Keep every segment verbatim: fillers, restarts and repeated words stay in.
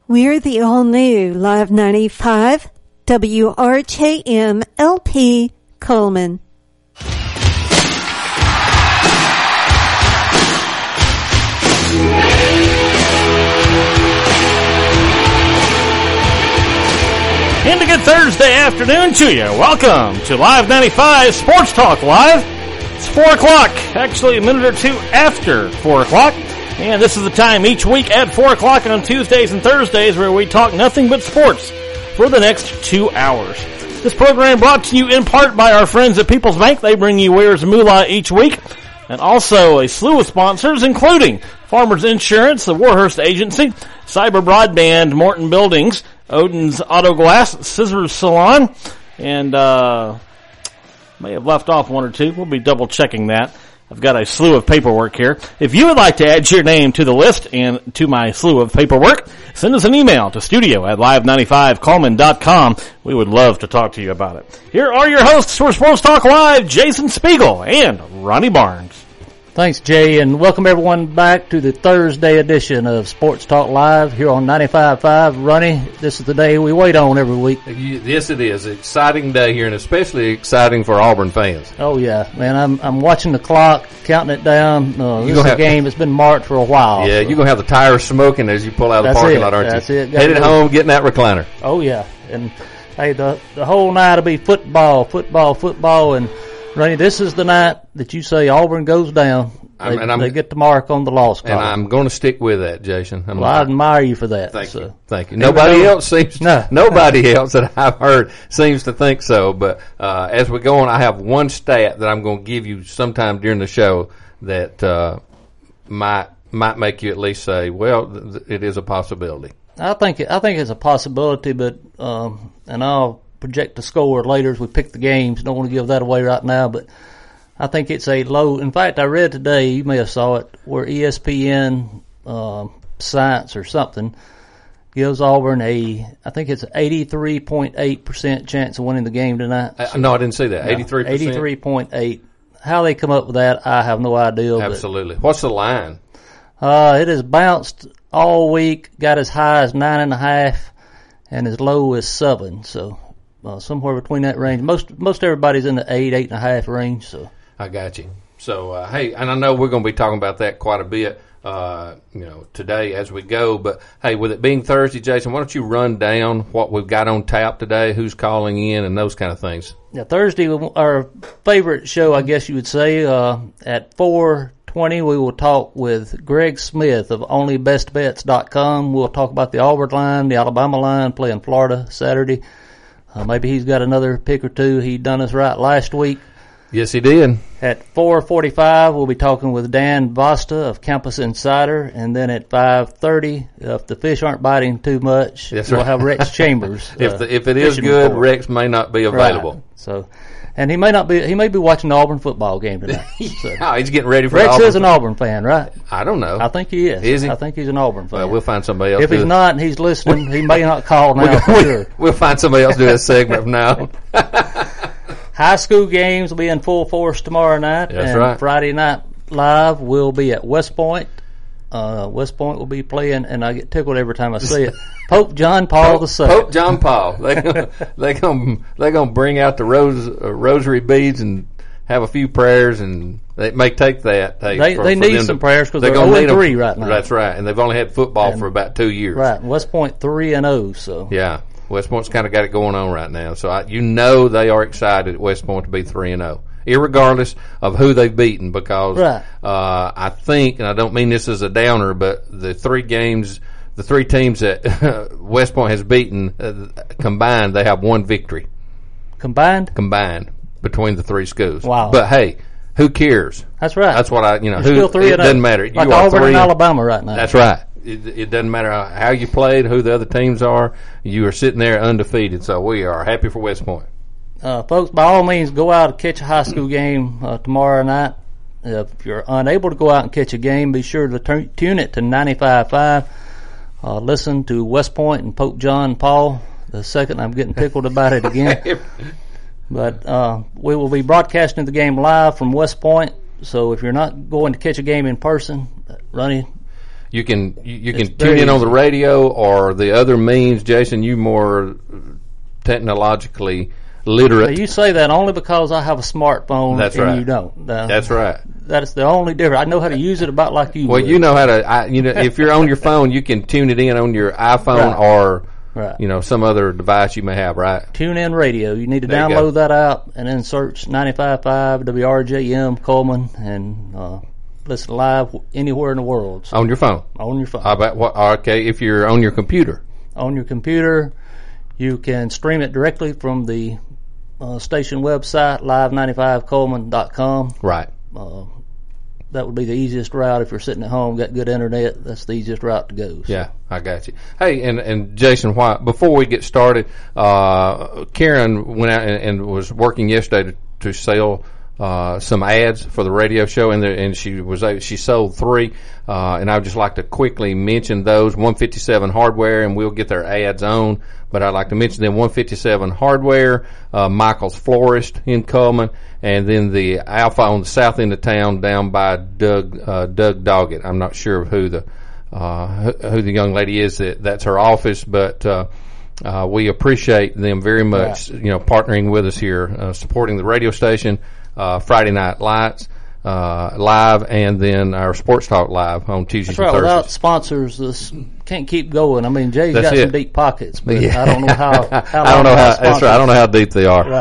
We're the all-new Live ninety-five W R K M L P Coleman. And a good Thursday afternoon to you. Welcome to Live ninety-five Sports Talk Live. It's four o'clock, actually a minute or two after four o'clock. And this is the time each week at four o'clock on Tuesdays and Thursdays where we talk nothing but sports for the next two hours. This program brought to you in part by our friends at People's Bank. They bring you Where's Moolah each week. And also a slew of sponsors, including Farmers Insurance, the Warhurst Agency, Cyber Broadband, Morton Buildings, Odin's Auto Glass, Scissors Salon, and uh may have left off one or two. We'll be double checking that. I've got a slew of paperwork here. If you would like to add your name to the list and to my slew of paperwork, send us an email to studio at live ninety-five coleman dot com. We would love to talk to you about it. Here are your hosts for Sports Talk Live, Jason Spiegel and Ronnie Barnes. Thanks, Jay, and welcome everyone back to the Thursday edition of Sports Talk Live here on ninety-five point five. Ronnie, this is the day we wait on every week. Yes, it is. Exciting day here, and especially exciting for Auburn fans. Oh, yeah. Man, I'm I'm watching the clock, counting it down. Uh, this is a game that's been marked for a while. Yeah, so. You're going to have the tires smoking as you pull out of the parking lot, aren't that's you? That's it. Headed home, getting that recliner. Oh, yeah. And, hey, the, the whole night will be football, football, football, and, Ronnie, this is the night that you say Auburn goes down. They, and I'm, they get the mark on the loss column. And I'm going to stick with that, Jason. I'm well, I admire you for that. Thank so. you. Thank you. Nobody else seems no. nobody else that I've heard seems to think so. But uh, as we go on, I have one stat that I'm going to give you sometime during the show that uh, might might make you at least say, well, th- th- it is a possibility. I think it, I think it's a possibility, but um, and I'll project the score later as we pick the games. Don't want to give that away right now, but I think it's a low. In fact, I read today, you may have saw it, where E S P N uh, Science or something gives Auburn a, I think it's an eighty-three point eight percent chance of winning the game tonight. Uh, no, I didn't see that. eighty-three percent? eighty-three point eight. How they come up with that, I have no idea. Absolutely. But, what's the line? Uh, it has bounced all week, got as high as nine and a half, and as low as seven. So uh, somewhere between that range. Most most everybody's in the eight, eight and a half range. So. I got you. So, uh, hey, and I know we're going to be talking about that quite a bit, uh, you know, today as we go. But, hey, with it being Thursday, Jason, why don't you run down what we've got on tap today, who's calling in, and those kind of things. Yeah, Thursday, our favorite show, I guess you would say, uh, at four twenty, we will talk with Greg Smith of only best bets dot com. We'll talk about the Auburn line, the Alabama line, playing Florida Saturday. Uh, maybe he's got another pick or two. He done us right last week. Yes, he did. At four forty-five, we'll be talking with Dan Vasta of Campus Insider, and then at five thirty, if the fish aren't biting too much, That's we'll right. have Rex Chambers. if uh, the, if it is good, report. Rex may not be available. Right. So, and he may not be. He may be watching the Auburn football game tonight. So. Oh, he's getting ready for Rex Auburn. is an Auburn fan, right? I don't know. I think he is. Is he? I think he's an Auburn fan. Well, we'll find somebody else. If he's it. not and he's listening, he may not call now. We'll, for sure. We'll find somebody else to do that segment from now. High school games will be in full force tomorrow night. That's and right. Friday night live will be at West Point. Uh, West Point will be playing, and I get tickled every time I see it, Pope John Paul Pope, the Second. Pope John Paul. They're gonna, they gonna, they gonna bring out the rose, uh, rosary beads and have a few prayers, and they may take that. Hey, they for, they for need some to, prayers because they're, they're oh and three right now. That's right, and they've only had football and, for about two years. Right, West Point three and oh. So yeah. West Point's kind of got it going on right now, so I, you know they are excited at West Point to be three and zero, irregardless of who they've beaten. Because right. uh, I think, and I don't mean this as a downer, but the three games, the three teams that West Point has beaten uh, combined, they have one victory. Combined, combined between the three schools. Wow! But hey, who cares? That's right. That's what I, you know, You're who still three it and doesn't oh. matter. Like you are Auburn three and Alabama right now. That's right. It, it doesn't matter how you played, who the other teams are. You are sitting there undefeated. So we are happy for West Point. Uh, folks, by all means, go out and catch a high school game uh, tomorrow night. Uh, if you're unable to go out and catch a game, be sure to t- tune it to ninety-five point five. Uh, listen to West Point and Pope John Paul the Second. I'm getting tickled about it again. But uh, we will be broadcasting the game live from West Point. So if you're not going to catch a game in person, Ronnie, You can you, you can tune in on the radio or the other means. Jason, you more technologically literate. Now you say that only because I have a smartphone. That's and right. You don't. Now, That's right. That's the only difference. I know how to use it about like you. Well, would. you know how to. I, you know, if you're on your phone, you can tune it in on your iPhone Right. or Right. you know some other device you may have. Right. Tune in radio. You need to There you download that app and then search ninety-five point five W R J M Coleman and uh, listen live anywhere in the world. So On your phone. on your phone. How about what? Okay, if you're on your computer. On your computer, you can stream it directly from the uh, station website, live ninety-five coleman dot com. Right. Uh, that would be the easiest route if you're sitting at home, got good internet. That's the easiest route to go. So. Yeah, I got you. Hey, and, and Jason, why, before we get started, uh, Karen went out and, and was working yesterday to, to sell uh, some ads for the radio show, and, the, and she was able, she sold three. Uh, and I would just like to quickly mention those. one fifty-seven Hardware, and we'll get their ads on. But I'd like to mention them. one fifty-seven Hardware, uh, Michael's Florist in Coleman, and then the Alpha on the south end of town down by Doug uh, Doug Doggett. I'm not sure who the uh, who, who the young lady is. That that's her office, but uh, uh, we appreciate them very much. Right. You know, partnering with us here, uh, supporting the radio station, uh, Friday Night Lights. Uh, live, and then our Sports Talk live on Tuesdays That's right. and Thursdays. Without sponsors, this can't keep going. I mean, Jay's That's got it. some deep pockets, but Yeah. I don't know how. how I don't know how. long That's right. I don't know how deep they are.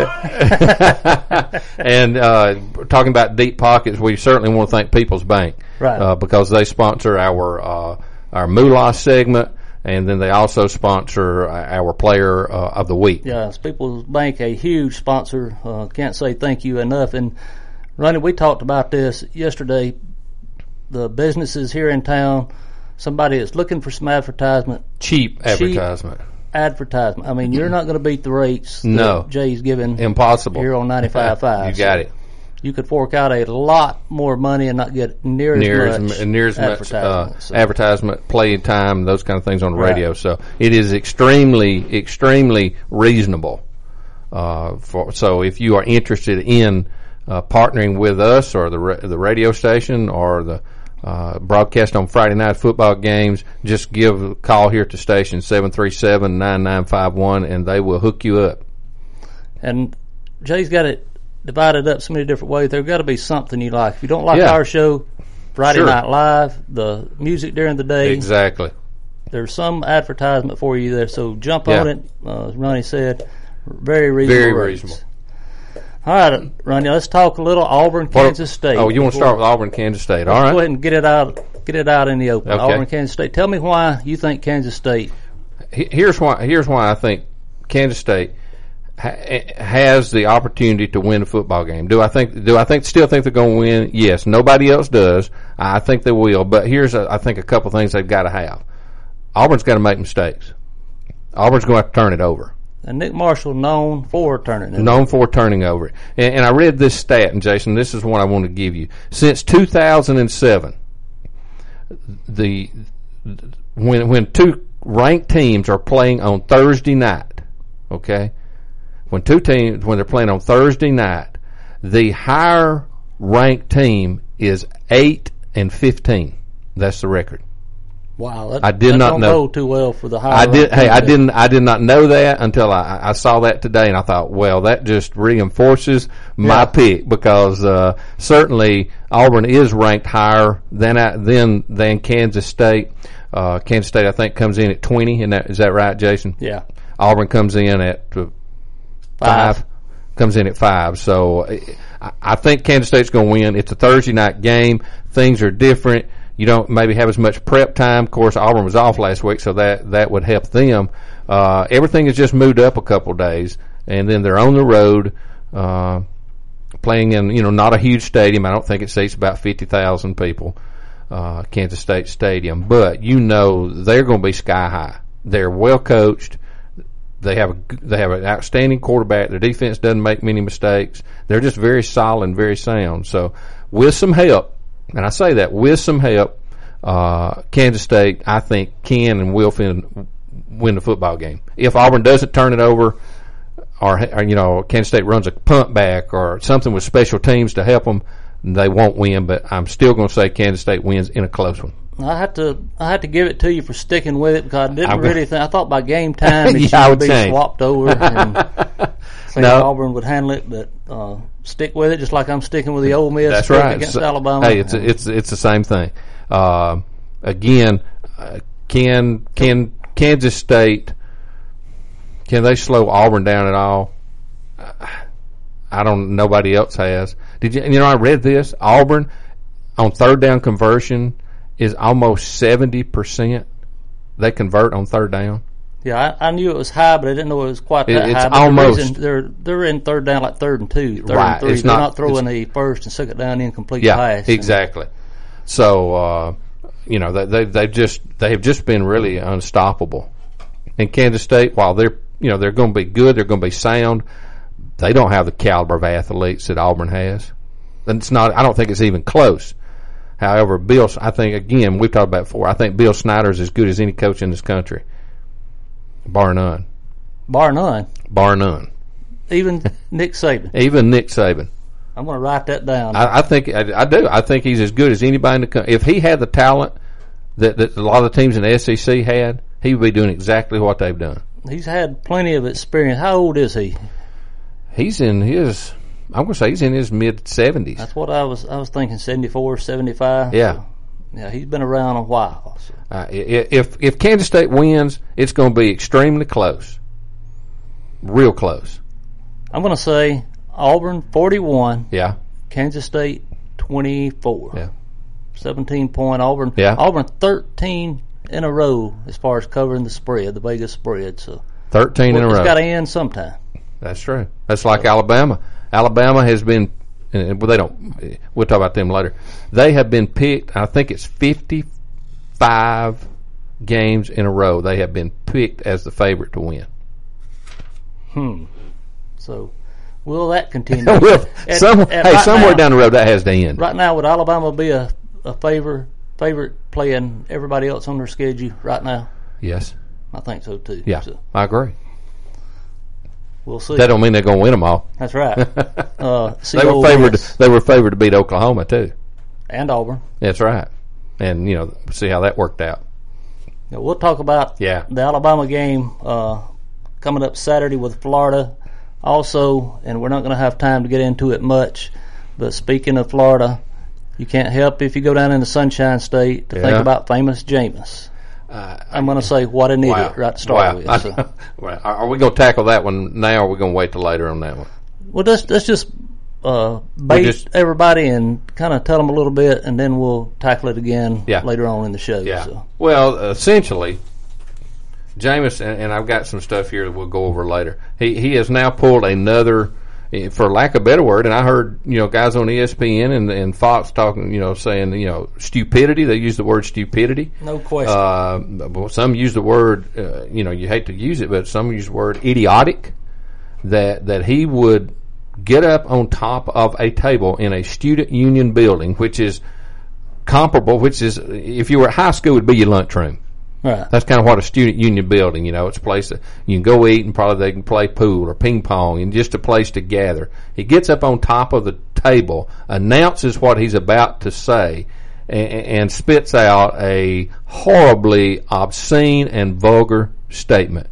Right. And uh, talking about deep pockets, we certainly want to thank People's Bank, Right. uh, because they sponsor our uh, our Moolah segment, and then they also sponsor our Player uh, of the Week. Yes, People's Bank, a huge sponsor. Uh, can't say thank you enough. And Ronnie, we talked about this yesterday. The businesses here in town, somebody that's looking for some advertisement, Cheap advertisement. advertisement. I mean, you're not going to beat the rates No. that Jay's giving Impossible. here on ninety-five point five. You got it. You could fork out a lot more money and not get near, near as as, much m- near as much uh, advertisement. So, advertisement, play time, those kind of things on the Right. radio. So it is extremely, extremely reasonable. Uh, for so if you are interested in uh, partnering with us or the ra- the radio station or the uh, broadcast on Friday night football games, just give a call here at the station seven three seven, nine nine five one, and they will hook you up. and Jay's got it divided up so many different ways. There's got to be something you like. If you don't like Yeah. our show, Friday Sure. Night Live, the music during the day, Exactly. there's some advertisement for you there. So jump Yeah. on it. Uh, as Ronnie said, very reasonable. Very rates. reasonable. All right, Ronnie, let's talk a little Auburn, What- Kansas State. Oh, you want to start with Auburn, Kansas State? All Let's right. go ahead and get it out. Get it out in the open. Okay. Auburn, Kansas State. Tell me why you think Kansas State. He- Here's why. Here's why I think Kansas State ha- has the opportunity to win a football game. Do I think? Do I think? Still think they're going to win? Yes. Nobody else does. I think they will. But here's, a, I think, a couple things they've got to have. Auburn's got to make mistakes. Auburn's going to have to turn it over. And Nick Marshall known for turning it. Known for turning over it. And, and I read this stat, and Jason, this is what I want to give you. Since two thousand seven, the when when two ranked teams are playing on Thursday night, okay, when two teams when they're playing on Thursday night, the higher ranked team is eight and fifteen. That's the record. Wow, that, I did that not don't know. go too well for the high. I did. Hey, I didn't. I did not know that until I, I saw that today, and I thought, well, that just reinforces my Yeah. pick because uh, certainly Auburn is ranked higher than I, than than Kansas State. Uh, Kansas State, I think, comes in at twenty. And that, is that right, Jason? Yeah, Auburn comes in at uh, five. Five. Comes in at five. So I, I think Kansas State's going to win. It's a Thursday night game. Things are different. You don't maybe have as much prep time. Of course, Auburn was off last week, so that, that would help them. Uh, everything has just moved up a couple days, and then they're on the road, uh, playing in, you know, not a huge stadium. I don't think it seats about fifty thousand people, uh, Kansas State Stadium. But you know they're going to be sky high. They're well coached. They have a, they have an outstanding quarterback. Their defense doesn't make many mistakes. They're just very solid and very sound. So with some help, and I say that with some help, uh, Kansas State, I think, can and will fin- win the football game. If Auburn doesn't turn it over, or, or you know, Kansas State runs a punt back or something with special teams to help them, they won't win. But I'm still going to say Kansas State wins in a close one. I have to I have to give it to you for sticking with it because I didn't I'm really think I thought by game time it yeah, should be change. swapped over and say No. Auburn would handle it, but uh, stick with it just like I'm sticking with the Ole Miss That's pick right. against So- Alabama. Hey, it's it's it's the same thing. Uh, again, uh, can can Kansas State can they slow Auburn down at all? Uh, I don't. Nobody else has. Did you? You know, I read this. Auburn on third down conversion is almost seventy percent. They convert on third down. Yeah, I, I knew it was high, but I didn't know it was quite It- that it's high. But almost- the reason they're they're in third down like third and two, third Right, and three. it's They're not- not, throwing a first and second down incomplete Yeah, pass. exactly. So uh, you know they they they just they have just been really unstoppable. And Kansas State, while they're you know they're going to be good, they're going to be sound. They don't have the caliber of athletes that Auburn has, and it's not. I don't think it's even close. However, Bill, I think again we've talked about it before. I think Bill Snyder is as good as any coach in this country, bar none. Bar none. Bar none. Even Nick Saban. Even Nick Saban. I'm going to write that down. I, I think I, I do. I think he's as good as anybody in the country. If he had the talent that, that a lot of the teams in the S E C had, he would be doing exactly what they've done. He's had plenty of experience. How old is he? He's in his. I'm going to say he's in his mid seventies. That's what I was. I was thinking seventy-four, seventy-five. Yeah. So, yeah, he's been around a while. So. Uh, i- if if Kansas State wins, it's going to be extremely close, real close. I'm going to say Auburn forty-one, Yeah, Kansas State twenty-four. yeah, seventeen point Auburn. Yeah. Auburn thirteen in a row as far as covering the spread, the Vegas spread. So thirteen in a it's row. got to end sometime. That's true. That's like Alabama. Alabama has been. Well, they don't. We'll talk about them later. They have been picked. I think it's fifty-five games in a row. They have been picked as the favorite to win. Hmm. So will that continue? well, At- some, at hey, right somewhere now- down the road that has to end. Right now, would Alabama be a, a favor favorite playing everybody else on their schedule right now? Yes. I think so too. Yeah. So I agree. we'll see. That don't mean they're going to win them all. That's right. Uh, They were favored. They were favored to beat Oklahoma too. and Auburn. That's right. And you know, see how that worked out. Now, we'll talk about Yeah. the Alabama game uh, coming up Saturday with Florida. Also, and we're not going to have time to get into it much, but speaking of Florida, you can't help if you go down in the Sunshine State to Yeah. think about famous Jameis. Uh, I'm going to say what an idiot wow. right to start wow. with. So. Well, are we going to tackle that one now, or are we going to wait till later on that one? Well, let's, let's just uh, bait just- everybody and kind of tell them a little bit, and then we'll tackle it again Yeah. later on in the show. Yeah. So. Well, essentially, Jameis, and, and I've got some stuff here that we'll go over later. He he has now pulled another, for lack of a better word, and I heard you know guys on E S P N and, and Fox talking, you know, saying you know stupidity. They use the word stupidity. No question. Uh, well, some use the word, uh, you know, you hate to use it, but some use the word idiotic. That that he would get up on top of a table in a student union building, which is comparable, which is if you were at high school, would be your lunchroom. Right. That's kind of what a student union building, you know, it's a place that you can go eat and probably they can play pool or ping pong and just a place to gather. He gets up on top of the table, announces what he's about to say, and, and spits out a horribly obscene and vulgar statement.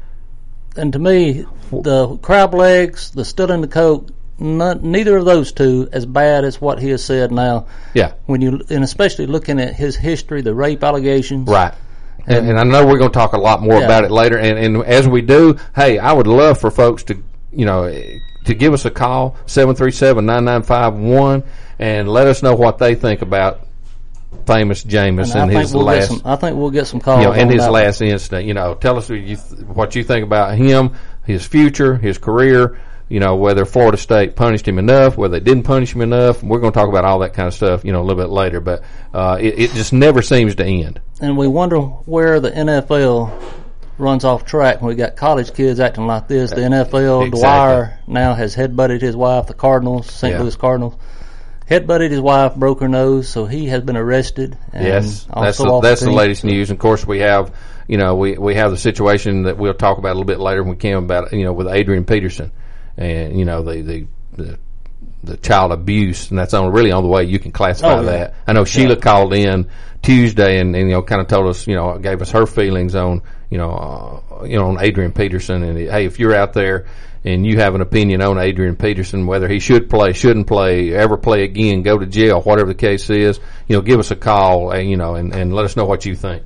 And to me, the crab legs, the still in the coat, none, neither of those two as bad as what he has said now. Yeah. When you, and especially looking at his history, the rape allegations. Right. And, and I know we're going to talk a lot more Yeah. about it later. And, and as we do, hey, I would love for folks to, you know, to give us a call, seven three seven, nine nine five one, and let us know what they think about famous Jameis And and, I his think we'll last, get some. I think we'll get some calls. you know, and on his that. last incident. You know, tell us what you, th- what you think about him, his future, his career. You know, whether Florida State punished him enough, whether they didn't punish him enough. We're going to talk about all that kind of stuff, you know, a little bit later. But uh, it, it just never seems to end. And we wonder where the N F L runs off track when we got college kids acting like this. The N F L, Exactly. Dwyer now has headbutted his wife, the Cardinals, Saint Yeah. Louis Cardinals. Headbutted his wife, broke her nose, so he has been arrested. And Yes, also that's the, off that's the team. latest news. And of course, we have you know we we have the situation that we'll talk about a little bit later when we can about you know with Adrian Peterson and you know the the the, the child abuse, and that's the only, really the only way you can classify oh, yeah. that. I know Sheila yeah. called in Tuesday and, and you know kind of told us, you know, gave us her feelings on you know uh, you know on Adrian Peterson, and hey, if you're out there and you have an opinion on Adrian Peterson, whether he should play, shouldn't play, ever play again, go to jail, whatever the case is, you know, give us a call, and, you know, and, and let us know what you think.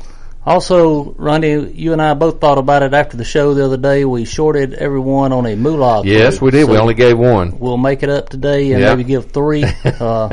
Also, Ronnie, you and I both thought about it after the show the other day. We shorted everyone on a moolah. Yes, group, we did. so we only gave one. We'll make it up today and yep. maybe give three. uh,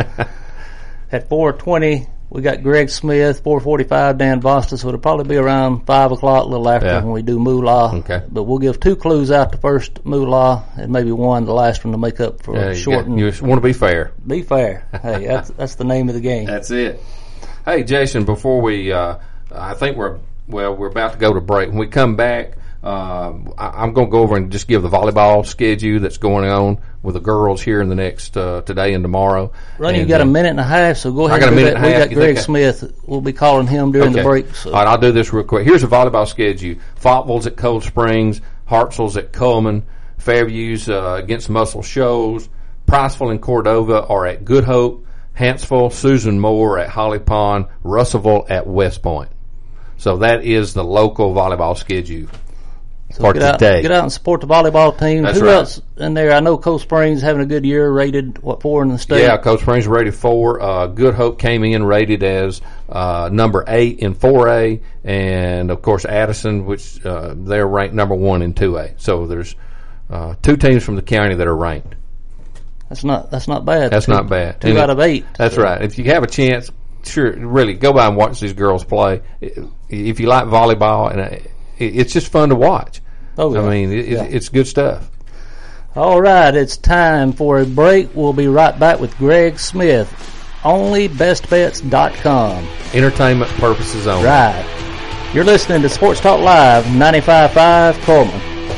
at four twenty, we got Greg Smith. four forty-five, Dan Vostos. So it'll probably be around five o'clock, a little after yeah. when we do moolah. Okay. But we'll give two clues out the first moolah and maybe one, the last one, to make up for yeah, shortened. You, got, you want to be fair. Be fair. Hey, that's that's the name of the game. That's it. Hey, Jason, before we, uh, I think we're, well, we're about to go to break. When we come back, uh, I, I'm going to go over and just give the volleyball schedule that's going on with the girls here in the next, uh, today and tomorrow. Ronnie, and, you got uh, a minute and a half, so go ahead. I got and a do minute that. and a We half. got You Greg think I- Smith. We'll be calling him during okay. the break. So. All right, I'll do this real quick. Here's a volleyball schedule. Faultville's at Cold Springs, Hartsville's at Coleman, Fairview's uh, against Muscle Shoals, Priceville and Cordova are at Good Hope, Hanceville, Susan Moore at Holly Pond, Russellville at West Point. So that is the local volleyball schedule So for get out, today. get out and support the volleyball team. That's Who right. else in there? I know Cold Springs having a good year, rated, what, four in the state? Yeah, Cold Springs rated four. Uh, Good Hope came in rated as uh, number eight in four A, and of course Addison, which uh, they're ranked number one in two A. So there's uh, two teams from the county that are ranked. That's not that's not bad. That's two, not bad. Two And out it- of eight. That's so. right. If you have a chance, sure, really go by and watch these girls play. If you like volleyball, and uh, it's just fun to watch. Oh, yeah. I mean, it, Yeah. it's good stuff. All right, it's time for a break. We'll be right back with Greg Smith. only best bets dot com. Entertainment purposes only. Right. You're listening to Sports Talk Live, ninety-five point five Coleman.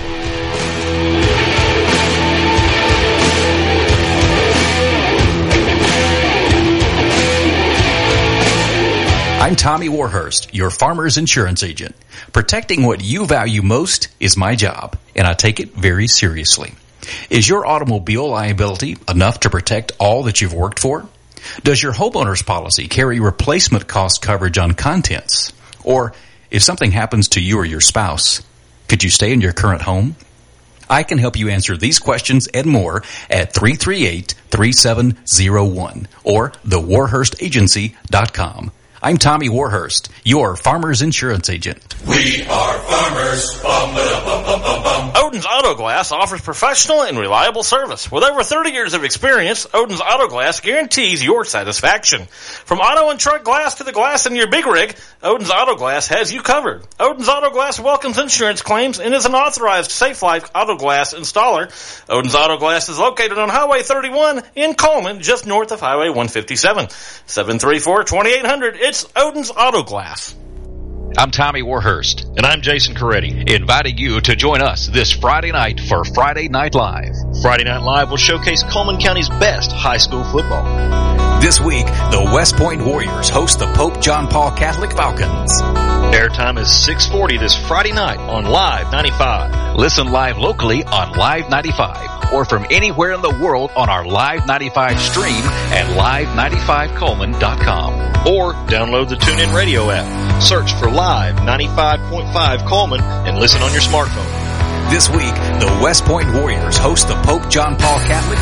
I'm Tommy Warhurst, your farmer's insurance agent. Protecting what you value most is my job, and I take it very seriously. Is your automobile liability enough to protect all that you've worked for? Does your homeowner's policy carry replacement cost coverage on contents? Or if something happens to you or your spouse, could you stay in your current home? I can help you answer these questions and more at three three eight, three seven zero one or the warhurst agency dot com. I'm Tommy Warhurst, your farmer's insurance agent. We are farmers. Bum, ba, bum, bum, bum, bum. Odin's Auto Glass offers professional and reliable service. With over thirty years of experience, Odin's Auto Glass guarantees your satisfaction. From auto and truck glass to the glass in your big rig, Odin's Auto Glass has you covered. Odin's Auto Glass welcomes insurance claims and is an authorized Safe Life Auto Glass installer. Odin's Auto Glass is located on Highway thirty-one in Coleman, just north of Highway one fifty-seven. seven three four, two eight zero zero. It's Odin's Auto Glass. I'm Tommy Warhurst, And I'm Jason Coretti. inviting you to join us this Friday night for Friday Night Live. Friday Night Live will showcase Coleman County's best high school football. This week, the West Point Warriors host the Pope John Paul Catholic Falcons. Airtime is six forty this Friday night on Live ninety-five. Listen live locally on Live ninety-five or from anywhere in the world on our Live ninety-five stream at live ninety-five coleman dot com. Or download the TuneIn Radio app. Search for Live ninety-five point five Coleman and listen on your smartphone. This week, the West Point Warriors host the Pope John Paul Catholic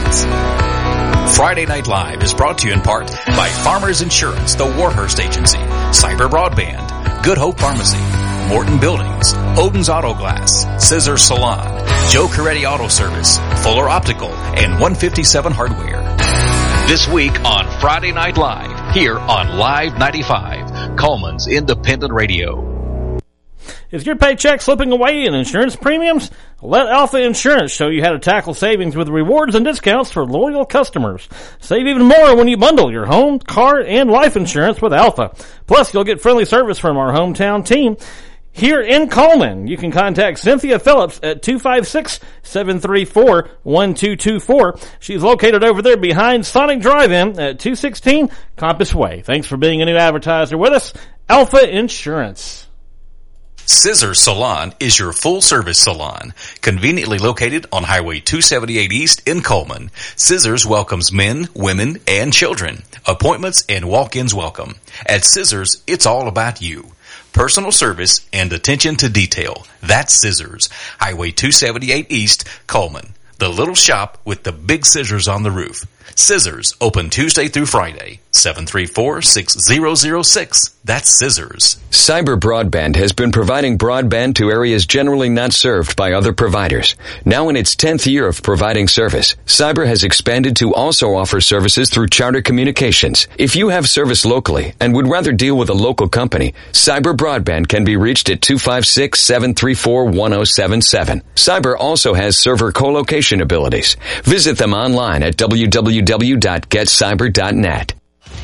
Falcons. Friday Night Live is brought to you in part by Farmers Insurance, the Warhurst Agency, Cyber Broadband, Good Hope Pharmacy, Morton Buildings, Odin's Auto Glass, Scissor Salon, Joe Coretti Auto Service, Fuller Optical, and one fifty-seven Hardware. This week on Friday Night Live, here on Live ninety-five, Coleman's Independent Radio. Is your paycheck slipping away in insurance premiums? Let Alpha Insurance show you how to tackle savings with rewards and discounts for loyal customers. Save even more when you bundle your home, car, and life insurance with Alpha. Plus, you'll get friendly service from our hometown team here in Coleman. You can contact Cynthia Phillips at two five six, seven three four, one two two four. She's located over there behind Sonic Drive-In at two sixteen Compass Way. Thanks for being a new advertiser with us. Alpha Insurance. Scissors Salon is your full-service salon, conveniently located on Highway two seventy-eight East in Coleman. Scissors welcomes men, women, and children. Appointments and walk-ins welcome. At Scissors, it's all about you. Personal service and attention to detail. That's Scissors. Highway two seventy-eight East, Coleman. The little shop with the big scissors on the roof. Scissors, open Tuesday through Friday. seven three four, six zero zero six. That's Scissors. Cyber Broadband has been providing broadband to areas generally not served by other providers. Now in its tenth year of providing service, Cyber has expanded to also offer services through Charter Communications. If you have service locally and would rather deal with a local company, Cyber Broadband can be reached at two five six, seven three four, one zero seven seven. Cyber also has server co-location abilities. Visit them online at w w w dot get cyber dot net.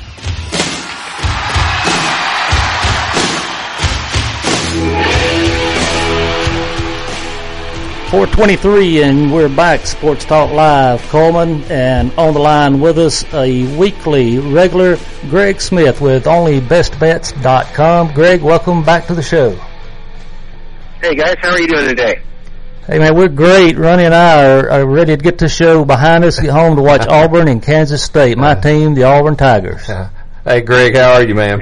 four twenty-three, and we're back, Sports Talk Live, Coleman, and on the line with us, a weekly regular, Greg Smith with only best bets dot com. Greg, welcome back to the show. Hey guys, how are you doing today? Hey man, we're great. Ronnie and I are, are ready to get the show behind us, get home to watch Auburn and Kansas State. My team, the Auburn Tigers. Hey Greg, how are you, man?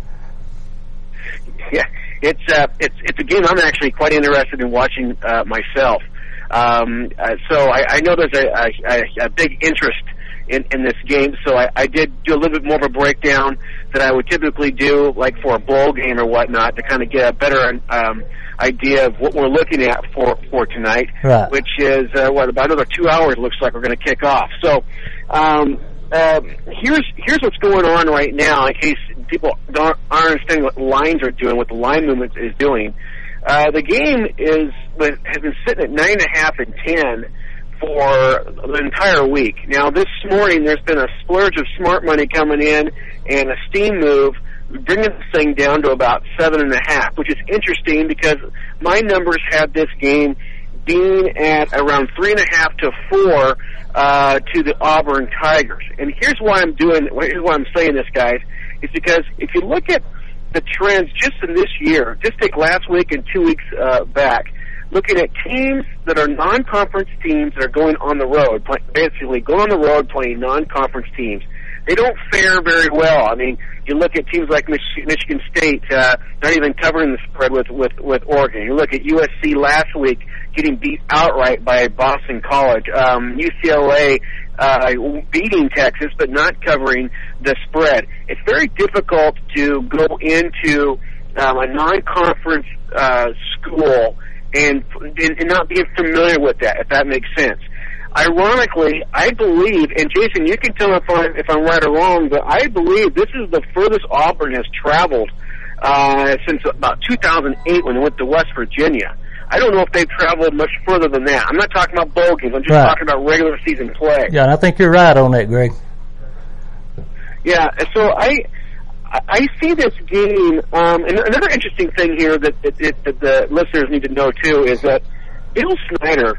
Yeah. It's uh, it's it's a game I'm actually quite interested in watching uh, myself. Um, uh, so I, I know there's a, a, a big interest in, in this game. So I, I did do a little bit more of a breakdown than I would typically do, like for a bowl game or whatnot, to kind of get a better um, idea of what we're looking at for for tonight, right. Which is uh, what about another two hours. It looks like we're going to kick off. So. Um, Uh, here's here's what's going on right now, in case people don't aren't understanding what lines are doing, what the line movement is doing. Uh, the game is has been sitting at nine and a half and ten for the entire week. Now, this morning there's been a splurge of smart money coming in and a steam move, bringing this thing down to about seven and a half, which is interesting because my numbers had this game being at around three and a half to four. Uh, to the Auburn Tigers. And here's why I'm doing, here's why I'm saying this, guys, is because if you look at the trends just in this year, just take last week and two weeks uh, back, looking at teams that are non-conference teams that are going on the road, play, basically going on the road playing non-conference teams, they don't fare very well. I mean, you look at teams like Mich- Michigan State, uh, not even covering the spread with, with, with Oregon. You look at U S C last week, getting beat outright by Boston College. Um, U C L A uh, beating Texas, but not covering the spread. It's very difficult to go into um, a non-conference uh, school and, and, and not being familiar with that, if that makes sense. Ironically, I believe, and Jason, you can tell if I'm, if I'm right or wrong, but I believe this is the furthest Auburn has traveled uh, since about two thousand eight when they went to West Virginia. I don't know if they've traveled much further than that. I'm not talking about bowl games. I'm just right. talking about regular season play. Yeah, and I think you're right on that, Greg. Yeah, so I I see this game, um, and another interesting thing here that, that, that the listeners need to know, too, is that Bill Snyder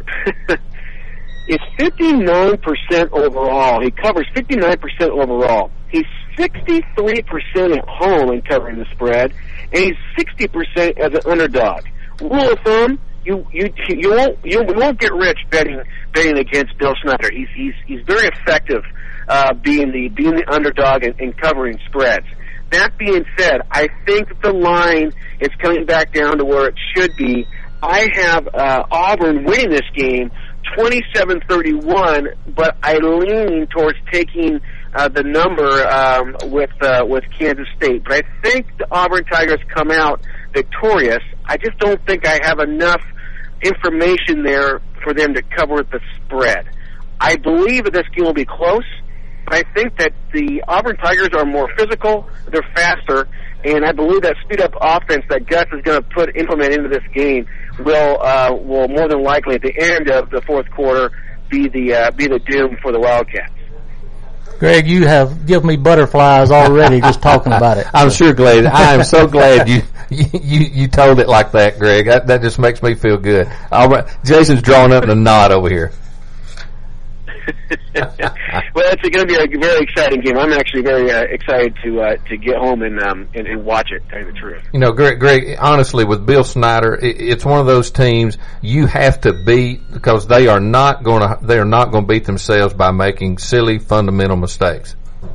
is fifty-nine percent overall. He covers fifty-nine percent overall. He's sixty-three percent at home in covering the spread, and he's sixty percent as an underdog. Rule of thumb: you you you won't you won't get rich betting betting against Bill Snyder. He's he's he's very effective uh, being the being the underdog and, and covering spreads. That being said, I think the line is coming back down to where it should be. I have uh, Auburn winning this game twenty-seven thirty-one, but I lean towards taking uh, the number um, with uh, with Kansas State. But I think the Auburn Tigers come out victorious. I just don't think I have enough information there for them to cover the spread. I believe that this game will be close, but I think that the Auburn Tigers are more physical, they're faster, and I believe that speed-up offense that Gus is going to put implement into this game will uh, will more than likely at the end of the fourth quarter be the uh, be the doom for the Wildcats. Greg, you have given me butterflies already just talking about it. I'm sure glad. I am so glad you, you you told it like that, Greg. That, that just makes me feel good. All right, Jason's drawing up in a knot over here. Well, it's going to be a very exciting game. I'm actually very uh, excited to uh, to get home and, um, and and watch it. To tell you the truth. You know, Greg, Greg, honestly, with Bill Snyder, it, it's one of those teams you have to beat because they are not going to they are not going to beat themselves by making silly fundamental mistakes.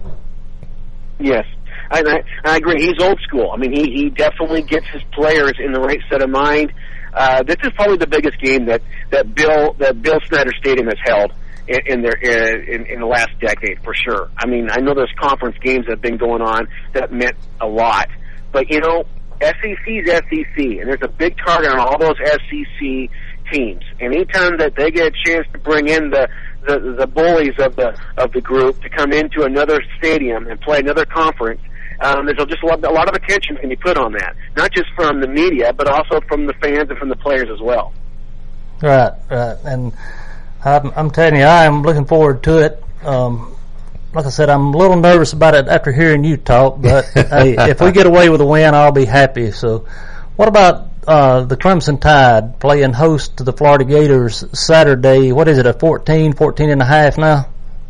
Yes. I, I, I agree. He's old school. I mean, he, he definitely gets his players in the right set of mind. Uh, this is probably the biggest game that, that Bill that Bill Snyder Stadium has held in, in their in, in the last decade for sure. I mean, I know there's conference games that have been going on that meant a lot, but you know, S E C is S E C, and there's a big target on all those S E C teams. Anytime that they get a chance to bring in the the, the bullies of the of the group to come into another stadium and play another conference. Um, there's just a lot, a lot of attention can be put on that, not just from the media, but also from the fans and from the players as well. Right, right, and I'm, I'm telling you, I am looking forward to it. Um, like I said, I'm a little nervous about it after hearing you talk, but hey, if we get away with a win, I'll be happy. So, what about uh, the Crimson Tide playing host to the Florida Gators Saturday? What is it, a fourteen, fourteen and a half now?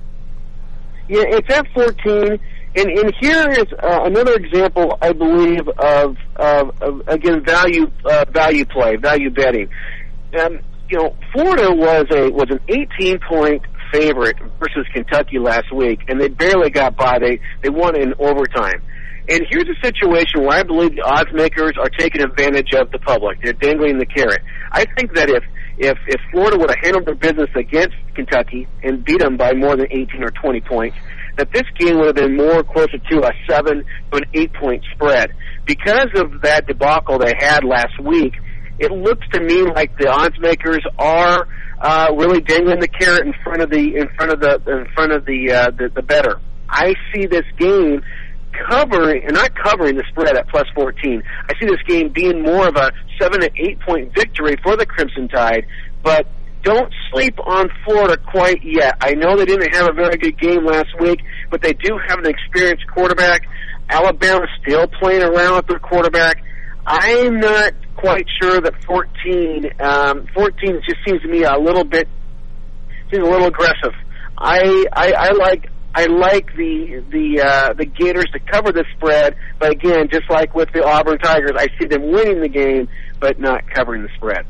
Yeah, it's at fourteen. And, and here is uh, another example, I believe, of, of, of again value uh, value play, value betting. Um, you know, Florida was a was an eighteen point favorite versus Kentucky last week, and they barely got by. They they won in overtime. And here's a situation where I believe the odds makers are taking advantage of the public. They're dangling the carrot. I think that if if if Florida would have handled their business against Kentucky and beat them by more than eighteen or twenty points, that this game would have been more closer to a seven to an eight point spread. Because of that debacle they had last week, it looks to me like the odds makers are uh, really dangling the carrot in front of the in front of the in front of the uh, the, the bettor. I see this game covering and not covering the spread at plus fourteen. I see this game being more of a seven to eight point victory for the Crimson Tide, but don't sleep on Florida quite yet. I know they didn't have a very good game last week, but they do have an experienced quarterback. Alabama's still playing around with their quarterback. I'm not quite sure that fourteen, um, fourteen just seems to me a little bit, seems a little aggressive. I, I, I like, I like the the uh, the Gators to cover the spread, but again, just like with the Auburn Tigers, I see them winning the game, but not covering the spread.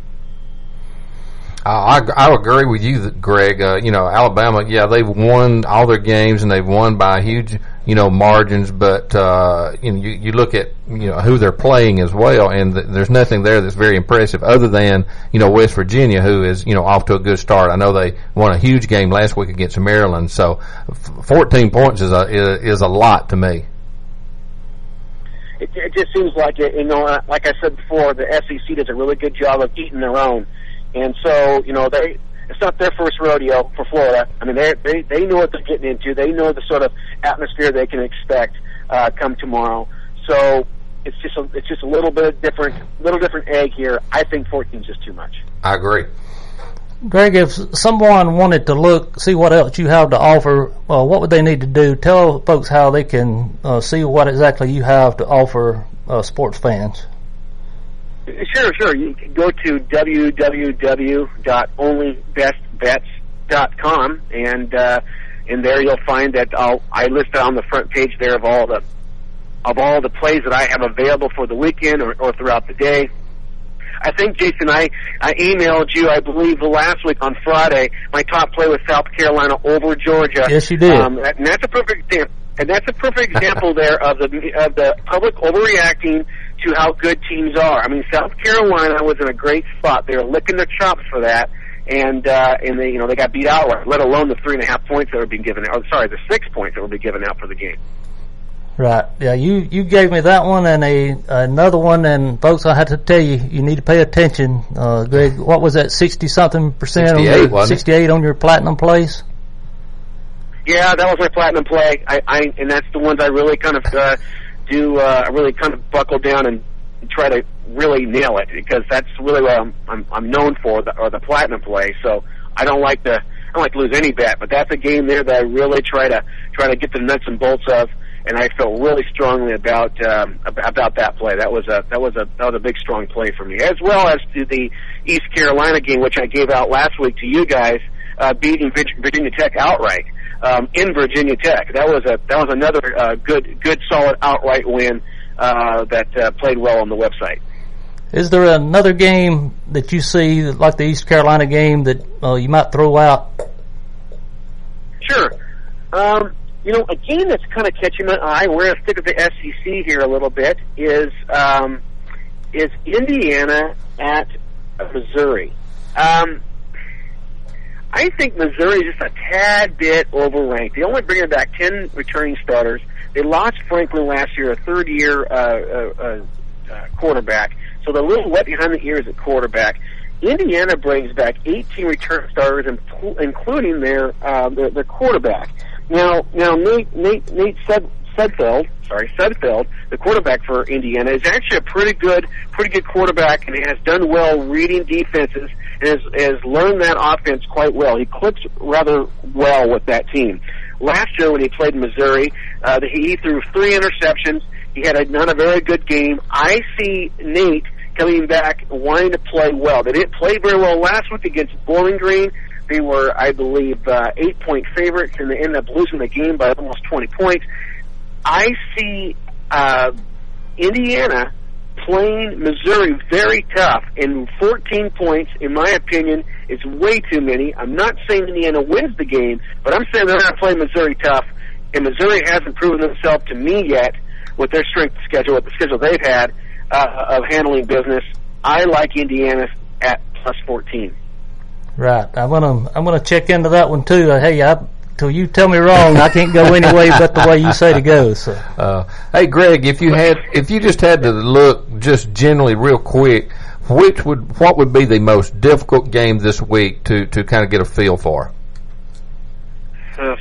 Uh, I, I agree with you, Greg. Uh, you know, Alabama, yeah, they've won all their games and they've won by huge, you know, margins. But uh, you know, you, you look at you know who they're playing as well, and th- there's nothing there that's very impressive other than you know West Virginia, who is you know off to a good start. I know they won a huge game last week against Maryland, so f- fourteen points is a is, is a lot to me. It, it just seems like it, you know, like I said before, the S E C does a really good job of eating their own. And so, you know, they it's not their first rodeo for Florida. I mean, they they they know what they're getting into. They know the sort of atmosphere they can expect uh, come tomorrow. So it's just a, it's just a little bit different, little different egg here. I think fourteen is just too much. I agree. Greg, if someone wanted to look, see what else you have to offer, uh, what would they need to do? Tell folks how they can uh, see what exactly you have to offer uh, sports fans. Sure, sure. You can go to w w w dot only best bets dot com, and uh, and there you'll find that I'll, I list on the front page there of all the of all the plays that I have available for the weekend or, or throughout the day. I think, Jason, I, I emailed you, I believe, last week on Friday, my top play was South Carolina over Georgia. Yes, you did. Um, and that's a perfect example. And that's a perfect example there of the of the public overreacting to how good teams are. I mean, South Carolina was in a great spot. They were licking their chops for that, and uh, and they you know they got beat outright. Let alone the three and a half points that were being given out. Or sorry, the six points that were being given out for the game. Right. Yeah. You you gave me that one and a another one, and folks, I had to tell you, you need to pay attention. Uh, Greg, what was that? Sixty something percent on your sixty-eight on your platinum plays. Yeah, that was my platinum play. I, I and that's the ones I really kind of uh, do. Uh, I really kind of buckle down and try to really nail it, because that's really what I'm I'm, I'm known for, the, or the platinum play. So I don't like to I don't like to lose any bet, but that's a game there that I really try to try to get the nuts and bolts of, and I felt really strongly about um, about that play. That was a that was a that was a big strong play for me, as well as to the East Carolina game, which I gave out last week to you guys. uh, beating Virginia Tech outright um, in Virginia Tech. That was a that was another uh, good good solid outright win uh, that uh, played well on the website. Is there another game that you see, like the East Carolina game, that uh, you might throw out? Sure. Um, you know, a game that's kind of catching my eye, we're going to stick with the S E C here a little bit, is um, is Indiana at Missouri. Um, I think Missouri is just a tad bit overranked. They only bring back ten returning starters. They lost Franklin last year, a third-year uh, uh, uh, quarterback. So they're a little wet behind the ears at quarterback. Indiana brings back eighteen return starters, including their uh, their, their quarterback. Now, now Nate Nate Nate Sud, Sudfeld, sorry Sudfeld, the quarterback for Indiana, is actually a pretty good pretty good quarterback, and has done well reading defenses, and has, has learned that offense quite well. He clicks rather well with that team. Last year when he played in Missouri, uh, he threw three interceptions. He had a, not a very good game. I see Nate coming back wanting to play well. They didn't play very well last week against Bowling Green. They were, I believe, uh, eight-point favorites, and they ended up losing the game by almost twenty points. I see uh, Indiana playing Missouri very tough, and fourteen points, in my opinion, is way too many. I'm not saying Indiana wins the game, but I'm saying they're going to play Missouri tough, and Missouri hasn't proven themselves to me yet with their strength schedule, with the schedule they've had uh, of handling business. I like Indiana at plus fourteen. Right. I'm gonna I'm gonna check into that one too. Uh, hey, I, till you tell me wrong, I can't go any way but the way you say to go. So. Uh, hey, Greg, if you had if you just had to look just generally real quick, which would what would be the most difficult game this week to to kind of get a feel for? Uh,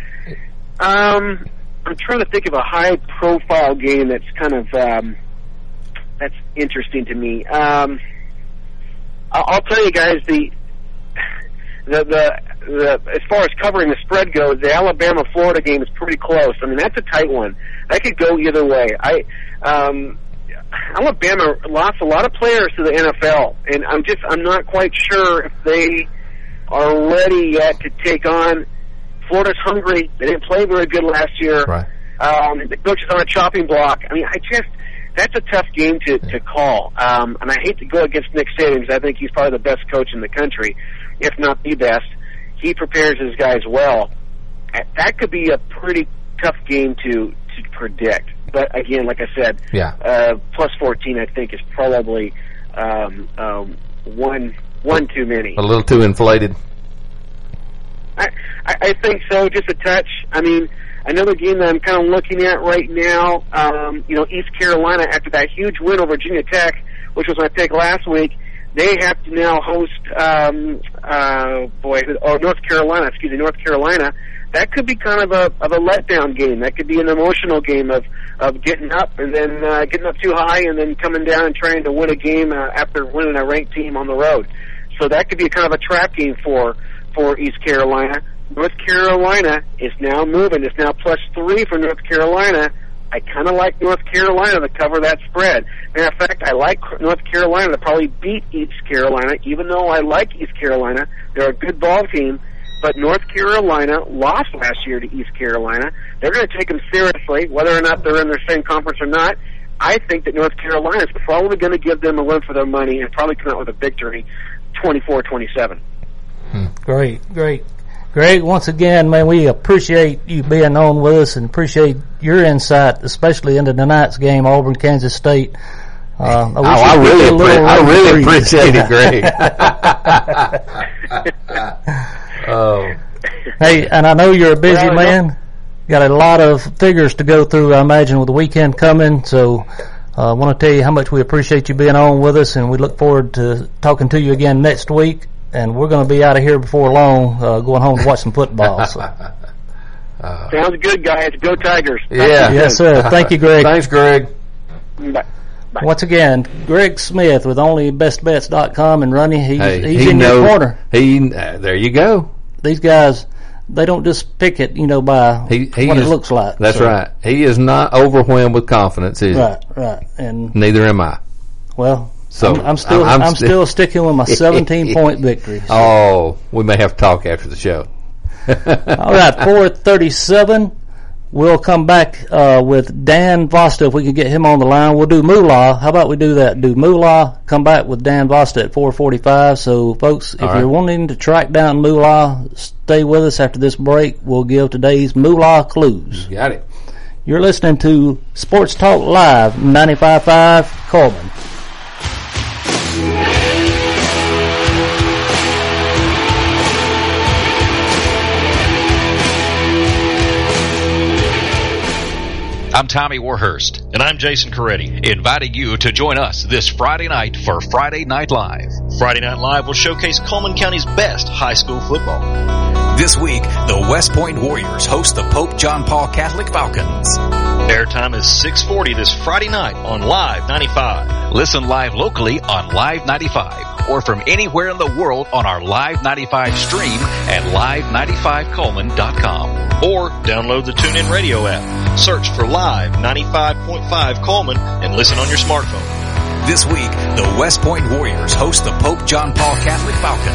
um. I'm trying to think of a high-profile game that's kind of um, that's interesting to me. Um, I'll, I'll tell you guys the, the the the as far as covering the spread goes, the Alabama-Florida game is pretty close. I mean, that's a tight one. That could go either way. I um, Alabama lost a lot of players to the N F L, and I'm just I'm not quite sure if they are ready yet to take on. Florida's hungry. They didn't play very good last year. Right. Um, the coach is on a chopping block. I mean, I just that's a tough game to to call. Um, and I hate to go against Nick Saban because I think he's probably the best coach in the country, if not the best. He prepares his guys well. That could be a pretty tough game to to predict. But again, like I said, yeah. uh, plus fourteen, I think, is probably um, um, one one too many. A little too inflated. I, I think so, just a touch. I mean, another game that I'm kind of looking at right now, um, you know, East Carolina, after that huge win over Virginia Tech, which was my pick last week, they have to now host, um, uh, boy, oh, North Carolina, excuse me, North Carolina. That could be kind of a of a letdown game. That could be an emotional game of, of getting up and then uh, getting up too high and then coming down and trying to win a game uh, after winning a ranked team on the road. So that could be kind of a trap game for for East Carolina. North Carolina is now moving. It's now plus three for North Carolina. I kind of like North Carolina to cover that spread. Matter of fact, I like North Carolina to probably beat East Carolina, even though I like East Carolina. They're a good ball team, but North Carolina lost last year to East Carolina. They're going to take them seriously, whether or not they're in their same conference or not. I think that North Carolina is probably going to give them a run for their money and probably come out with a victory, twenty-four twenty-seven. Hmm. Great, great. Greg, once again, man, we appreciate you being on with us and appreciate your insight, especially into tonight's game, Auburn, Kansas State. Uh, I, oh, I really, appre- I really appreciate it, Greg. Oh. Hey, and I know you're a busy well, man. Got a lot of figures to go through, I imagine, with the weekend coming. So I uh, want to tell you how much we appreciate you being on with us, and we look forward to talking to you again next week. And we're going to be out of here before long, uh, going home to watch some football. So. Uh, Sounds good, guys. Go Tigers. Yeah. Yes, sir. Thank you, Greg. Thanks, Greg. Bye. Bye. Once again, Greg Smith with only best bets dot com and Ronnie, he's, hey, he's he in knows, your corner. He, uh, there you go. These guys, they don't just pick it, you know, by he, he what is, it looks like. That's so. right. He is not overwhelmed with confidence, is right, he? Right, right. And neither am I. Well, So I'm, I'm still I'm, I'm still sticking with my seventeen point victory. So. Oh, we may have to talk after the show. All right, four thirty-seven. We'll come back uh, with Dan Vosta if we can get him on the line. We'll do Moolah. How about we do that? Do Moolah, come back with Dan Vosta at four forty-five. So, folks, if All right. you're wanting to track down Moolah, stay with us after this break. We'll give today's Moolah clues. Got it. You're listening to Sports Talk Live, ninety-five point five Coleman. I'm Tommy Warhurst. And I'm Jason Coretti. Inviting you to join us this Friday night for Friday Night Live. Friday Night Live will showcase Coleman County's best high school football. This week, the West Point Warriors host the Pope John Paul Catholic Falcons. Airtime is six forty this Friday night on Live ninety-five. Listen live locally on Live ninety-five or from anywhere in the world on our Live ninety-five stream at live ninety-five coleman dot com. Or download the TuneIn Radio app. Search for Live ninety-five point five Coleman and listen on your smartphone. This week, the West Point Warriors host the Pope John Paul Catholic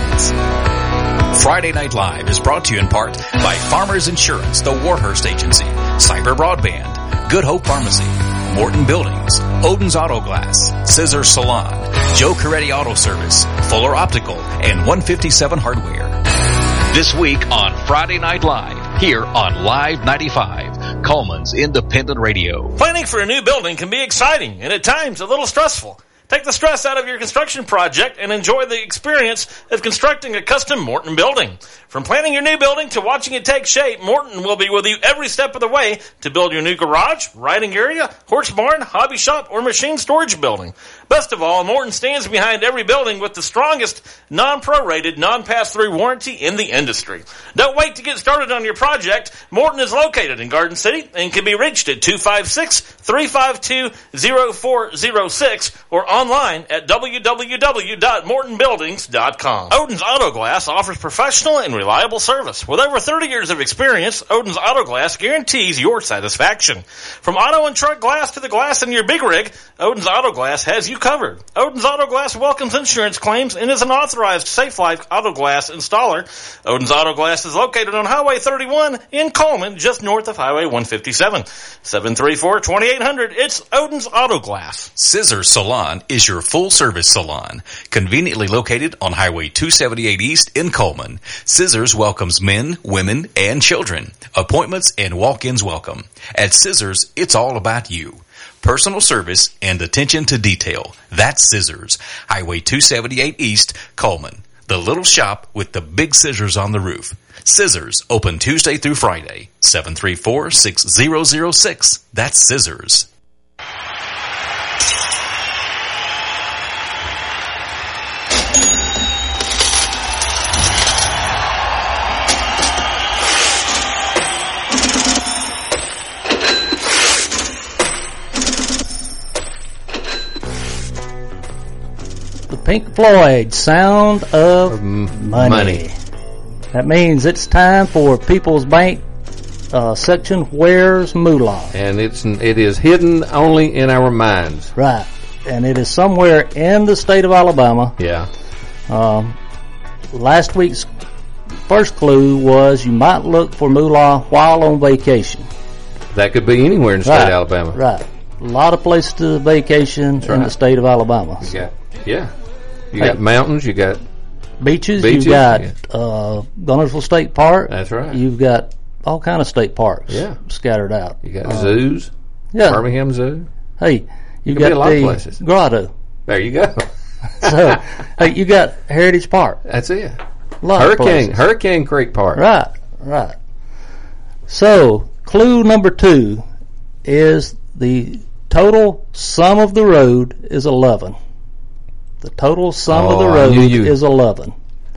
Falcons. Friday Night Live is brought to you in part by Farmers Insurance, the Warhurst Agency, Cyber Broadband, Good Hope Pharmacy, Morton Buildings, Odin's Auto Glass, Scissors Salon, Joe Coretti Auto Service, Fuller Optical, and one fifty-seven Hardware. This week on Friday Night Live, here on Live ninety-five, Coleman's Independent Radio. Planning for a new building can be exciting and at times a little stressful. Take the stress out of your construction project and enjoy the experience of constructing a custom Morton building. From planning your new building to watching it take shape, Morton will be with you every step of the way to build your new garage, riding area, horse barn, hobby shop, or machine storage building. Best of all, Morton stands behind every building with the strongest non-prorated, non-pass-through warranty in the industry. Don't wait to get started on your project. Morton is located in Garden City and can be reached at two five six, three five two, zero four zero six or online at w w w dot morton buildings dot com. Odin's Auto Glass offers professional and reliable service. With over thirty years of experience, Odin's Auto Glass guarantees your satisfaction. From auto and truck glass to the glass in your big rig, Odin's Auto Glass has you covered. Odin's Auto Glass welcomes insurance claims and is an authorized Safe Life Auto Glass installer. Odin's Auto Glass is located on Highway thirty-one in Coleman, just north of Highway one fifty-seven. seven three four, two eight hundred. It's Odin's Auto Glass. Scissors Salon is your full-service salon, conveniently located on Highway two seventy-eight East in Coleman. Scissors welcomes men, women, and children. Appointments and walk-ins welcome. At Scissors, it's all about you. Personal service and attention to detail. That's Scissors. Highway two seventy-eight East, Coleman. The little shop with the big scissors on the roof. Scissors, open Tuesday through Friday. seven three four, six zero zero six. That's Scissors. Pink Floyd, Sound of M- money. money. That means it's time for People's Bank uh, section, Where's Moolah? And it's it is hidden only in our minds. Right. And it is somewhere in the state of Alabama. Yeah. Um, last week's first clue was you might look for moolah while on vacation. That could be anywhere in the right. state of Alabama. Right. A lot of places to vacation That's in right. the state of Alabama. You got, yeah. You Hey. got mountains, you got Beaches, Beaches, you've got yeah. uh, Gunnersville State Park. That's right. You've got all kind of state parks Yeah. scattered out. you got Uh, zoos, Yeah. Birmingham Zoo. Hey, you Could got be a lot of the places. Grotto. There you go. So, hey, you got Heritage Park. That's it. A lot of Hurricane places. Hurricane Creek Park. Right, right. So, clue number two is the total sum of the road is eleven. The total sum Oh, of the I road knew you- is eleven.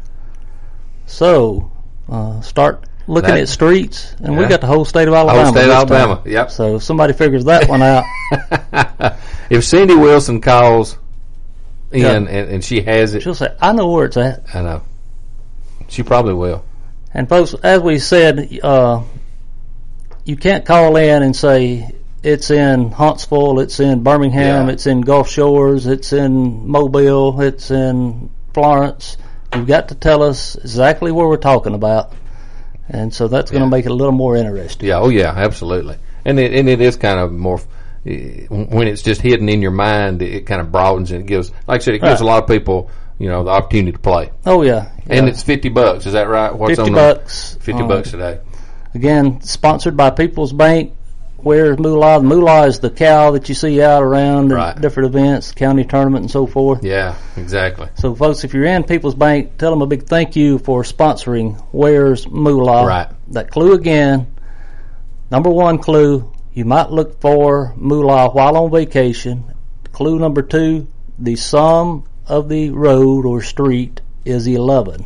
So, uh, start looking That- at streets, and we yeah. got the whole state of Alabama. Whole state of this Alabama, time. yep. So, if somebody figures that one out. If Cindy Wilson calls in Yeah. and, and she has it, She'll say, I know where it's at. I know. She probably will. And folks, as we said, uh, you can't call in and say, It's in Huntsville, it's in Birmingham, Yeah. it's in Gulf Shores, it's in Mobile, it's in Florence. You've got to tell us exactly where we're talking about. And so that's going to Yeah. make it a little more interesting. Yeah, oh yeah, absolutely. And it, and it is kind of more, when it's just hidden in your mind, it kind of broadens and it gives, like I said, it gives Right. a lot of people, you know, the opportunity to play. Oh, yeah. And yeah. it's fifty bucks, is that right? What's fifty on bucks. The, fifty um, bucks today. Again, sponsored by People's Bank. Where's Moolah? The Moolah is the cow that you see out around Right. at different events, county tournament and so forth. Yeah, exactly. So, folks, if you're in People's Bank, tell them a big thank you for sponsoring Where's Moolah. Right. That clue again, number one clue, you might look for Moolah while on vacation. Clue number two, the sum of the road or street is eleven.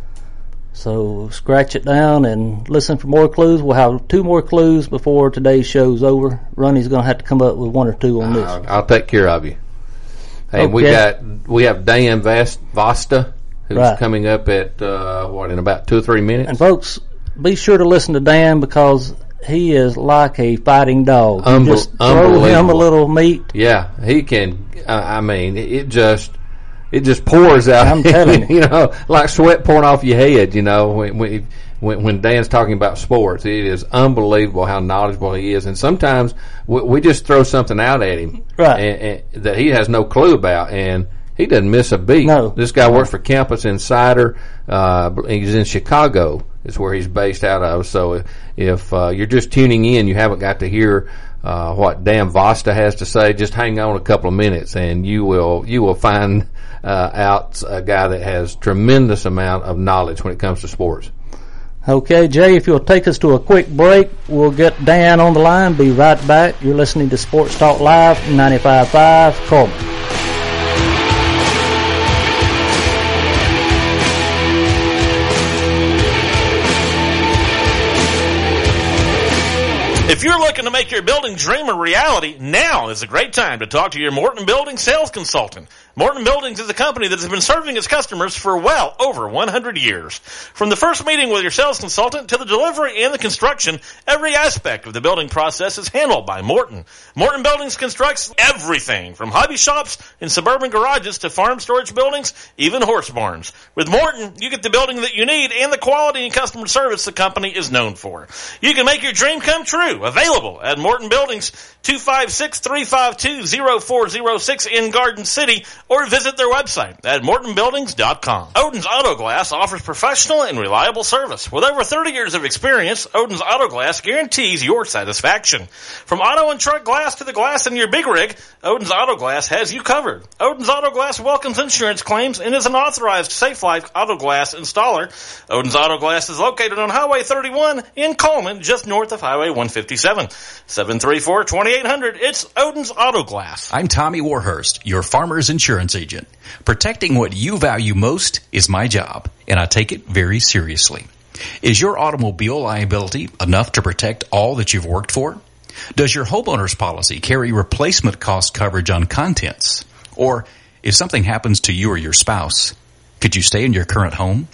So scratch it down and listen for more clues. We'll have two more clues before today's show's over. Ronnie's going to have to come up with one or two on this. I'll, I'll take care of you. Hey, Okay. we got we have Dan Vast, Vasta, who's Right. coming up at uh, what in about two or three minutes. And folks, be sure to listen to Dan because he is like a fighting dog. You Unbel- just throw him a unbelievable. little meat. Yeah, he can. Uh, I mean, it just it just pours out. I'm telling you. you know, like sweat pouring off your head. You know, when when when, when Dan's talking about sports, it is unbelievable how knowledgeable he is. And sometimes we, we just throw something out at him, Right. and, and, that he has no clue about, and he doesn't miss a beat. No. This guy works for Campus Insider. Uh, he's in Chicago. Is where he's based out of. So if, if uh, you're just tuning in, you haven't got to hear uh, what Dan Vasta has to say, just hang on a couple of minutes, and you will you will find uh, out a guy that has tremendous amount of knowledge when it comes to sports. Okay, Jay, if you'll take us to a quick break, we'll get Dan on the line. Be right back. You're listening to Sports Talk Live, ninety-five point five Coleman. If you're looking to make your building dream a reality, now is a great time to talk to your Morton Building sales consultant. Morton Buildings is a company that has been serving its customers for well over one hundred years. From the first meeting with your sales consultant to the delivery and the construction, every aspect of the building process is handled by Morton. Morton Buildings constructs everything from hobby shops and suburban garages to farm storage buildings, even horse barns. With Morton, you get the building that you need and the quality and customer service the company is known for. You can make your dream come true. Available at Morton Buildings, two five six, three five two, zero four zero six in Garden City, or visit their website at morton buildings dot com. Odin's Auto Glass offers professional and reliable service. With over thirty years of experience, Odin's Auto Glass guarantees your satisfaction. From auto and truck glass to the glass in your big rig, Odin's Auto Glass has you covered. Odin's Auto Glass welcomes insurance claims and is an authorized Safe Life Auto Glass installer. Odin's Auto Glass is located on Highway thirty-one in Coleman, just north of Highway one fifty-seven. seven three four, two eight hundred. It's Odin's Auto Glass. I'm Tommy Warhurst, your Farmer's Insurance Agent. Protecting what you value most is my job, and I take it very seriously. Is your automobile liability enough to protect all that you've worked for? Does your homeowner's policy carry replacement cost coverage on contents? Or if something happens to you or your spouse, could you stay in your current home?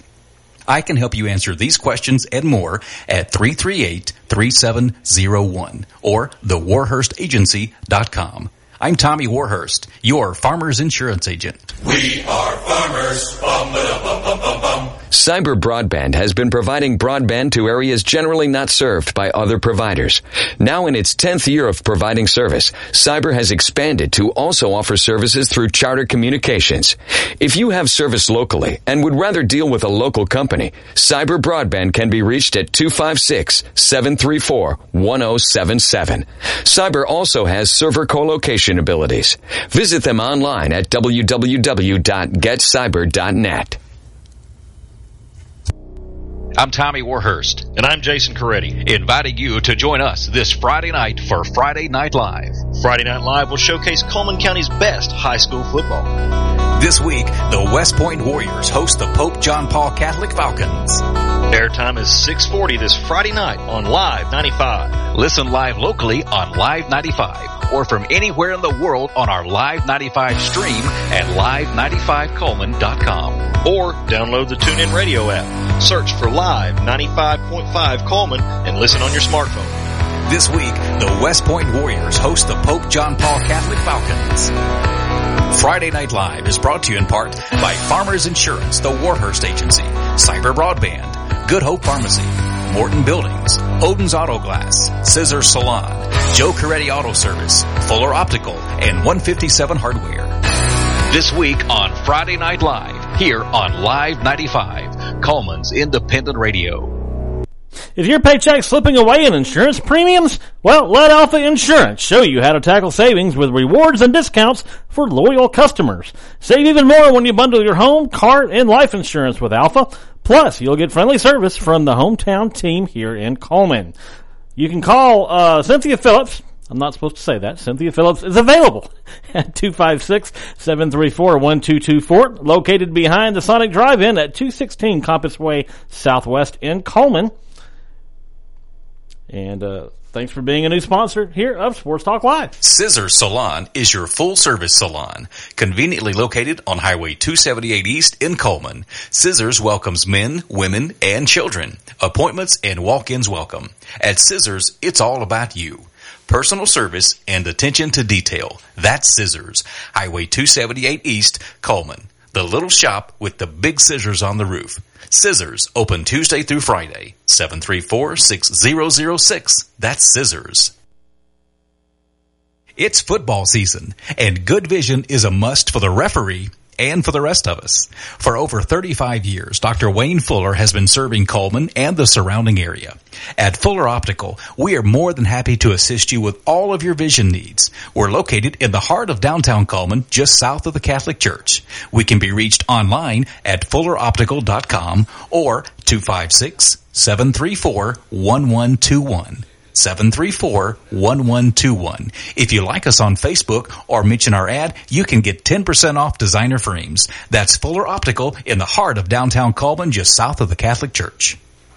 I can help you answer these questions and more at three three eight, three seven zero one or the warhurst agency dot com. I'm Tommy Warhurst, your Farmer's Insurance Agent. We are farmers. Bum, ba, bum, bum, bum, bum. Cyber Broadband has been providing broadband to areas generally not served by other providers. Now in its tenth year of providing service, Cyber has expanded to also offer services through Charter Communications. If you have service locally and would rather deal with a local company, Cyber Broadband can be reached at two five six, seven three four, one zero seven seven. Cyber also has server co-location abilities. Visit them online at w w w dot get cyber dot net. I'm Tommy Warhurst, And I'm Jason Coretti. inviting you to join us this Friday night for Friday Night Live. Friday Night Live will showcase Coleman County's best high school football. This week, the West Point Warriors host the Pope John Paul Catholic Falcons. Airtime is six forty this Friday night on Live ninety-five. Listen live locally on Live ninety-five or from anywhere in the world on our Live ninety-five stream at live ninety-five coleman dot com. Or download the TuneIn Radio app. Search for Live ninety-five point five Coleman and listen on your smartphone. This week, the West Point Warriors host the Pope John Paul Catholic Falcons. Friday Night Live is brought to you in part by Farmers Insurance, the Warhurst Agency, Cyber Broadband, Good Hope Pharmacy, Morton Buildings, Odin's Auto Glass, Scissors Salon, Joe Coretti Auto Service, Fuller Optical, and one fifty-seven Hardware. This week on Friday Night Live, here on Live ninety-five, Coleman's Independent Radio. Is your paycheck slipping away in insurance premiums? Well, let Alpha Insurance show you how to tackle savings with rewards and discounts for loyal customers. Save even more when you bundle your home, car, and life insurance with Alpha. Plus, you'll get friendly service from the hometown team here in Coleman. You can call uh, Cynthia Phillips. I'm not supposed to say that. Cynthia Phillips is available at two five six, seven three four, one two two four, located behind the Sonic Drive-In at two sixteen Compass Way Southwest in Coleman. And uh, thanks for being a new sponsor here of Sports Talk Live. Scissors Salon is your full-service salon, conveniently located on Highway two seventy-eight East in Coleman. Scissors welcomes men, women, and children. Appointments and walk-ins welcome. At Scissors, it's all about you. Personal service and attention to detail. That's Scissors. Highway two seventy-eight East, Coleman. The little shop with the big scissors on the roof. Scissors, open Tuesday through Friday. seven three four, six zero zero six. That's Scissors. It's football season, and good vision is a must for the referee and for the rest of us. For over thirty-five years, Doctor Wayne Fuller has been serving Coleman and the surrounding area. At Fuller Optical, we are more than happy to assist you with all of your vision needs. We're located in the heart of downtown Coleman, just south of the Catholic Church. We can be reached online at fuller optical dot com or two five six, seven three four, one one two one. seven three four, one one two one. If you like us on Facebook or mention our ad, you can get ten percent off designer frames. That's Fuller Optical in the heart of downtown Coleman, just south of the Catholic Church.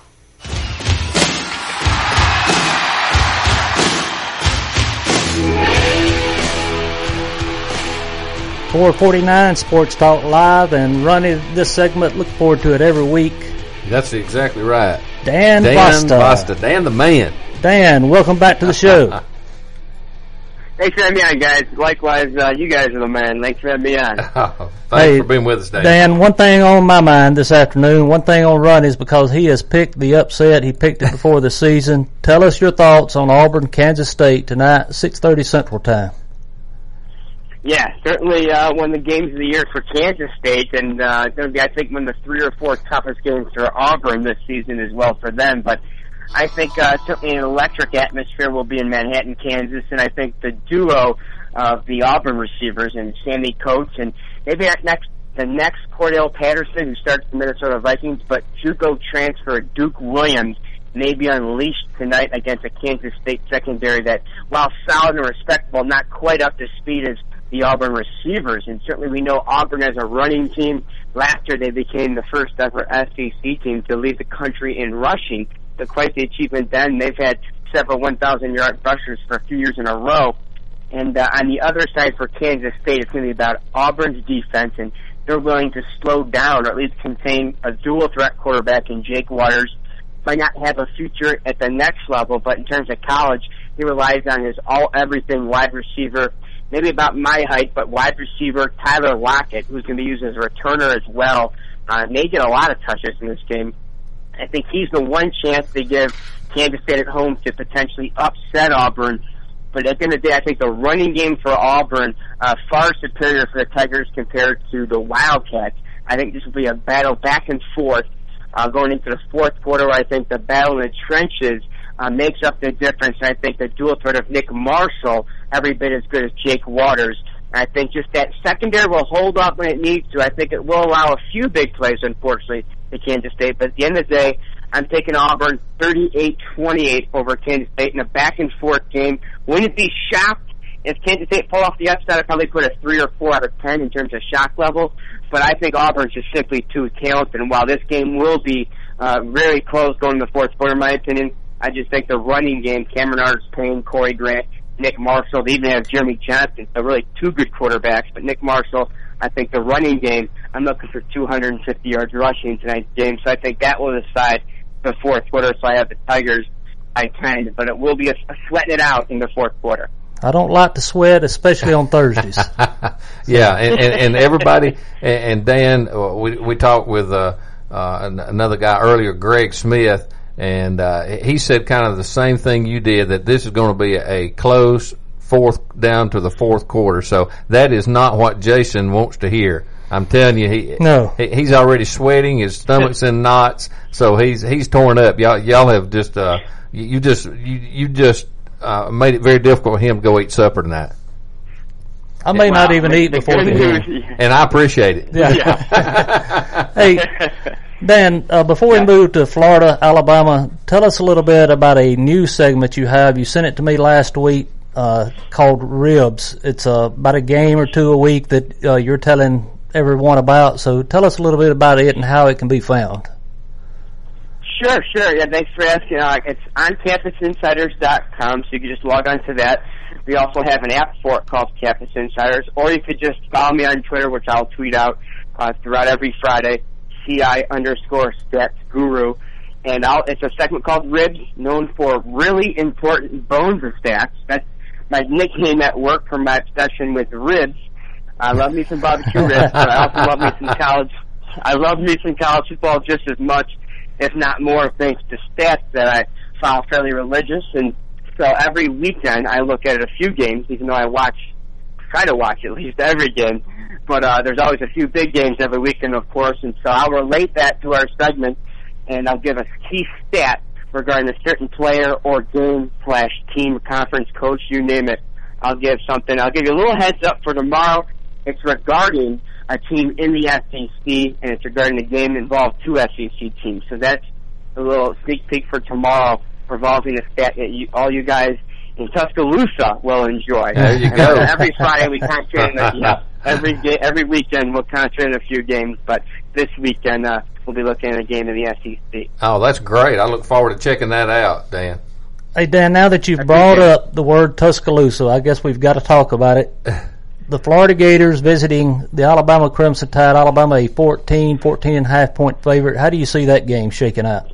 four forty-nine Sports Talk Live, and running this segment, look forward to it every week. That's exactly right. Dan, Dan Basta. Basta. Dan the man. Dan, welcome back to the show. Thanks for having me on, guys. Likewise, uh, you guys are the man. Thanks for having me on. Oh, thanks hey, for being with us, Dan. Dan, one thing on my mind this afternoon, one thing on Run is because he has picked the upset. He picked it before the season. Tell us your thoughts on Auburn, Kansas State tonight, six thirty Central Time. Yeah, certainly uh, one of the games of the year for Kansas State, and uh, it's going to be, I think, one of the three or four toughest games for Auburn this season as well for them. But I think uh, certainly an electric atmosphere will be in Manhattan, Kansas, and I think the duo of the Auburn receivers and Sammy Coates and maybe our next the next Cordell Patterson, who starts the Minnesota Vikings, but JUCO transfer Duke Williams may be unleashed tonight against a Kansas State secondary that, while solid and respectable, not quite up to speed as the Auburn receivers. And certainly we know Auburn as a running team. Last year they became the first ever S E C team to lead the country in rushing. So quite the achievement then. They've had several one thousand yard rushers for a few years in a row. And uh, on the other side for Kansas State, it's going to be about Auburn's defense, and they're willing to slow down or at least contain a dual threat quarterback in Jake Waters. Might not have a future at the next level, but in terms of college, he relies on his all-everything wide receiver, maybe about my height, but wide receiver Tyler Lockett, who's going to be used as a returner as well. Uh, may get a lot of touches in this game. I think he's the one chance they give Kansas State at home to potentially upset Auburn. But at the end of the day, I think the running game for Auburn uh, far superior for the Tigers compared to the Wildcats. I think this will be a battle back and forth uh, going into the fourth quarter. I think the battle in the trenches uh, makes up the difference. I think the dual threat of Nick Marshall, every bit as good as Jake Waters. I think just that secondary will hold up when it needs to. I think it will allow a few big plays, unfortunately, to Kansas State. But at the end of the day, I'm taking Auburn thirty-eight twenty-eight over Kansas State in a back-and-forth game. Wouldn't be shocked if Kansas State pull off the upset. I'd probably put a three or four out of ten in terms of shock level. But I think Auburn's just simply too talented. And while this game will be uh, very close going to the fourth quarter, in my opinion, I just think the running game, Cameron Artis-Payne, Corey Grant, Nick Marshall, they even have Jeremy Johnson, so really two good quarterbacks. But Nick Marshall, I think the running game, I'm looking for two hundred fifty yards rushing tonight's game, so I think that will decide the fourth quarter. So I have the Tigers trend, but it will be a, a sweating it out in the fourth quarter. I don't like to sweat, especially on Thursdays. Yeah, and, and, and everybody, and, and Dan, we we talked with uh, uh, another guy earlier, Greg Smith, and uh, he said kind of the same thing you did, that this is going to be a, a close fourth down to the fourth quarter. So that is not what Jason wants to hear. I'm telling you, he no. he, he's already sweating. His stomach's in knots, so he's he's torn up. Y'all y'all have just uh you, you just you you just uh, made it very difficult for him to go eat supper tonight. I may wow, not even eat before the game, and I appreciate it. Yeah. yeah. Hey, Dan, uh, before we yeah. move to Florida, Alabama, tell us a little bit about a new segment you have. You sent it to me last week. Uh, called Ribs. It's uh, about a game or two a week that uh, you're telling everyone about. So tell us a little bit about it and how it can be found. Sure, sure. Yeah, thanks for asking. Uh, it's on campus insiders dot com, so you can just log on to that. We also have an app for it called Campus Insiders, or you could just follow me on Twitter, which I'll tweet out uh, throughout every Friday, C I underscore stats guru. And I'll, it's a segment called Ribs, known for really important bones of stats. That's my nickname at work for my obsession with ribs. I love me some barbecue ribs, but I also love me some college. I love me some college football just as much, if not more, thanks to stats that I follow fairly religious. And so every weekend I look at a few games, even though I watch, try to watch at least every game. But uh, there's always a few big games every weekend, of course. And so I'll relate that to our segment, and I'll give a key stat regarding a certain player or game slash team, conference, coach, you name it. I'll give something. I'll give you a little heads up for tomorrow. It's regarding a team in the S E C, and it's regarding a game that involved two S E C teams. So that's a little sneak peek for tomorrow, revolving a stat that you, all you guys in Tuscaloosa will enjoy. There you go. Every Friday we concentrate on yeah, every ga- every weekend we'll concentrate on a few games, but this weekend uh, we'll be looking at a game in the S E C. Oh, that's great. I look forward to checking that out, Dan. Hey, Dan, now that you've brought up the word Tuscaloosa, I guess we've got to talk about it. The Florida Gators visiting the Alabama Crimson Tide. Alabama a fourteen, fourteen and a half point favorite. How do you see that game shaking out?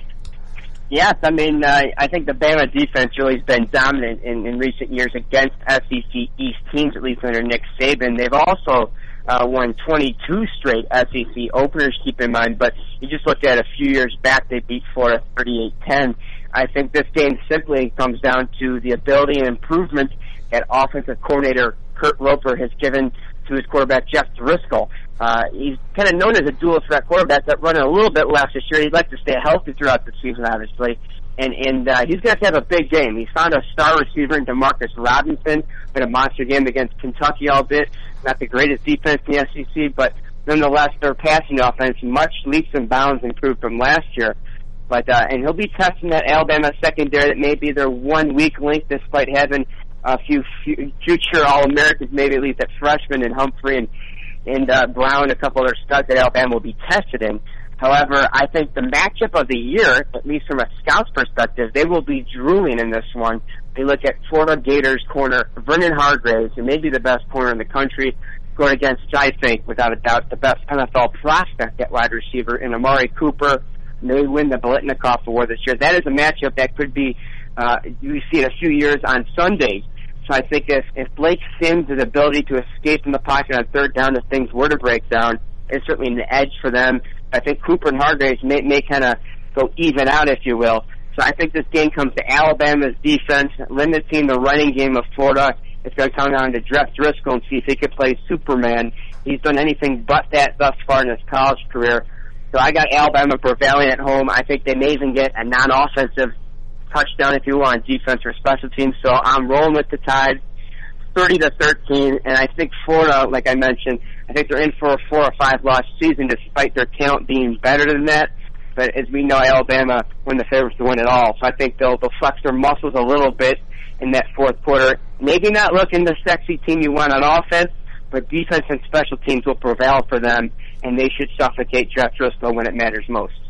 Yes, I mean, uh, I think the Bama defense really has been dominant in, in recent years against S E C East teams, at least under Nick Saban. They've also uh, won twenty-two straight S E C openers, keep in mind, but you just looked at a few years back, they beat Florida thirty-eight ten. I think this game simply comes down to the ability and improvement that offensive coordinator Kurt Roper has given to his quarterback, Jeff Driscoll. Uh, he's kind of known as a dual threat quarterback that running a little bit less this year. He'd like to stay healthy throughout the season, obviously. And, and uh, he's going to have a big game. He's found a star receiver in DeMarcus Robinson. Been a monster game against Kentucky all bit. Not the greatest defense in the S E C, but nonetheless, their passing offense much leaps and bounds improved from last year. But uh, and he'll be testing that Alabama secondary that may be their one weak link, despite having a few future All-Americans, maybe at least at freshman and Humphrey and and uh, Brown, a couple other studs that Alabama will be tested in. However, I think the matchup of the year, at least from a scout's perspective, they will be drooling in this one. They look at Florida Gators corner Vernon Hargreaves, who may be the best corner in the country, going against, I think, without a doubt, the best N F L prospect at wide receiver in Amari Cooper. May win the Biletnikoff Award this year. That is a matchup that could be, uh, you see in a few years on Sundays. So I think if, if Blake Sims' ability to escape from the pocket on third down if things were to break down is certainly an edge for them. I think Cooper and Hargreaves may, may kind of go even out, if you will. So I think this game comes to Alabama's defense, limiting the running game of Florida. It's going to come down to Jeff Driscoll and see if he could play Superman. He's done anything but that thus far in his college career. So I got Alabama prevailing at home. I think they may even get a non-offensive touchdown, if you will, on defense or special teams. So I'm rolling with the Tide, thirty to thirteen. And I think Florida, like I mentioned, I think they're in for a four or five loss season, despite their talent being better than that. But as we know, Alabama win the favorites to win it all. So I think they'll, they'll flex their muscles a little bit in that fourth quarter. Maybe not looking the sexy team you want on offense, but defense and special teams will prevail for them, and they should suffocate Jeff Driscoll when it matters most.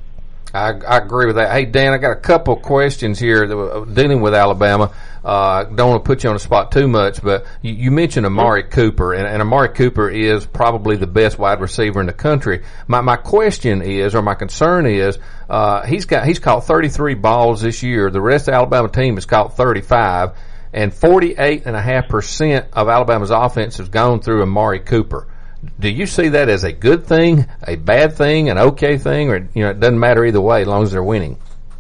I, I agree with that. Hey, Dan, I got a couple questions here that were dealing with Alabama. Uh, don't want to put you on the spot too much, but you, you mentioned Amari Cooper, and, and Amari Cooper is probably the best wide receiver in the country. My my question is, or my concern is, uh, he's got he's caught thirty-three balls this year. The rest of the Alabama team has caught thirty-five, and forty-eight and a half percent of Alabama's offense has gone through Amari Cooper. Do you see that as a good thing, a bad thing, an okay thing, or you know it doesn't matter either way as long as they're winning?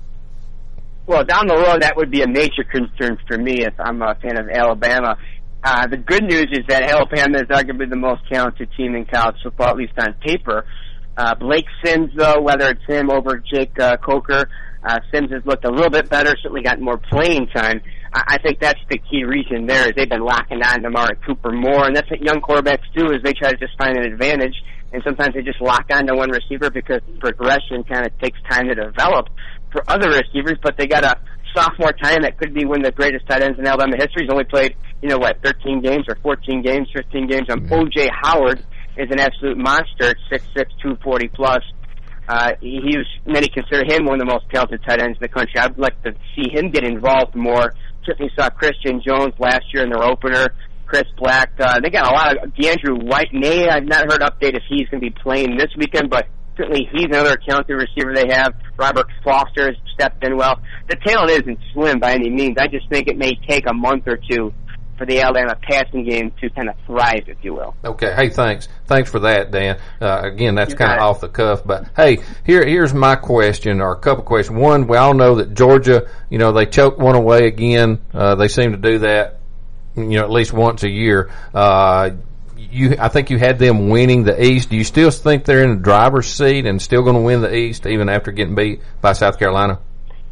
Well, down the road, that would be a major concern for me if I'm a fan of Alabama. Uh, the good news is that Alabama is arguably the most talented team in college football, at least on paper. Uh, Blake Sims, though, whether it's him over Jake uh, Coker, uh, Sims has looked a little bit better, certainly gotten more playing time. I, I think that's the key reason there is they've been locking on to Amari Cooper more, and that's what young quarterbacks do is they try to just find an advantage, and sometimes they just lock on to one receiver because progression kind of takes time to develop for other receivers, but they got a sophomore time that could be one of the greatest tight ends in Alabama history. He's only played, you know, what, thirteen games or fourteen games, fifteen games. Um, O J Howard is an absolute monster at six six, two forty plus. Uh, he, he was, many consider him one of the most talented tight ends in the country. I'd like to see him get involved more. Certainly saw Christian Jones last year in their opener. Chris Black. Uh, they got a lot of DeAndrew White. Nay, I've not heard update if he's going to be playing this weekend, but certainly he's another talented receiver they have. Robert Foster has stepped in well. The talent isn't slim by any means. I just think it may take a month or two for the Alabama passing game to kind of thrive, if you will. Okay. Hey, thanks. Thanks for that, Dan. Uh, again, that's kind of off the cuff, but hey, here, here's my question, or a couple questions. One, we all know that Georgia, you know, they choked one away again. Uh, they seem to do that, you know, at least once a year. Uh, You, I think you had them winning the East. Do you still think they're in the driver's seat and still going to win the East even after getting beat by South Carolina?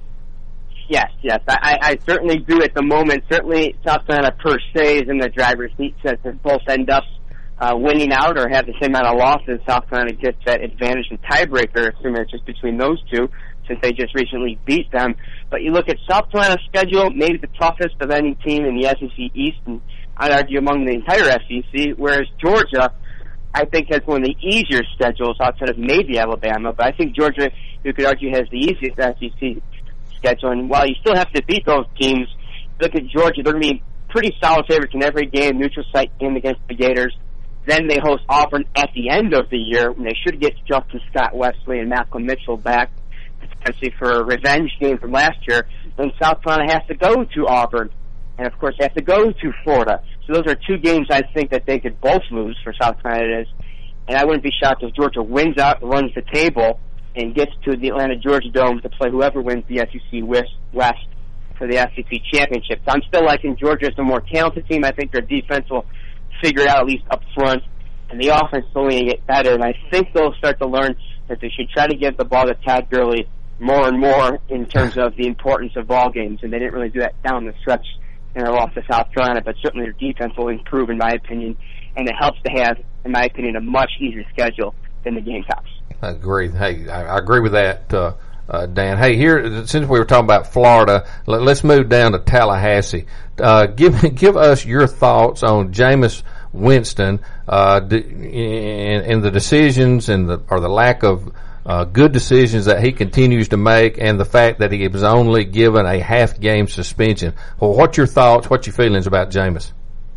Yes, yes. I, I certainly do at the moment. Certainly South Carolina per se is in the driver's seat since if both end up uh, winning out or have the same amount of losses. South Carolina gets that advantage in tiebreaker, assuming it's just between those two, since they just recently beat them. But you look at South Carolina's schedule, maybe the toughest of any team in the S E C East, and I'd argue among the entire S E C, whereas Georgia, I think, has one of the easier schedules outside of maybe Alabama, but I think Georgia, you could argue, has the easiest S E C schedule, and while you still have to beat those teams, look at Georgia, they're going to be pretty solid favorites in every game, neutral site game against the Gators. Then they host Auburn at the end of the year, when they should get Justin Scott Wesley and Malcolm Mitchell back, potentially for a revenge game from last year. Then South Carolina has to go to Auburn, and of course they have to go to Florida. So those are two games I think that they could both lose for South Carolina. And I wouldn't be shocked if Georgia wins out, runs the table, and gets to the Atlanta Georgia Dome to play whoever wins the S E C West, West for the S E C championship. So I'm still liking Georgia as the more talented team. I think their defense will figure it out at least up front, and the offense is only going to get better. And I think they'll start to learn that they should try to give the ball to Todd Gurley more and more in terms of the importance of ball games, and they didn't really do that down the stretch in their loss to South Carolina, but certainly their defense will improve, in my opinion, and it helps to have, in my opinion, a much easier schedule than the Gamecocks. I agree. Hey, I, I agree with that, uh, uh, Dan. Hey, here, since we were talking about Florida, let, let's move down to Tallahassee. Uh, give give us your thoughts on Jameis Winston uh, and, and the decisions and the or the lack of Uh, good decisions that he continues to make, and the fact that he was only given a half-game suspension. Well, what's your thoughts, what's your feelings about Jameis?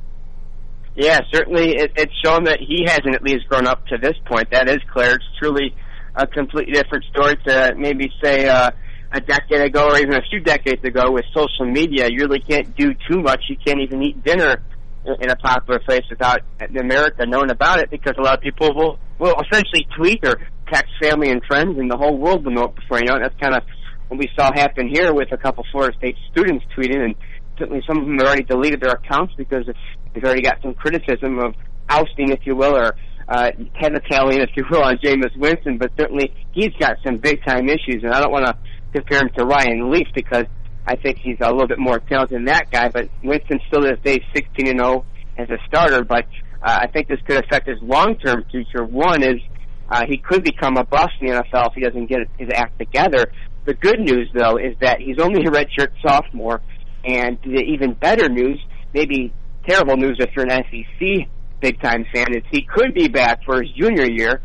Yeah, certainly it, it's shown that he hasn't at least grown up to this point. That is clear. It's truly a completely different story to maybe, say, uh, a decade ago or even a few decades ago with social media. You really can't do too much. You can't even eat dinner in a popular place without America knowing about it, because a lot of people will, will essentially tweet or text family and friends, and the whole world will know it before you know it. That's kind of what we saw happen here with a couple Florida State students tweeting, and certainly some of them have already deleted their accounts because they've already got some criticism of ousting, if you will, or uh, head-of-tallying, if you will, on Jameis Winston, but certainly he's got some big-time issues, and I don't want to compare him to Ryan Leaf because I think he's a little bit more talented than that guy, but Winston still to this day sixteen and oh as a starter, but uh, I think this could affect his long-term future. One is uh, he could become a bust in the N F L if he doesn't get his act together. The good news, though, is that he's only a redshirt sophomore, and the even better news, maybe terrible news if you're an S E C big-time fan, is he could be back for his junior year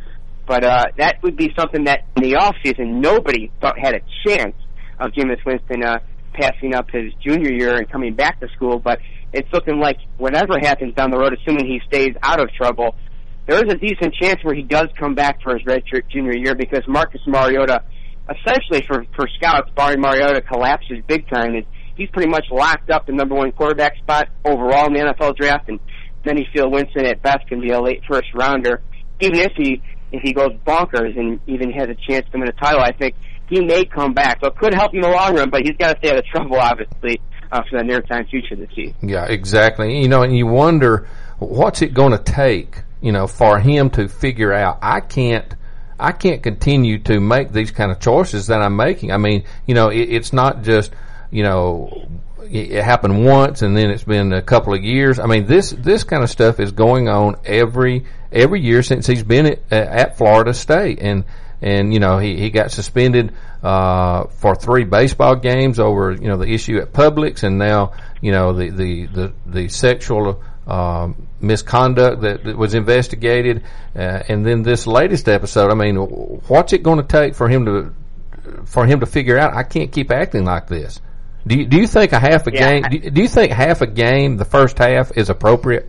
But uh, that would be something that in the offseason nobody thought had a chance of Jameis Winston uh, passing up his junior year and coming back to school. But it's looking like whatever happens down the road, assuming he stays out of trouble, there is a decent chance where he does come back for his redshirt junior year, because Marcus Mariota, essentially for, for scouts, barring Mariota collapses big time, and he's pretty much locked up the number one quarterback spot overall in the N F L draft, and then you feel Winston at best can be a late first rounder. Even if he if he goes bonkers and even has a chance to win a title, I think he may come back. So it could help him in the long run, but he's got to stay out of trouble, obviously, uh, for the near-time future this season. Yeah, exactly. You know, and you wonder, what's it going to take, you know, for him to figure out, I can't, I can't continue to make these kind of choices that I'm making. I mean, you know, it, it's not just, you know, it happened once and then it's been a couple of years. I mean, this this kind of stuff is going on every every year since he's been at, at Florida State, and and you know he he got suspended uh, for three baseball games over you know the issue at Publix, and now you know the the the, the sexual um, misconduct that, that was investigated, uh, and then this latest episode. I mean, what's it going to take for him to for him to figure out I can't keep acting like this? Do you, do you think a half a yeah, game? Do you, do you think half a game, the first half, is appropriate?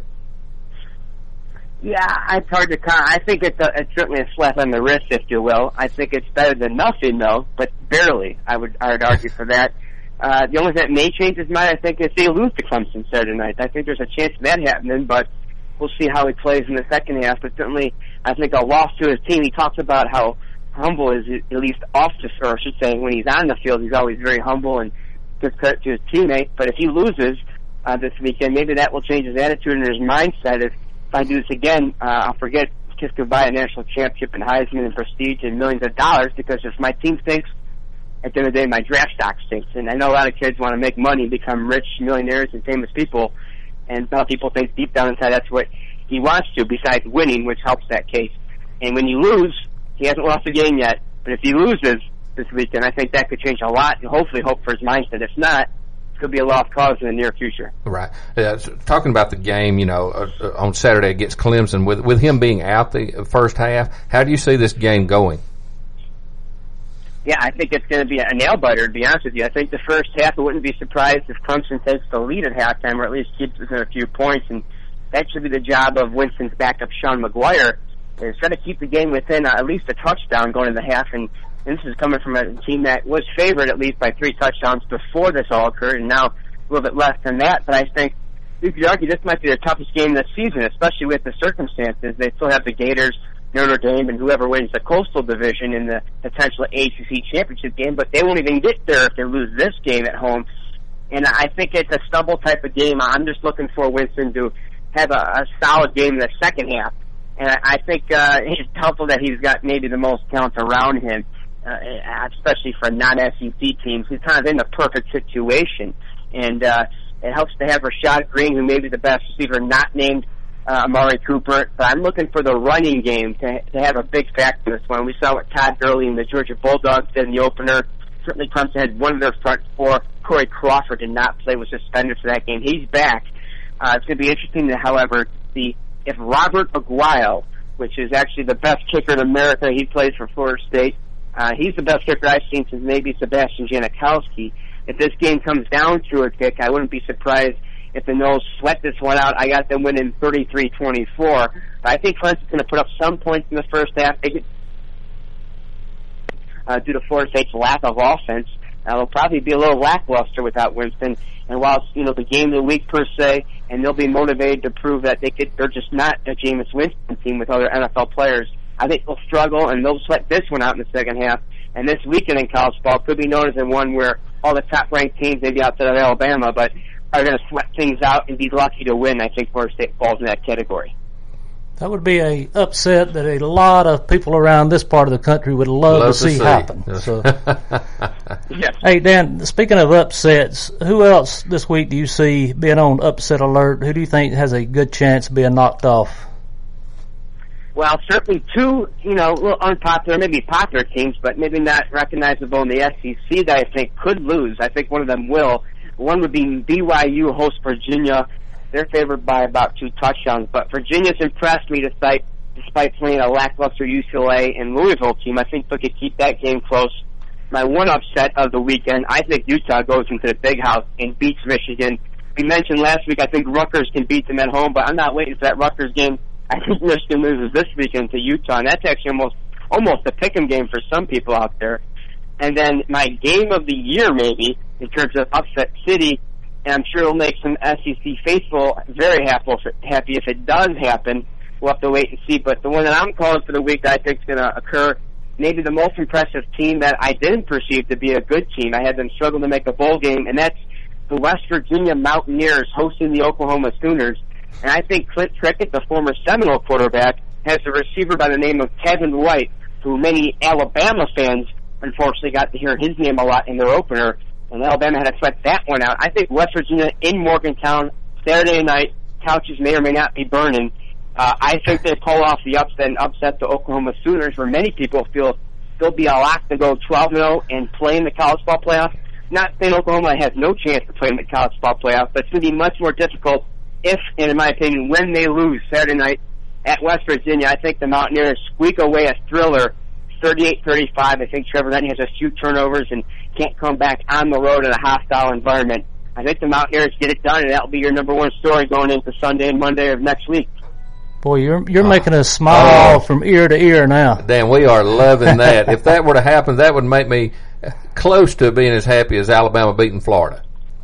Yeah, it's hard to count. I think it's, a, it's certainly a slap on the wrist, if you will. I think it's better than nothing, though, but barely. I would I would argue for that. Uh, the only thing that may change his mind, I think, is they lose to Clemson Saturday night. I think there's a chance of that happening, but we'll see how he plays in the second half. But certainly, I think a loss to his team. He talks about how humble is, at least off the, or I should say, when he's on the field, he's always very humble and gives credit to his teammate. But if he loses uh, this weekend, maybe that will change his attitude and his mindset. If, if I do this again, uh, I'll forget kiss goodbye a national championship and Heisman and prestige and millions of dollars, because if my team stinks, at the end of the day, my draft stock stinks. And I know a lot of kids want to make money, become rich millionaires and famous people, and a lot of people think deep down inside that's what he wants to, besides winning, which helps that case. And when you lose, he hasn't lost a game yet, but if he loses this weekend, I think that could change a lot, and hopefully hope for his mindset. If not, it could be a lost cause in the near future. Right. Uh, so talking about the game, you know, uh, on Saturday against Clemson, with with him being out the first half, how do you see this game going? Yeah, I think it's going to be a nail-biter, to be honest with you. I think the first half, I wouldn't be surprised if Clemson takes the lead at halftime, or at least keeps within a few points, and that should be the job of Winston's backup, Sean McGuire, is try to keep the game within uh, at least a touchdown going into the half. And this is coming from a team that was favored at least by three touchdowns before this all occurred, and now a little bit less than that. But I think you could argue this might be their toughest game this season, especially with the circumstances. They still have the Gators, Notre Dame, and whoever wins the Coastal Division in the potential A C C championship game, but they won't even get there if they lose this game at home. And I think it's a stumble type of game. I'm just looking for Winston to have a, a solid game in the second half. And I, I think uh, it's helpful that he's got maybe the most talent around him, uh, especially for non-S E C teams. He's kind of in the perfect situation. And uh, it helps to have Rashad Green, who may be the best receiver, not named uh, Amari Cooper. But I'm looking for the running game to, to have a big factor in this one. We saw what Todd Gurley and the Georgia Bulldogs did in the opener. Certainly Clemson had one of their front four. Corey Crawford did not play, was suspended for that game. He's back. Uh, it's going to be interesting, to, however, to see if Robert Aguayo, which is actually the best kicker in America, he plays for Florida State. Uh, he's the best kicker I've seen since maybe Sebastian Janikowski. If this game comes down to a kick, I wouldn't be surprised if the Noles sweat this one out. I got them winning thirty-three twenty-four. I think Clemson's going to put up some points in the first half. They get, uh, due to Florida State's lack of offense. Uh, it'll probably be a little lackluster without Winston. And while it's, you know, the game of the week per se, and they'll be motivated to prove that they could, they're just not a Jameis Winston team with other N F L players, I think they'll struggle, and they'll sweat this one out in the second half. And this weekend in college ball could be known as the one where all the top-ranked teams, maybe outside of Alabama, but are going to sweat things out and be lucky to win. I think Florida State falls in that category. That would be a upset that a lot of people around this part of the country would love, love to, see to see happen. So, yes. Hey, Dan, speaking of upsets, who else this week do you see being on upset alert? Who do you think has a good chance of being knocked off? Well, certainly two, you know, a little unpopular, maybe popular teams, but maybe not recognizable in the S E C that I think could lose. I think one of them will. One would be B Y U hosts Virginia. They're favored by about two touchdowns, but Virginia's impressed me despite despite playing a lackluster U C L A and Louisville team. I think they could keep that game close. My one upset of the weekend, I think Utah goes into the Big House and beats Michigan. We mentioned last week I think Rutgers can beat them at home, but I'm not waiting for that Rutgers game. I think Michigan loses this weekend to Utah, and that's actually almost almost a pick'em game for some people out there. And then my game of the year, maybe, in terms of upset city, and I'm sure it'll make some S E C faithful very happy if it, happy if it does happen. We'll have to wait and see. But the one that I'm calling for the week that I think is going to occur, maybe the most impressive team that I didn't perceive to be a good team. I had them struggle to make a bowl game, and that's the West Virginia Mountaineers hosting the Oklahoma Sooners. And I think Clint Trickett, the former Seminole quarterback, has a receiver by the name of Kevin White, who many Alabama fans unfortunately got to hear his name a lot in their opener, and Alabama had to sweat that one out. I think West Virginia in Morgantown, Saturday night, couches may or may not be burning. Uh, I think they pull off the upset and upset the Oklahoma Sooners, where many people feel they'll be a lock to go twelve and oh and play in the college football playoff. Not saying Oklahoma has no chance to play in the college football playoff, but it's going to be much more difficult if, and in my opinion, when they lose Saturday night at West Virginia. I think the Mountaineers squeak away a thriller, thirty-eight thirty-five. I think Trevor Knight has a few turnovers and can't come back on the road in a hostile environment. I think the Mountaineers get it done, and that'll be your number one story going into Sunday and Monday of next week. Boy, you're you're uh, making us smile uh, from ear to ear now. Dan, we are loving that. If that were to happen, that would make me close to being as happy as Alabama beating Florida.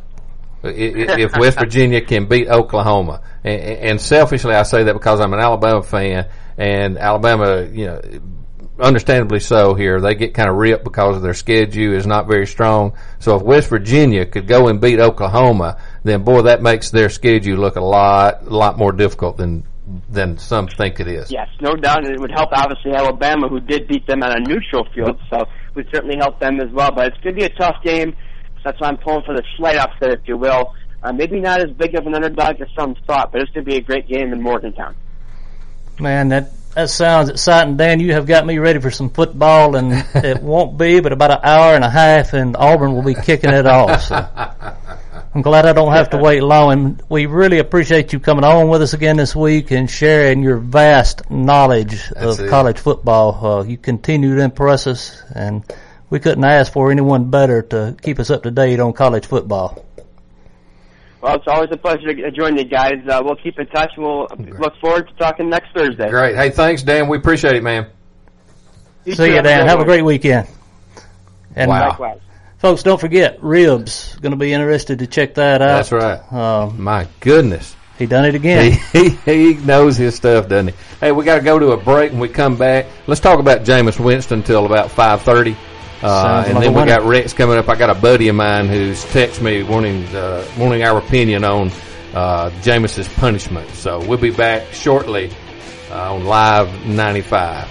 If West Virginia can beat Oklahoma. And, and selfishly, I say that because I'm an Alabama fan, and Alabama, you know, understandably so here, they get kind of ripped because of their schedule is not very strong. So if West Virginia could go and beat Oklahoma, then boy, that makes their schedule look a lot, a lot more difficult than than some think it is. Yes, no doubt, and it would help obviously Alabama, who did beat them on a neutral field, so it would certainly help them as well. But it's going to be a tough game. So that's why I'm pulling for the slight upset, if you will. Uh, maybe not as big of an underdog as some thought, but it's going to be a great game in Morgantown. Man, that that sounds exciting, Dan. You have got me ready for some football, and it won't be but about an hour and a half, and Auburn will be kicking it off. So I'm glad I don't have to wait long, and we really appreciate you coming on with us again this week and sharing your vast knowledge That's of it. college football. Uh, you continue to impress us, and we couldn't ask for anyone better to keep us up to date on college football. Well, it's always a pleasure to join you guys. Uh, we'll keep in touch. We'll Great. look forward to talking next Thursday. Great. Hey, thanks, Dan. We appreciate it, man. You See you, Dan. Have a great weekend. And wow. Likewise. Folks, don't forget, Ribs. Going to be interested to check that out. That's right. Um, My goodness. He done it again. He, he, he knows his stuff, doesn't he? Hey, we got to go to a break. When we come back, let's talk about Jameis Winston until about five thirty. Uh, and like then we got Rex coming up. I got a buddy of mine who's texted me wanting uh, wanting our opinion on uh, Jameis's punishment. So we'll be back shortly uh, on Live ninety-five.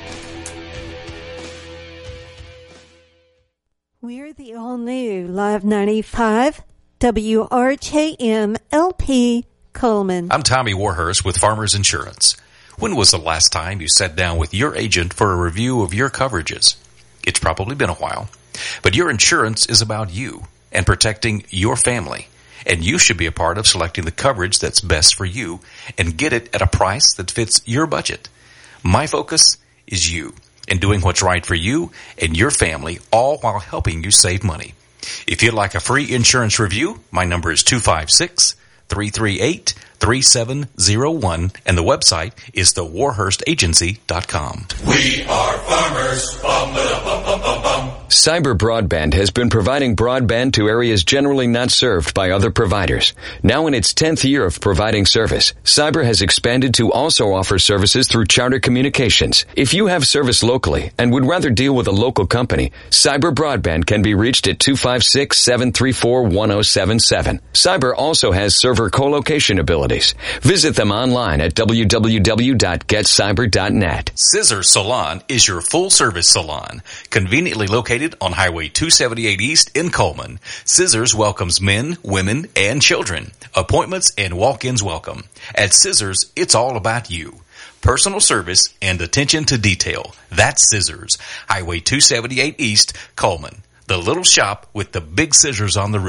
We're the all-new Live ninety-five W R J M L P Coleman. I'm Tommy Warhurst with Farmers Insurance. When was the last time you sat down with your agent for a review of your coverages? It's probably been a while, but your insurance is about you and protecting your family, and you should be a part of selecting the coverage that's best for you and get it at a price that fits your budget. My focus is you and doing what's right for you and your family, all while helping you save money. If you'd like a free insurance review, my number is two five six, three three eight, three seven zero one, and the website is the warhurst agency dot com. We are farmers. Bum, ba, bum, bum, bum, bum. Cyber Broadband has been providing broadband to areas generally not served by other providers. Now in its tenth year of providing service, Cyber has expanded to also offer services through Charter Communications. If you have service locally and would rather deal with a local company, Cyber Broadband can be reached at two five six, seven three four, one zero seven seven. Cyber also has server co-location abilities. Visit them online at w w w dot get cyber dot net. Scissors Salon is your full-service salon, conveniently located on Highway two seventy-eight East in Coleman. Scissors welcomes men, women, and children. Appointments and walk-ins welcome. At Scissors, it's all about you. Personal service and attention to detail. That's Scissors. Highway two seventy-eight East, Coleman. The little shop with the big scissors on the roof.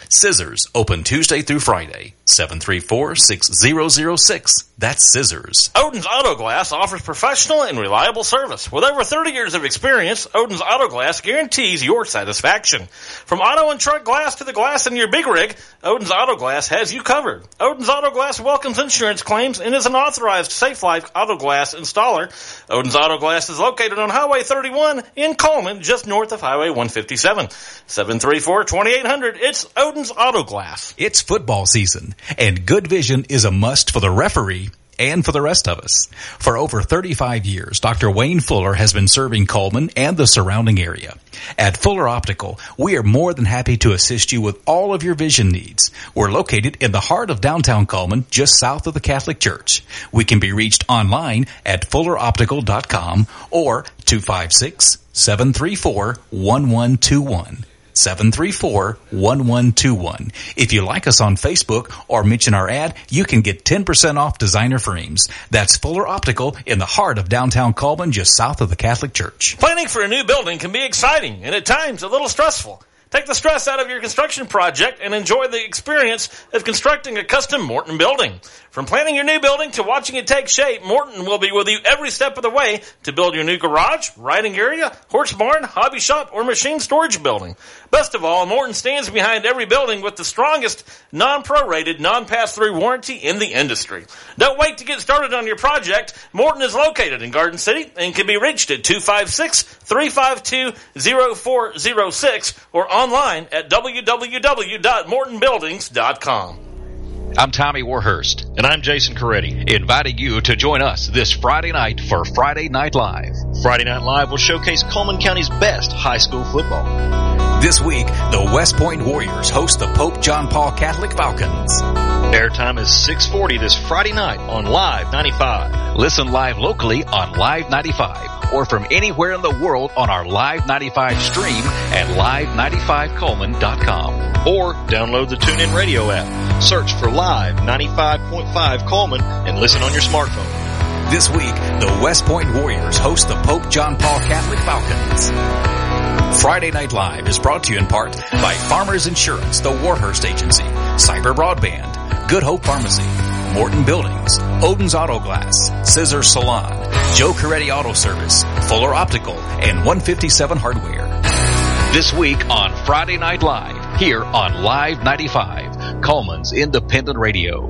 Scissors, open Tuesday through Friday. seven three four, six zero zero six. That's Scissors. Odin's Auto Glass offers professional and reliable service. With over thirty years of experience, Odin's Auto Glass guarantees your satisfaction. From auto and truck glass to the glass in your big rig, Odin's Auto Glass has you covered. Odin's Auto Glass welcomes insurance claims and is an authorized Safe Life Auto Glass installer. Odin's Auto Glass is located on Highway thirty-one in Coleman, just north of Highway one fifty-seven. seven three four, two eight hundred. It's Odin's Auto Glass. It's football season, and good vision is a must for the referee and for the rest of us. For over thirty-five years, Doctor Wayne Fuller has been serving Coleman and the surrounding area. At Fuller Optical, we are more than happy to assist you with all of your vision needs. We're located in the heart of downtown Coleman, just south of the Catholic Church. We can be reached online at fuller optical dot com or two five six, seven three four, one one two one. seven three four, one one two one. If you like us on Facebook or mention our ad, you can get ten percent off designer frames. That's Fuller Optical in the heart of downtown Coleman, just south of the Catholic Church. Planning for a new building can be exciting and at times a little stressful. Take the stress out of your construction project and enjoy the experience of constructing a custom Morton building. From planning your new building to watching it take shape, Morton will be with you every step of the way to build your new garage, riding area, horse barn, hobby shop, or machine storage building. Best of all, Morton stands behind every building with the strongest non-prorated, non-pass-through warranty in the industry. Don't wait to get started on your project. Morton is located in Garden City and can be reached at two five six, three five two, zero four zero six or online at w w w dot morton buildings dot com. I'm Tommy Warhurst. And I'm Jason Coretti. Inviting you to join us this Friday night for Friday Night Live. Friday Night Live will showcase Coleman County's best high school football. This week, the West Point Warriors host the Pope John Paul Catholic Falcons. Airtime is six forty this Friday night on Live ninety-five. Listen live locally on Live ninety-five or from anywhere in the world on our Live ninety-five stream at live ninety-five coleman dot com. Or download the TuneIn Radio app. Search for Live ninety-five point five Coleman and listen on your smartphone. This week, the West Point Warriors host the Pope John Paul Catholic Falcons. Friday Night Live is brought to you in part by Farmers Insurance, the Warhurst Agency, Cyber Broadband, Good Hope Pharmacy, Morton Buildings, Odin's Auto Glass, Scissors Salon, Joe Coretti Auto Service, Fuller Optical, and one fifty-seven Hardware. This week on Friday Night Live, here on Live ninety-five, Coleman's Independent Radio.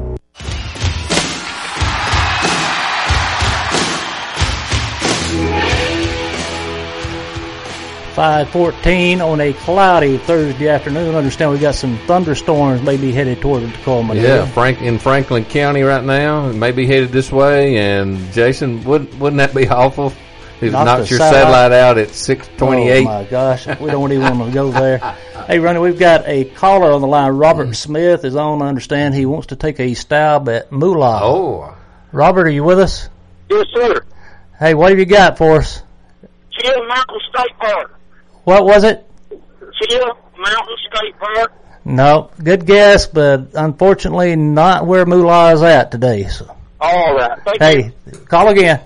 five fourteen on a cloudy Thursday afternoon. I understand we got some thunderstorms maybe headed toward the Coleman area. Yeah, Frank in Franklin County right now, maybe headed this way. And Jason, wouldn't wouldn't that be awful? If Knock knocks your satellite. satellite out at six twenty-eight. Oh my gosh, we don't even want to go there. Hey, Ronnie, we've got a caller on the line. Robert mm. Smith is on. I understand he wants to take a stab at Moolah. Oh, Robert, are you with us? Yes, sir. Hey, what have you got for us? Chill Mountain State Park. What was it? Chill Mountain State Park. No, good guess, but unfortunately not where Moolah is at today. So. All right. Thank hey, you. Call again.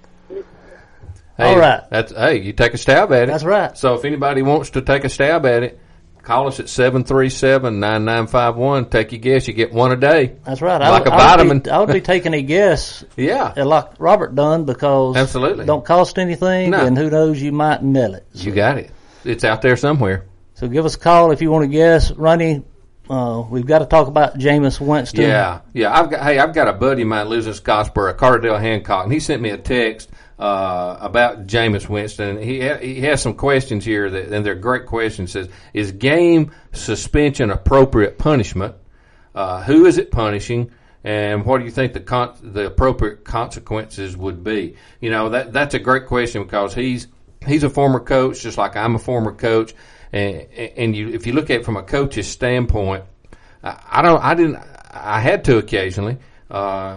Hey, All right. That's hey, you take a stab at it. That's right. So if anybody wants to take a stab at it, call us at seven three seven, nine nine five one. Take your guess. You get one a day. That's right. Like I would, a I vitamin. Would be, I would be taking a guess. Yeah. Like Robert done because absolutely it don't cost anything, no. and who knows, you might nail it. So. You got it. It's out there somewhere. So give us a call if you want to guess. Ronnie, uh, we've got to talk about Jameis Winston. Yeah, yeah. I've got. Hey, I've got a buddy of mine lives in Scottsboro, Cardell Hancock, and he sent me a text uh, about Jameis Winston. He ha- he has some questions here, that, and they're great questions. Says, is game suspension appropriate punishment? Uh, who is it punishing? And what do you think the con- the appropriate consequences would be? You know, that that's a great question because he's he's a former coach, just like I'm a former coach. And, and you, if you look at it from a coach's standpoint, I don't, I didn't, I had to occasionally. Uh,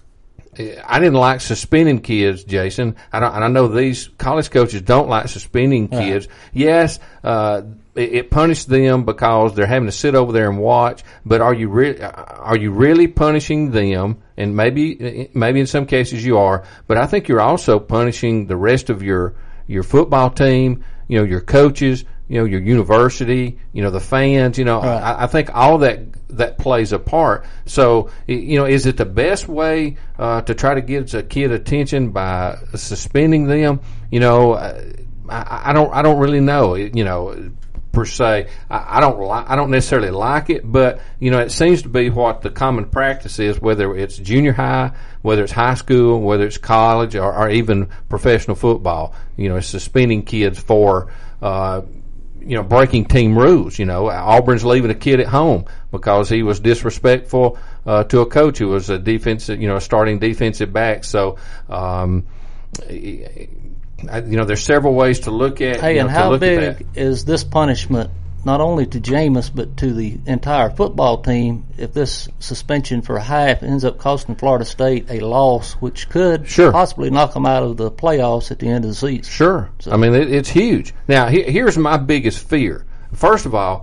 I didn't like suspending kids, Jason. I don't, and I know these college coaches don't like suspending kids. Right. Yes, uh, it, it punished them because they're having to sit over there and watch. But are you really, are you really punishing them? And maybe, maybe in some cases you are. But I think you're also punishing the rest of your your football team. You know, your coaches. you know, your university, you know, the fans, you know, right. I, I think all that that plays a part. So, you know, is it the best way uh, to try to get a kid attention by suspending them? You know, I, I don't I don't really know. You know, per se, I, I don't li- I don't necessarily like it, but you know, it seems to be what the common practice is, whether it's junior high, whether it's high school, whether it's college, or, or even professional football. You know, suspending kids for uh, you know, breaking team rules. You know, Auburn's leaving a kid at home because he was disrespectful uh, to a coach who was a defensive, you know, a starting defensive back. So, um, you know, there's several ways to look at. Hey, you know, and how big is this punishment not only to Jameis but to the entire football team if this suspension for a half ends up costing Florida State a loss, which could sure. possibly knock them out of the playoffs at the end of the season? Sure. So. I mean, it, it's huge. Now, he, here's my biggest fear. First of all,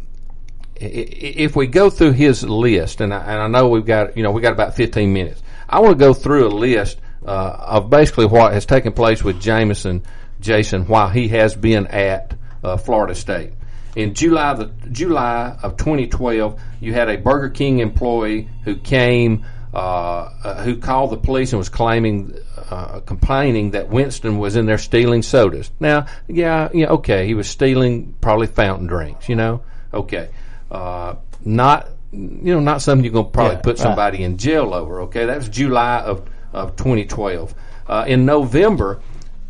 if we go through his list, and I, and I know we've got, you know, we got about fifteen minutes. I want to go through a list uh, of basically what has taken place with Jameson, Jason, while he has been at uh, Florida State. In July the July of twenty twelve, you had a Burger King employee who came, uh, uh, who called the police and was claiming, uh, complaining that Winston was in there stealing sodas. Now, yeah, yeah, okay, he was stealing probably fountain drinks, you know, okay, uh, not, you know, not something you're going to probably yeah, put somebody right. in jail over. Okay, that was July of of twenty twelve. Uh, in November.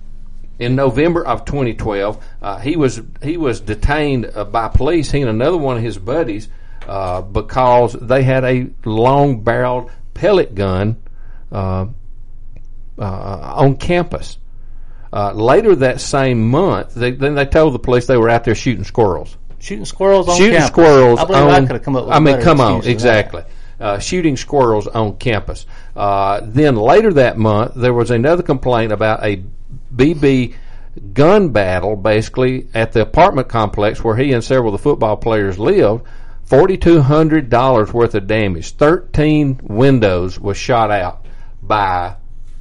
In November of twenty twelve, uh, he was he was detained uh, by police, he and another one of his buddies, uh, because they had a long-barreled pellet gun uh, uh, on campus. Uh, later that same month, they, then they told the police they were out there shooting squirrels. Shooting squirrels on shooting campus. Squirrels I believe on, I could have come up with I a mean, better come on, excuse exactly. Uh, shooting squirrels on campus. Uh, then later that month, there was another complaint about a B B gun battle, basically, at the apartment complex where he and several of the football players lived. four thousand two hundred dollars worth of damage. thirteen windows was shot out by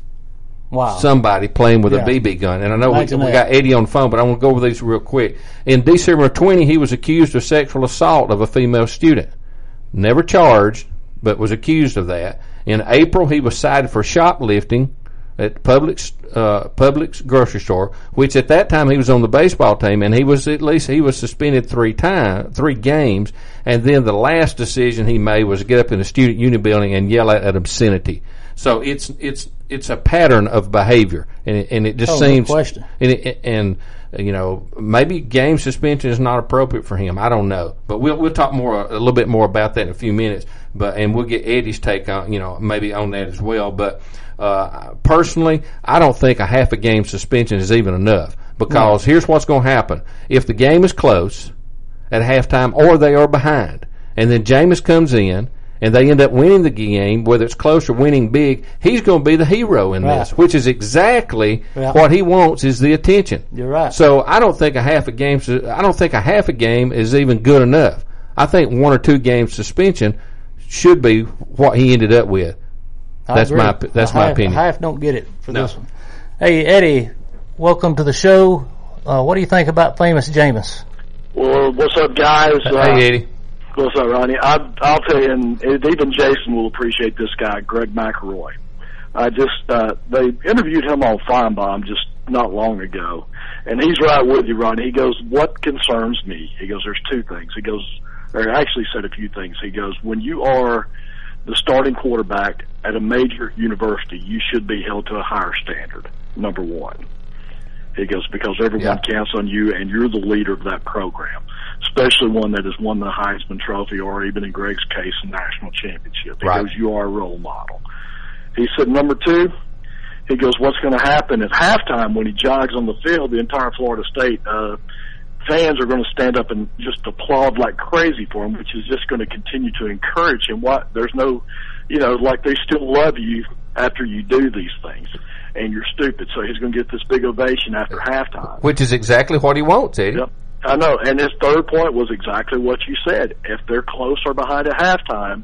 wow. somebody playing with yeah. a B B gun. And I know we, we got Eddie on the phone, but I want to go over these real quick. In December twentieth, he was accused of sexual assault of a female student. Never charged, but was accused of that. In April, he was cited for shoplifting at Publix, uh, Publix grocery store, which at that time he was on the baseball team, and he was at least he was suspended three times, three games, and then the last decision he made was to get up in the student union building and yell at, at obscenity. So it's it's it's a pattern of behavior, and it, and it just oh, seems no question. And, it, and you know, maybe game suspension is not appropriate for him. I don't know, but we'll we'll talk more a little bit more about that in a few minutes. But and we'll get Eddie's take on you know maybe on that as well. But uh, personally, I don't think a half a game suspension is even enough, because no. here's what's going to happen: if the game is close at halftime or they are behind, and then Jameis comes in and they end up winning the game, whether it's close or winning big, he's going to be the hero in right. this, which is exactly yeah. what he wants, is the attention. You're right. So I don't think a half a game. I don't think a half a game is even good enough. I think one or two game suspension should be what he ended up with. I that's agree. my that's a my half, opinion. A half don't get it for no. this one. Hey Eddie, welcome to the show. Uh, what do you think about famous Jameis? Well, what's up, guys? Hey, uh, Eddie. What's up, Ronnie? I, I'll tell you, and even Jason will appreciate this guy, Greg McElroy. I just uh, they interviewed him on Feinbaum just not long ago, and he's right with you, Ronnie. He goes, "What concerns me?" He goes, "There's two things." He goes, or actually said a few things. He goes, "When you are the starting quarterback at a major university, you should be held to a higher standard. Number one." He goes, because everyone yeah. counts on you, and you're the leader of that program, especially one that has won the Heisman Trophy, or even in Greg's case, a national championship. He right. goes, you are a role model. He said, number two, he goes, what's going to happen at halftime when he jogs on the field, the entire Florida State uh, fans are going to stand up and just applaud like crazy for him, which is just going to continue to encourage him. What there's no, you know, like they still love you after you do these things. And you're stupid, so he's going to get this big ovation after halftime. Which is exactly what he wants, Eddie. Yep. I know, and his third point was exactly what you said. If they're close or behind at halftime,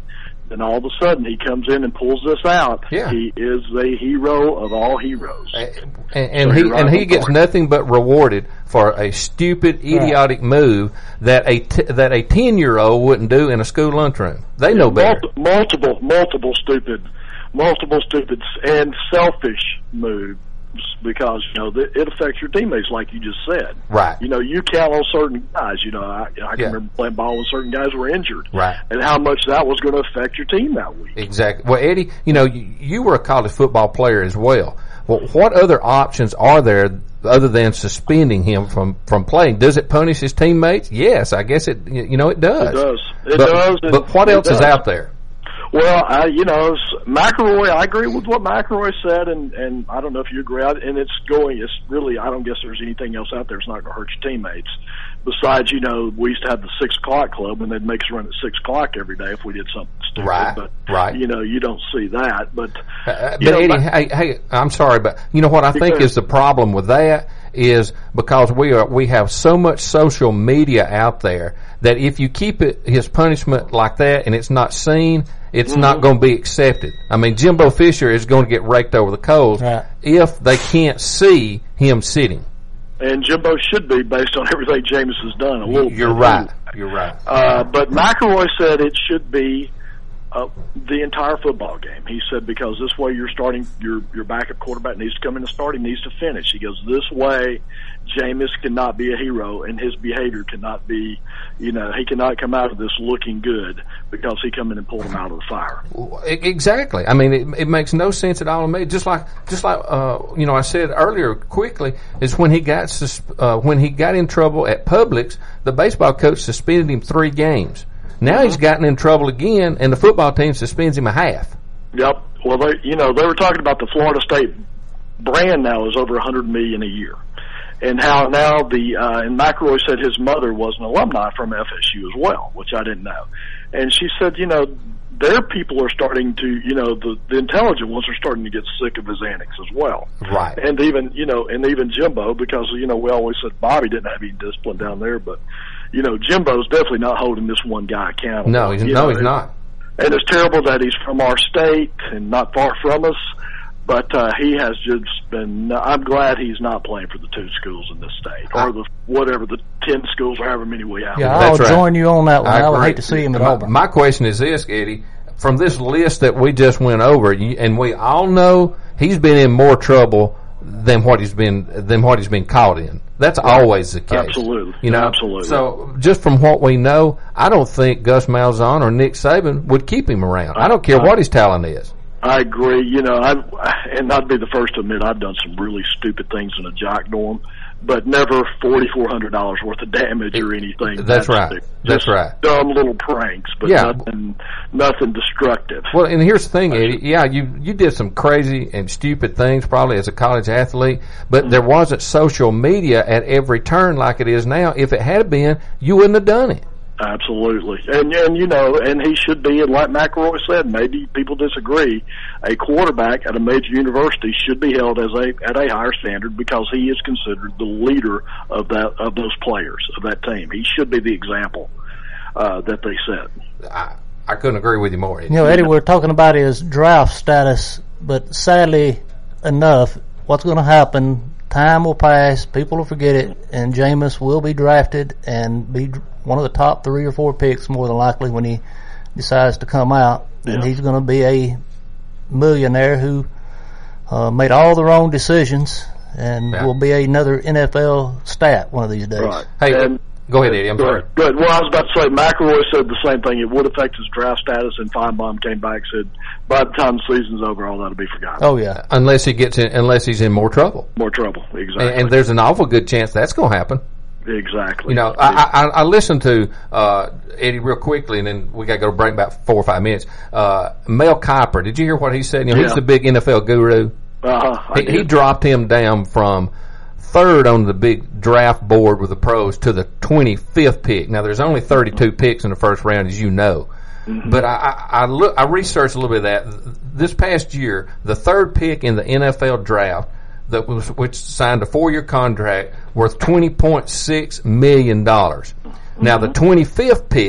then all of a sudden he comes in and pulls this out. Yeah. He is the hero of all heroes. And, and so he right and he gets point. nothing but rewarded for a stupid, idiotic right. move that a t- that a ten year old wouldn't do in a school lunchroom. They yeah, know better. Multi- multiple, multiple stupid, multiple stupid and selfish moves. Because, you know, it affects your teammates, like you just said. Right. You know, you count on certain guys. You know, I, I can yeah. remember playing ball when certain guys were injured. Right. And how much that was going to affect your team that week. Exactly. Well, Eddie, you know, you, you were a college football player as well. Well, what other options are there other than suspending him from, from playing? Does it punish his teammates? Yes, I guess it, you know, it does. It does. It but, does. But what else does. is out there? Well, I, you know, McElroy, I agree with what McElroy said, and, and I don't know if you agree, and it's going, it's really, I don't guess there's anything else out there that's not going to hurt your teammates. Besides, you know, we used to have the six o'clock club, and they'd make us run at six o'clock every day if we did something stupid. Right, but, right. You know, you don't see that, but. Uh, but know, Eddie, my, hey, hey, I'm sorry, but you know what I think is the problem with that is because we are, we have so much social media out there that if you keep it, his punishment like that and it's not seen, it's mm-hmm. not going to be accepted. I mean, Jimbo Fisher is going to get raked over the coals right. if they can't see him sitting. And Jimbo should be based on everything Jameis has done a little You're bit. right. You're right. Uh, but McElroy said it should be uh, the entire football game. He said because this way you're starting, your your backup quarterback needs to come in and start. He needs to finish. He goes, this way Jameis cannot be a hero and his behavior cannot be, you know, he cannot come out of this looking good because he come in and pulled him out of the fire. Exactly. I mean, it, it makes no sense at all to me. Just like, just like, uh, you know, I said earlier quickly is when he got, sus- uh, when he got in trouble at Publix, the baseball coach suspended him three games. Now mm-hmm. he's gotten in trouble again and the football team suspends him a half. Yep. Well, they, you know, they were talking about the Florida State brand now is over a hundred million a year. And how now the, uh, and McElroy said his mother was an alumni from F S U as well, which I didn't know. And she said, you know, their people are starting to, you know, the, the intelligent ones are starting to get sick of his antics as well. Right. And even, you know, and even Jimbo, because, you know, we always said Bobby didn't have any discipline down there, but, you know, Jimbo's definitely not holding this one guy accountable. No, he's, you no, know, he's and, not. And it's terrible that he's from our state and not far from us. But uh, he has just been, I'm glad he's not playing for the two schools in this state, or the whatever, the ten schools, or however many we have. Yeah, I'll That's join right. you on that one. I, I would agree. hate to see him at my, Auburn. My question is this, Eddie. From this list that we just went over, you, and we all know he's been in more trouble than what he's been than what he's been caught in. That's right. Always the case. Absolutely. You know, absolutely. So just from what we know, I don't think Gus Malzahn or Nick Saban would keep him around. I don't care what his talent is. I agree. You know, I and I'd be the first to admit I've done some really stupid things in a jock dorm, but never forty four hundred dollars worth of damage or anything. That's, That's right. Just That's right. Dumb little pranks, but yeah. nothing, nothing destructive. Well, and here's the thing, Eddie. Yeah, you you did some crazy and stupid things probably as a college athlete, but mm-hmm. there wasn't social media at every turn like it is now. If it had been, you wouldn't have done it. Absolutely. And, and, you know, and he should be, and like McElroy said, maybe people disagree, a quarterback at a major university should be held as a, at a higher standard because he is considered the leader of that, of those players, of that team. He should be the example, uh, that they set. I, I couldn't agree with you more, Eddie. You know, Eddie, we're talking about his draft status, but sadly enough, what's going to happen, time will pass, people will forget it, and Jameis will be drafted and be one of the top three or four picks more than likely when he decides to come out. And yeah. he's going to be a millionaire who uh, made all the wrong decisions and yeah. will be another N F L stat one of these days. Right. Hey, and, go ahead, Eddie. I'm sorry. Good. Well, I was about to say, McElroy said the same thing. It would affect his draft status, and Feinbaum came back and said, by the time the season's over, all that'll be forgotten. Oh, yeah. Unless he gets in, unless he's in more trouble. More trouble, exactly. And, and there's an awful good chance that's going to happen. Exactly. You know, I, I, I listened to uh, Eddie real quickly, and then we got to go to break about four or five minutes. Uh, Mel Kiper, did you hear what he said? You know, yeah. he's the big N F L guru. Uh-huh, he, he dropped him down from third on the big draft board with the pros to the twenty-fifth pick. Now, there's only thirty-two picks in the first round, as you know. Mm-hmm. But I, I, I, look, I researched a little bit of that. This past year, the third pick in the N F L draft, that was which signed a four-year contract worth twenty point six million dollars. Mm-hmm. Now, the twenty-fifth pick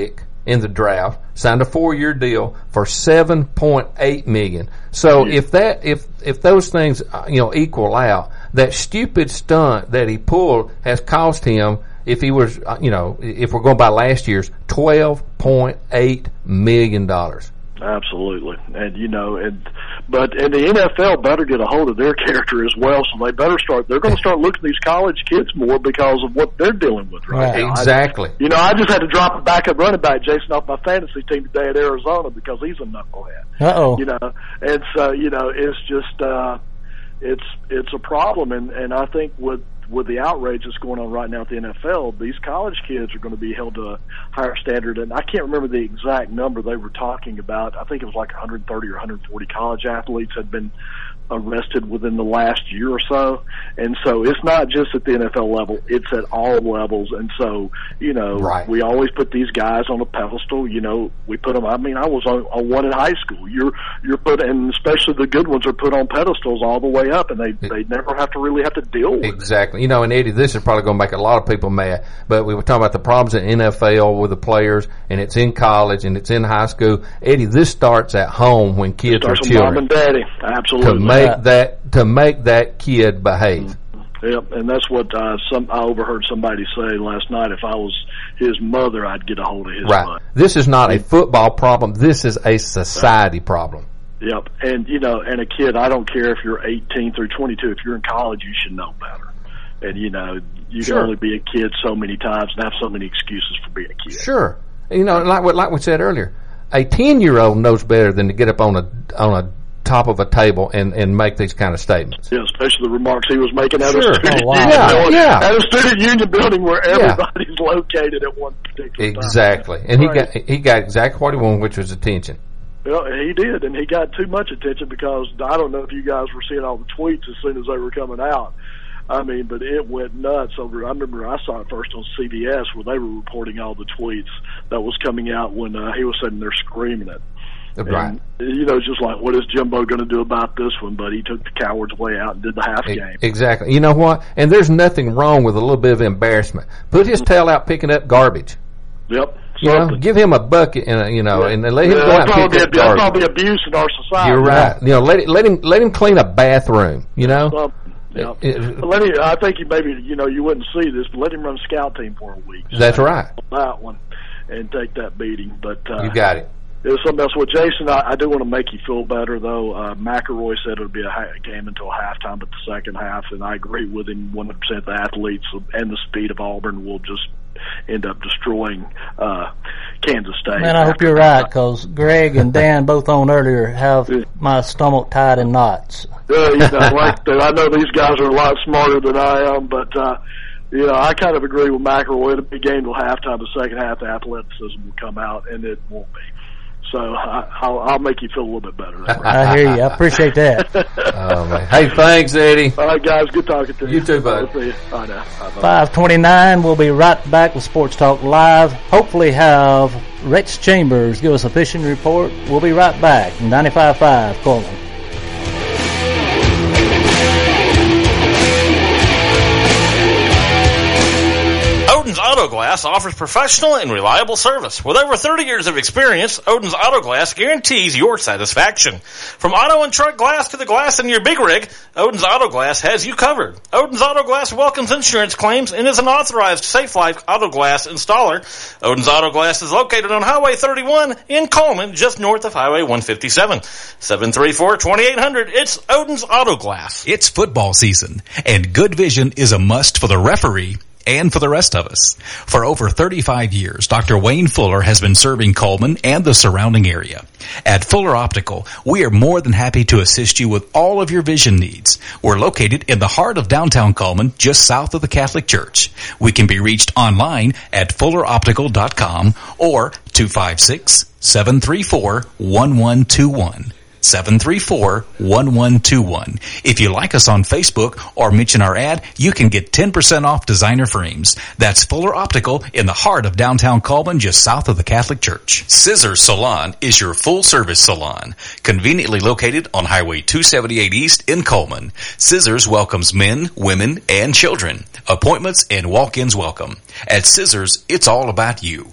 in the draft, signed a four-year deal for seven point eight million dollars. So if that, if, if those things, you know, equal out, that stupid stunt that he pulled has cost him, if he was, you know, if we're going by last year's, twelve point eight million dollars. Absolutely. And, you know, and, but, and the N F L better get a hold of their character as well, so they better start, they're going to start looking at these college kids more because of what they're dealing with right, right. now. Exactly. I, you know, I just had to drop a backup running back, Jason, off my fantasy team today at Arizona because he's a knucklehead. Uh-oh. You know, and so, you know, it's just, uh, it's, it's a problem, and, and I think with, with the outrage that's going on right now at the N F L, these college kids are going to be held to a higher standard. And I can't remember the exact number they were talking about. I think it was like one hundred thirty or one hundred forty college athletes had been arrested within the last year or so. And so it's not just at the N F L level, it's at all levels. And so, you know, right. we always put these guys on a pedestal. You know, we put them, I mean, I was on, on one in high school. You're, you're put, and especially the good ones are put on pedestals all the way up, and they, they never have to really have to deal with exactly. it. Exactly. You know, and Eddie, this is probably going to make a lot of people mad, but we were talking about the problems in N F L with the players, and it's in college, and it's in high school. Eddie, this starts at home when kids starts are children. Mom and daddy. Absolutely. To make yeah. that, to make that kid behave. Yep, and that's what uh, some I overheard somebody say last night. If I was his mother, I'd get a hold of his right. son. This is not a football problem. This is a society problem. Yep, and you know, and a kid, I don't care if you're eighteen through twenty-two. If you're in college, you should know better. And you know, you sure. can only be a kid so many times and have so many excuses for being a kid. Sure, you know, like what like we said earlier, a ten-year-old knows better than to get up on a on a top of a table and, and make these kind of statements. Yeah, especially the remarks he was making at sure. a student oh, wow. union yeah, building, yeah. at a student union building where everybody's yeah. located at one particular time. Exactly, and right. he got he got exactly what he wanted, which was attention. Well, he did, and he got too much attention because I don't know if you guys were seeing all the tweets as soon as they were coming out. I mean, but it went nuts over. I remember I saw it first on C B S where they were reporting all the tweets that was coming out when uh, he was sitting there screaming it. Right. And, you know, just like, what is Jimbo going to do about this one? But he took the coward's way out and did the half game. Exactly. You know what? And there's nothing wrong with a little bit of embarrassment. Put his tail out picking up garbage. Yep. You know, give him a bucket and a, you know, yeah. and let him yeah, go out and pick up garbage. That's probably abuse in our society. You're right. You know, let it, let him let him clean a bathroom. You know. Something. Yeah. It, it, let him, I think you maybe you know you wouldn't see this, but let him run scout team for a week. That's right. That one and take that beating. But uh, you got it. It was something else. Well, Jason, I, I do want to make you feel better, though. Uh, McElroy said it would be a, ha- a game until halftime, but the second half, and I agree with him one hundred percent. The athletes and the speed of Auburn will just end up destroying uh, Kansas State. Man, I hope you're right, because Greg and Dan both on earlier have my stomach tied in knots. Yeah, you know, like the, I know these guys are a lot smarter than I am, but uh, you know, I kind of agree with McElroy. It'll be game till halftime. The second half, the athleticism will come out, and it won't be. So I, I'll, I'll make you feel a little bit better. I hear you. I appreciate that. Oh, man. Hey, thanks, Eddie. All right, guys. Good talking to you. You too, bud. See you. Bye now. Bye, bye. five twenty-nine. We'll be right back with Sports Talk Live. Hopefully have Rex Chambers give us a fishing report. We'll be right back. ninety-five point five Coleman. Odin's Auto Glass offers professional and reliable service. With over thirty years of experience, Odin's Auto Glass guarantees your satisfaction. From auto and truck glass to the glass in your big rig, Odin's Auto Glass has you covered. Odin's Auto Glass welcomes insurance claims and is an authorized Safe Life Auto Glass installer. Odin's Auto Glass is located on Highway thirty-one in Coleman, just north of Highway one fifty-seven. seven three four, two eight zero zero. It's Odin's Auto Glass. It's football season, and good vision is a must for the referee and for the rest of us. For over thirty-five years, Doctor Wayne Fuller has been serving Coleman and the surrounding area. At Fuller Optical, we are more than happy to assist you with all of your vision needs. We're located in the heart of downtown Coleman, just south of the Catholic Church. We can be reached online at fuller optical dot com or two five six, seven three four, one one two one. seven three four, one one two one. If you like us on Facebook or mention our ad, you can get ten percent off designer frames. That's Fuller Optical in the heart of downtown Coleman, just south of the Catholic Church. Scissors Salon is your full-service salon, conveniently located on Highway two seventy-eight East in Coleman. Scissors welcomes men, women, and children. Appointments and walk-ins welcome. At Scissors, it's all about you.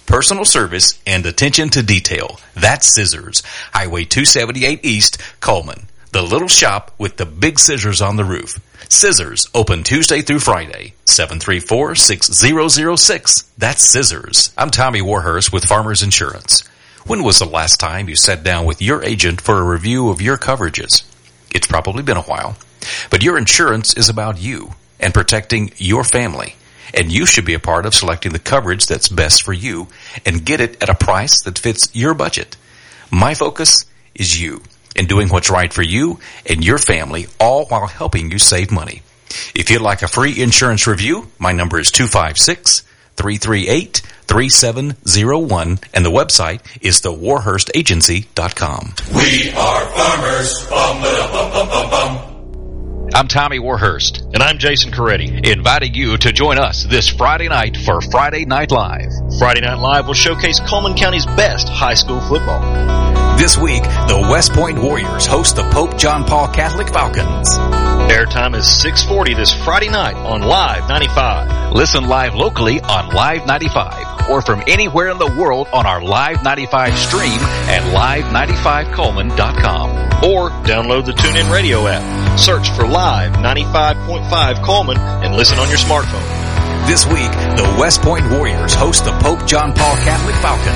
personal service, and attention to detail. That's Scissors. Highway two seventy-eight East, Coleman. The little shop with the big scissors on the roof. Scissors, open Tuesday through Friday. seven three four, six zero zero six. That's Scissors. I'm Tommy Warhurst with Farmers Insurance. When was the last time you sat down with your agent for a review of your coverages? It's probably been a while. But your insurance is about you and protecting your family. And you should be a part of selecting the coverage that's best for you and get it at a price that fits your budget. My focus is you and doing what's right for you and your family, all while helping you save money. If you'd like a free insurance review, my number is two five six, three three eight, three seven zero one, and the website is the warhurst agency dot com. We are farmers. Bum, ba, bum, bum, bum, bum. I'm Tommy Warhurst. And I'm Jason Coretti. Inviting you to join us this Friday night for Friday Night Live. Friday Night Live will showcase Coleman County's best high school football. This week, the West Point Warriors host the Pope John Paul Catholic Falcons. Airtime is six forty this Friday night on Live ninety-five. Listen live locally on Live ninety-five or from anywhere in the world on our Live ninety-five stream at live ninety-five coleman dot com. Or download the TuneIn Radio app. Search for Live ninety-five point five Coleman and listen on your smartphone. This week, the West Point Warriors host the Pope John Paul Catholic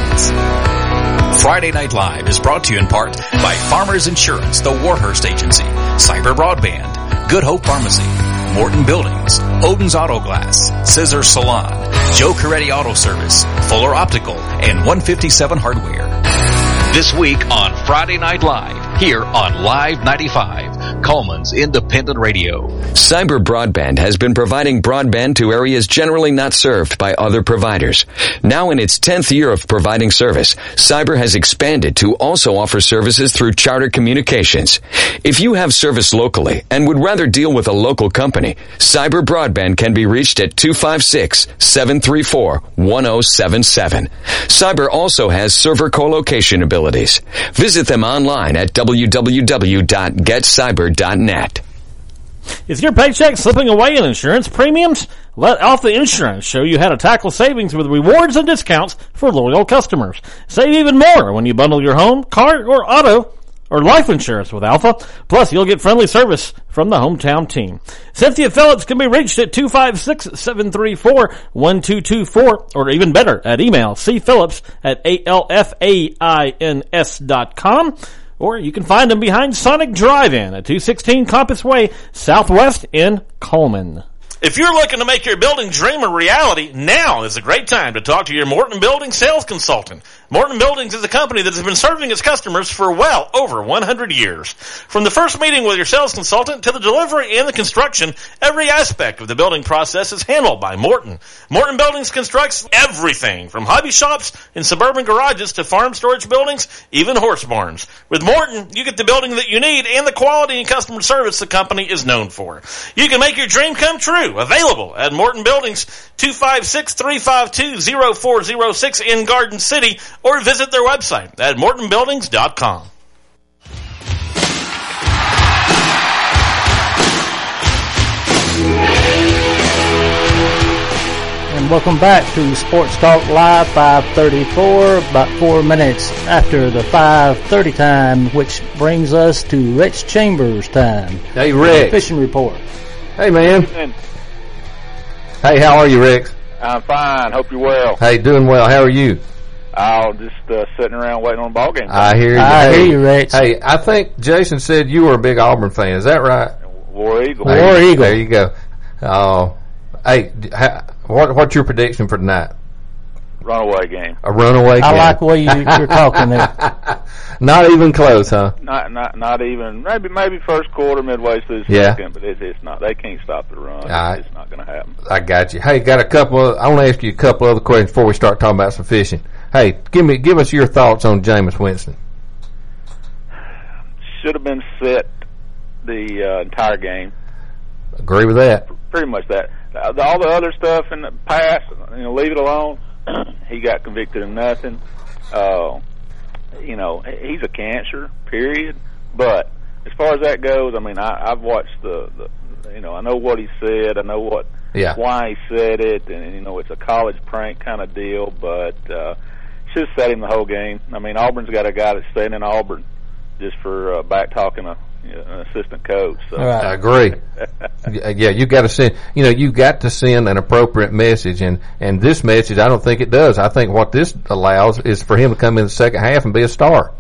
Falcons. Friday Night Live is brought to you in part by Farmers Insurance, the Warhurst Agency, Cyber Broadband, Good Hope Pharmacy, Morton Buildings, Odin's Auto Glass, Scissor Salon, Joe Coretti Auto Service, Fuller Optical, and one fifty-seven Hardware. This week on Friday Night Live, here on Live ninety-five, Coleman's Independent Radio. Cyber Broadband has been providing broadband to areas generally not served by other providers. Now in its tenth year of providing service, Cyber has expanded to also offer services through Charter Communications. If you have service locally and would rather deal with a local company, Cyber Broadband can be reached at two five six, seven three four, one zero seven seven. Cyber also has server co-location abilities. Visit them online at w w w dot get cyber dot net. Is your paycheck slipping away in insurance premiums? Let Alpha Insurance show you how to tackle savings with rewards and discounts for loyal customers. Save even more when you bundle your home, car, or auto or life insurance with Alpha. Plus, you'll get friendly service from the hometown team. Cynthia Phillips can be reached at two five six, seven three four, one two two four, or even better, at email cphillips at A L F A I N S dot com. Or you can find them behind Sonic Drive-In at two sixteen Compass Way, Southwest in Coleman. If you're looking to make your building dream a reality, now is a great time to talk to your Morton Buildings sales consultant. Morton Buildings is a company that has been serving its customers for well over one hundred years. From the first meeting with your sales consultant to the delivery and the construction, every aspect of the building process is handled by Morton. Morton Buildings constructs everything from hobby shops and suburban garages to farm storage buildings, even horse barns. With Morton, you get the building that you need and the quality and customer service the company is known for. You can make your dream come true. Available at Morton Buildings, two five six, three five two, zero four zero six in Garden City, or visit their website at morton buildings dot com. And welcome back to Sports Talk Live, five thirty-four, about four minutes after the five thirty time, which brings us to Rex Chambers time. Hey, Rex. Fishing report. Hey, man. Hey, how are you, Rex? I'm fine. Hope you're well. Hey, doing well. How are you? I'm just uh, sitting around waiting on the ball game. I hear you. I hey, hear you, Rex. Hey, I think Jason said you were a big Auburn fan. Is that right? War Eagle. War there, Eagle. There you go. Oh, uh, hey, ha, what, what's your prediction for tonight? Runaway game. A runaway game. I like the way you, you're talking there. Not even close, huh? Not, not, not even. Maybe, maybe first quarter, midway through the yeah. second, but it, it's not. They can't stop the run. Right. It's not going to happen. I got you. Hey, got a couple. Of, I want to ask you a couple other questions before we start talking about some fishing. Hey, give me, give us your thoughts on Jameis Winston. Should have been set the uh, entire game. Agree with that. Pretty much that. All the other stuff in the past, you know, leave it alone. He got convicted of nothing. Uh, you know, he's a cancer, period. But as far as that goes, I mean, I, I've watched the, the, you know, I know what he said. I know what yeah. why he said it, and, you know, it's a college prank kind of deal, but uh, should have set him the whole game. I mean, Auburn's got a guy that's staying in Auburn just for uh, back-talking a, you know, an assistant coach. So. Right. I agree. Yeah, you got to send, you know, you got to send an appropriate message, and, and this message, I don't think it does. I think what this allows is for him to come in the second half and be a star.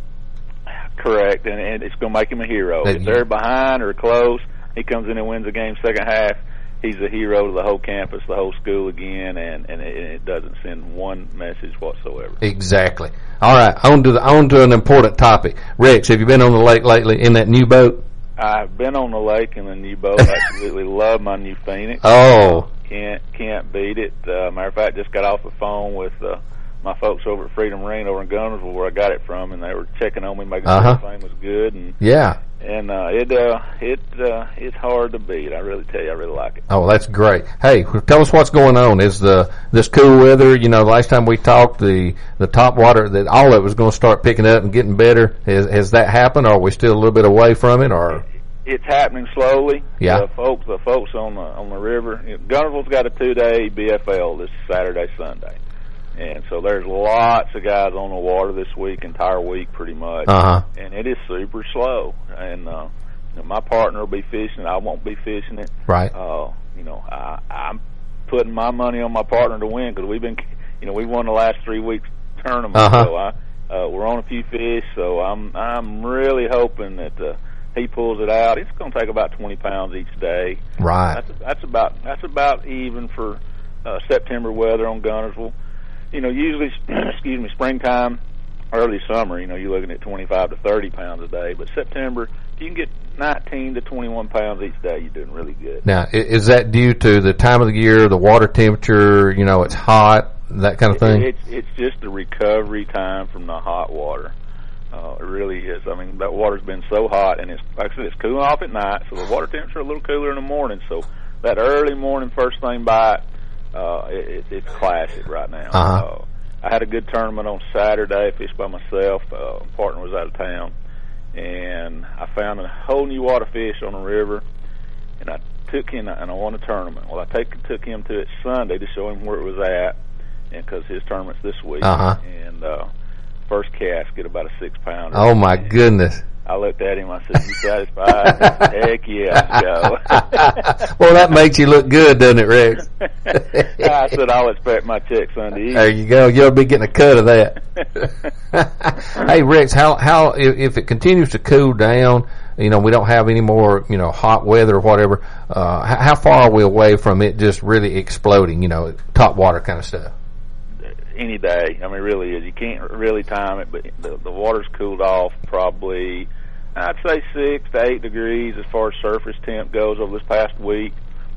Correct, and, and it's going to make him a hero. If they're behind or close, he comes in and wins the game second half, he's a hero to the whole campus, the whole school again, and, and it, it doesn't send one message whatsoever. Exactly. All right, on to, the, on to an important topic. Rex, have you been on the lake lately in that new boat? I've been on the lake in the new boat. I absolutely love my new Phoenix. Oh. Can't, can't beat it. Uh, matter of fact, just got off the phone with uh, my folks over at Freedom Marine over in Gunnersville, where I got it from, and they were checking on me, making uh-huh. sure everything was good. And yeah, and uh, it uh, it uh, it's hard to beat. I really tell you, I really like it. Oh, that's great. Hey, tell us what's going on. Is the this cool weather? You know, the last time we talked, the the top water that all of it was going to start picking up and getting better. Has, has that happened, or are we still a little bit away from it? Or it's happening slowly. Yeah, the folks, the folks on the on the river. You know, Gunnersville's got a two day B F L this Saturday, Sunday. And so there's lots of guys on the water this week, entire week pretty much. Uh-huh. And it is super slow. And uh, you know, my partner will be fishing. I won't be fishing it. Right. Uh, you know, I, I'm putting my money on my partner to win because we've been, you know, we won the last three weeks tournament. Uh-huh. So I, uh, we're on a few fish. So I'm I'm really hoping that uh, he pulls it out. It's going to take about twenty pounds each day. Right. That's that's about that's about even for uh, September weather on Gunnersville. You know, usually, excuse me, springtime, early summer, you know, you're looking at twenty-five to thirty pounds a day. But September, if you can get nineteen to twenty-one pounds each day, you're doing really good. Now, is that due to the time of the year, the water temperature, you know, it's hot, that kind of thing? It, it's, it's just the recovery time from the hot water. Uh, it really is. I mean, that water's been so hot, and it's, like I said, it's cooling off at night, so the water temperature a little cooler in the morning. So that early morning, first thing bite, Uh, it, it, it's classic right now. Uh-huh. Uh, I had a good tournament on Saturday, fished by myself. Uh, partner was out of town, and I found a whole new water fish on the river, and I took him, and I won a tournament. Well, I take, took him to it Sunday to show him where it was at, and because his tournament's this week. Uh-huh. And uh, first cast, get about a six pounder. Oh my goodness! I looked at him. I said, "You satisfied?" Heck yeah, let's go. Well, that makes you look good, doesn't it, Rex? I said, "I'll expect my check Sunday evening." There you go. You'll be getting a cut of that. Hey, Rex, how how if, if it continues to cool down, you know, we don't have any more, you know, hot weather or whatever. Uh, how, how far are we away from it just really exploding? You know, top water kind of stuff. Any day. I mean, it really is. You can't really time it, but the, the water's cooled off probably, I'd say six to eight degrees as far as surface temp goes over this past week,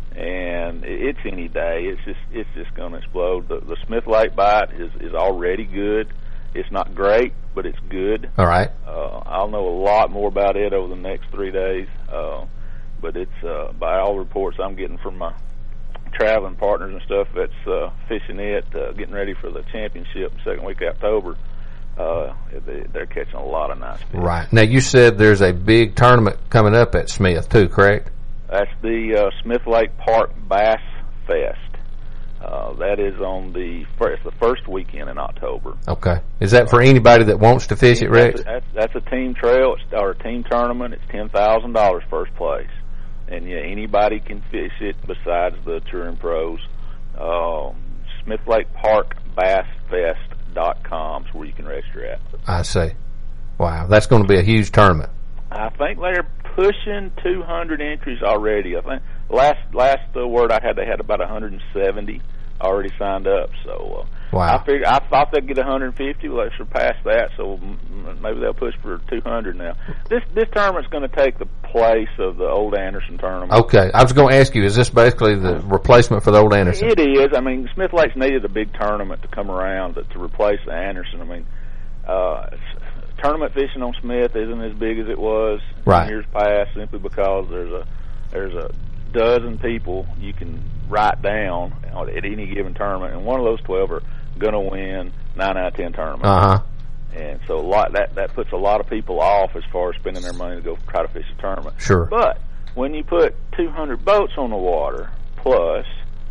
and it's any day. It's just it's just going to explode. The, the Smith Lake bite is, is already good. It's not great, but it's good. All right. Uh, I'll know a lot more about it over the next three days, uh, but it's uh, by all reports I'm getting from my traveling partners and stuff that's uh, fishing it, uh, getting ready for the championship second week of October. Uh, they, they're catching a lot of nice fish. Right. Now, you said there's a big tournament coming up at Smith, too, correct? That's the uh, Smith Lake Park Bass Fest. Uh, that is on the first, the first weekend in October. Okay. Is that for anybody that wants to fish it, Rex? That's a, that's, that's a team trail, it's, or a team tournament. It's ten thousand dollars first place. And yeah, anybody can fish it besides the touring pros. Uh, Smith Lake Park Bass Fest dot com is where you can register at. I see. Wow, that's going to be a huge tournament. I think they're pushing two hundred entries already. I think last last uh, word I had, they had about one hundred seventy already signed up. So uh, wow. I figured I thought they'd get one hundred fifty. Well, they surpassed that, so maybe they'll push for two hundred now. This this tournament's going to take the place of the old Anderson tournament. Okay, I was going to ask you: is this basically the replacement for the old Anderson? It is. I mean, Smith Lake's needed a big tournament to come around to, to replace the Anderson. I mean, uh, tournament fishing on Smith isn't as big as it was right. in years past, simply because there's a there's a dozen people you can write down at any given tournament, and one of those twelve are going to win nine out of ten tournaments. Uh-huh. And so a lot, that, that puts a lot of people off as far as spending their money to go try to fish a tournament. Sure. But when you put two hundred boats on the water, plus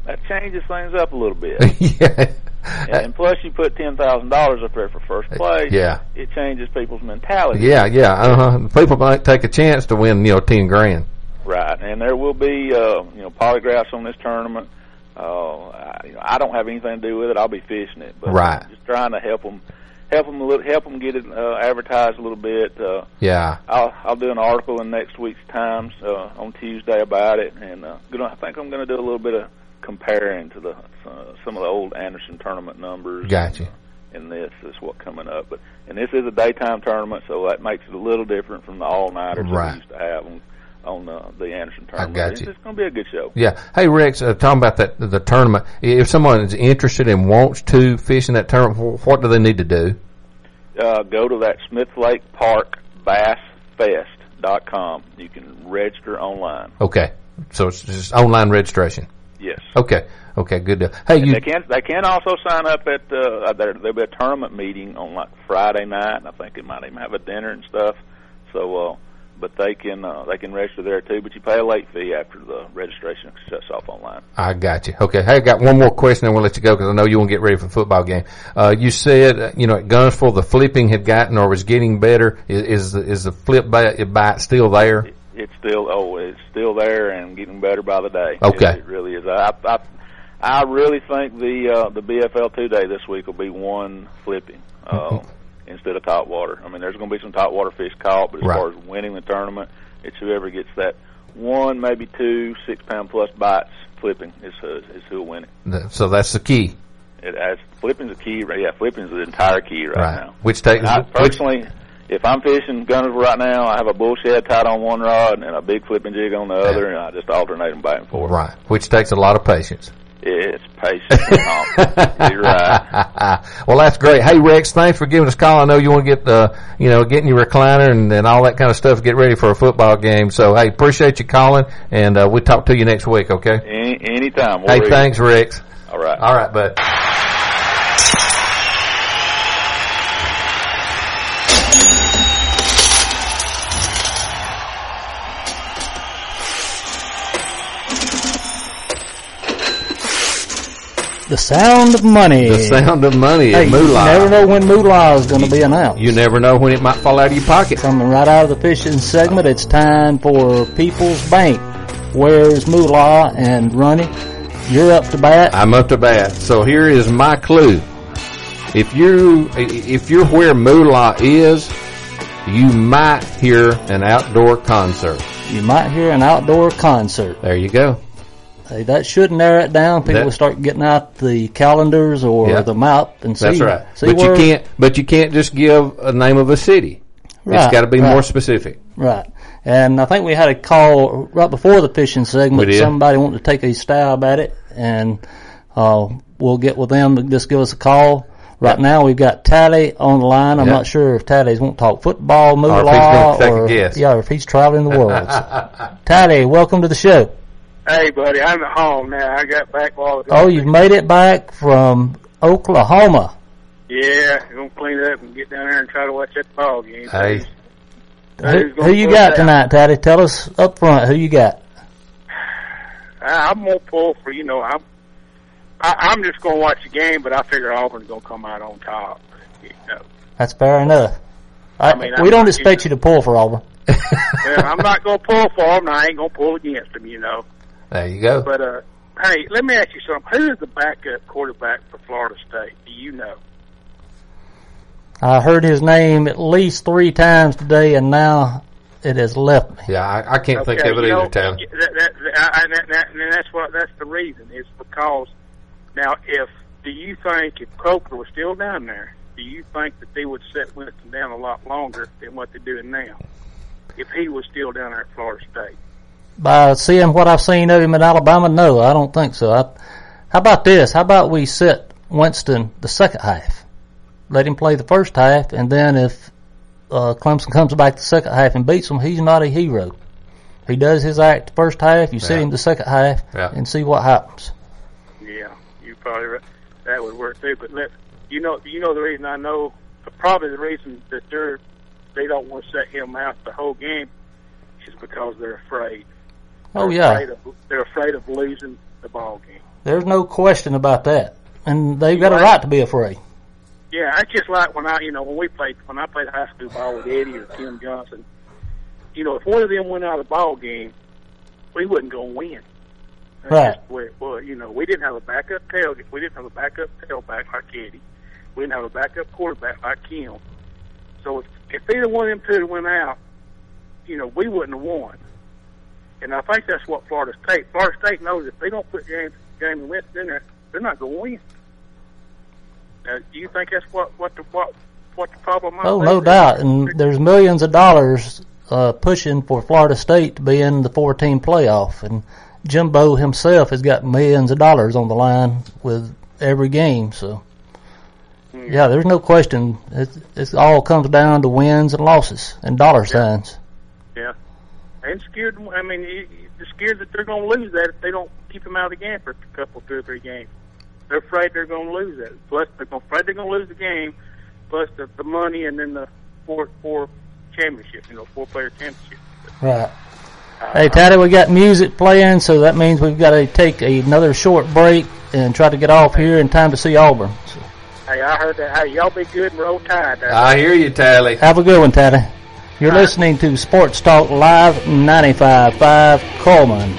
that changes things up a little bit. yeah. And, and plus, you put ten thousand dollars up there for first place. Yeah. It changes people's mentality. Yeah, yeah. Uh-huh. People might take a chance to win, you know, ten grand. Right, and there will be, uh, you know, polygraphs on this tournament. Uh, I, you know, I don't have anything to do with it. I'll be fishing it, but right. I'm just trying to help them, help them, a little, help them get it uh, advertised a little bit. Uh, yeah, I'll I'll do an article in next week's Times uh, on Tuesday about it, and uh, gonna, I think I'm going to do a little bit of comparing to the uh, some of the old Anderson tournament numbers. Gotcha. And this is what coming up, but and this is a daytime tournament, so that makes it a little different from the all nighters right. that we used to have on, on uh, the Anderson tournament. I got you. It's, it's going to be a good show. Yeah. Hey Rex, uh, talking about that the tournament. If someone is interested and wants to fish in that tournament, what do they need to do? Uh, go to that Smith Lake Park Bass Fest dot com. You can register online. Okay, so it's just online registration. Yes. Okay. Okay. Good deal. Hey, and you. They can they can also sign up at uh, there. There'll be a tournament meeting on like Friday night, and I think it might even have a dinner and stuff. So, uh, but they can uh, they can register there too. But you pay a late fee after the registration shuts off online. I got you. Okay. Hey, I got one more question, and we'll let you go because I know you want to get ready for the football game. Uh, you said uh, you know at Guntersville the flipping had gotten or was getting better. Is is the, is the flip bite, bite still there? It, it's still oh it's still there and getting better by the day. Okay. It, it really is. I, I I really think the uh, the B F L two day this week will be one flipping uh, instead of top water. I mean, there's going to be some top water fish caught, but as right. far as winning the tournament, it's whoever gets that one, maybe two, six pound plus bites flipping is uh, is who'll win it. So that's the key. It has flipping's the key. Yeah, flipping's the entire key right, right. now. Which takes I personally. Which, if I'm fishing Guntersville right now, I have a bullshead tied on one rod and a big flipping jig on the yeah. other, and I just alternate them back and forth. Right, which takes a lot of patience. It's patience. You're right. Well, that's great. Hey, Rex, thanks for giving us a call. I know you want to get, uh, you know, getting your recliner and, and all that kind of stuff, get ready for a football game. So, hey, appreciate you calling, and uh, we'll talk to you next week, okay? Any, anytime. We'll hey, read. Thanks, Rex. All right. All right, bud. The sound of money. The sound of money. Hey, moolah. You never know when moolah is going to be announced. You never know when it might fall out of your pocket. Coming right out of the fishing segment, it's time for People's Bank. Where's moolah? And Ronnie, you're up to bat. I'm up to bat. So here is my clue. If you if you're where moolah is, you might hear an outdoor concert. You might hear an outdoor concert. There you go. Hey, that should narrow it down. People that, will start getting out the calendars or yeah, the map and see. That's right. See but where, you can't. But you can't just give a name of a city. Right, it's got to be right. more specific. Right. And I think we had a call right before the fishing segment. Somebody wanted to take a stab at it, and uh, we'll get with them to just give us a call. Right now we've got Tally on the line. I'm yep. not sure if Tally's won't talk football, moolah, or if he's going to take or, a guess. Yeah, or if he's traveling the world. So, Tally, welcome to the show. Hey, buddy, I'm at home now. I got back while it was Oh, you've made it back from Oklahoma. Yeah, I'm going to clean it up and get down there and try to watch that ball game. Hey. Who, who you got tonight, Taddy? Tell us up front who you got. I'm going to pull for, you know, I'm I, I'm just going to watch the game, but I figure Auburn's going to come out on top. You know. That's fair enough. I, I mean, we I'm don't expect you to pull for Auburn. Well, I'm not going to pull for them, and I ain't going to pull against them, you know. There you go. But, uh, hey, let me ask you something. Who is the backup quarterback for Florida State? Do you know? I heard his name at least three times today, and now it has left me. Yeah, I, I can't okay, think of it either, either, Tyler. That, that, that, that, that, and that's what that's the reason. It's because now, if do you think if Coker was still down there, do you think that they would set Winston down a lot longer than what they're doing now? If he was still down there at Florida State. By seeing what I've seen of him in Alabama, no, I don't think so. I, how about this? How about we set Winston the second half? Let him play the first half, and then if uh, Clemson comes back the second half and beats him, he's not a hero. He does his act the first half, you yeah. set him the second half, yeah. and see what happens. Yeah, you probably right. That would work too. But let, you know, you know the reason I know, probably the reason that they're they don't want to set him out the whole game is because they're afraid. Oh they're yeah, afraid of, they're afraid of losing the ball game. There's no question about that. And they've got a right to be afraid. Yeah, it's just like when I, you know, when we played, when I played high school ball with Eddie or Tim Johnson, you know, if one of them went out of the ball game, we wasn't going to win. That's right. Just the way it was. You know, we didn't have a backup tailgate. We didn't have a backup tailback like Eddie. We didn't have a backup quarterback like Kim. So if, if either one of them two went out, you know, we wouldn't have won. And I think that's what Florida State. Florida State knows if they don't put James James Winston in there, they're not going to win. Uh, do you think that's what what the what what the problem? Oh, no doubt. And there's millions of dollars uh, pushing for Florida State to be in the four-team playoff, and Jimbo himself has got millions of dollars on the line with every game. So, mm. yeah, there's no question. It it all comes down to wins and losses and dollar yeah. signs. Yeah, and scared. I mean, they're scared that they're going to lose that if they don't keep them out of the game for a couple, two or three games. They're afraid they're going to lose that. Plus, they're afraid they're going to lose the game, plus the, the money, and then the four four championship, you know, four player championship. Right. Uh, hey, Taddy, we got music playing, so that means we've got to take another short break and try to get off here in time to see Auburn. So. Hey, I heard that. Hey, y'all be good and roll tide. I hear you, Tally. Have a good one, Taddy. You're All listening right. to Sports Talk Live ninety-five point five Coleman.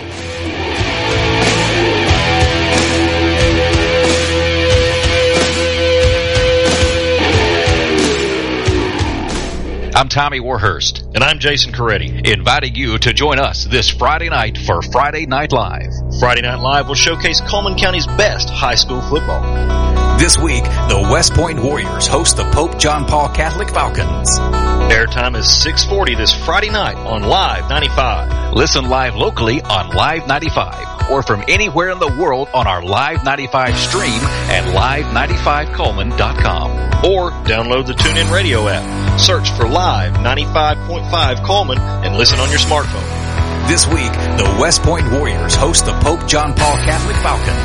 I'm Tommy Warhurst. And I'm Jason Coretti. Inviting you to join us this Friday night for Friday Night Live. Friday Night Live will showcase Coleman County's best high school football. This week, the West Point Warriors host the Pope John Paul Catholic Falcons. Airtime is six forty this Friday night on Live ninety-five. Listen live locally on Live ninety-five or from anywhere in the world on our Live ninety-five stream at live ninety-five coleman dot com. Or download the TuneIn Radio app. Search for Live ninety-five point five Coleman and listen on your smartphone. This week, the West Point Warriors host the Pope John Paul Catholic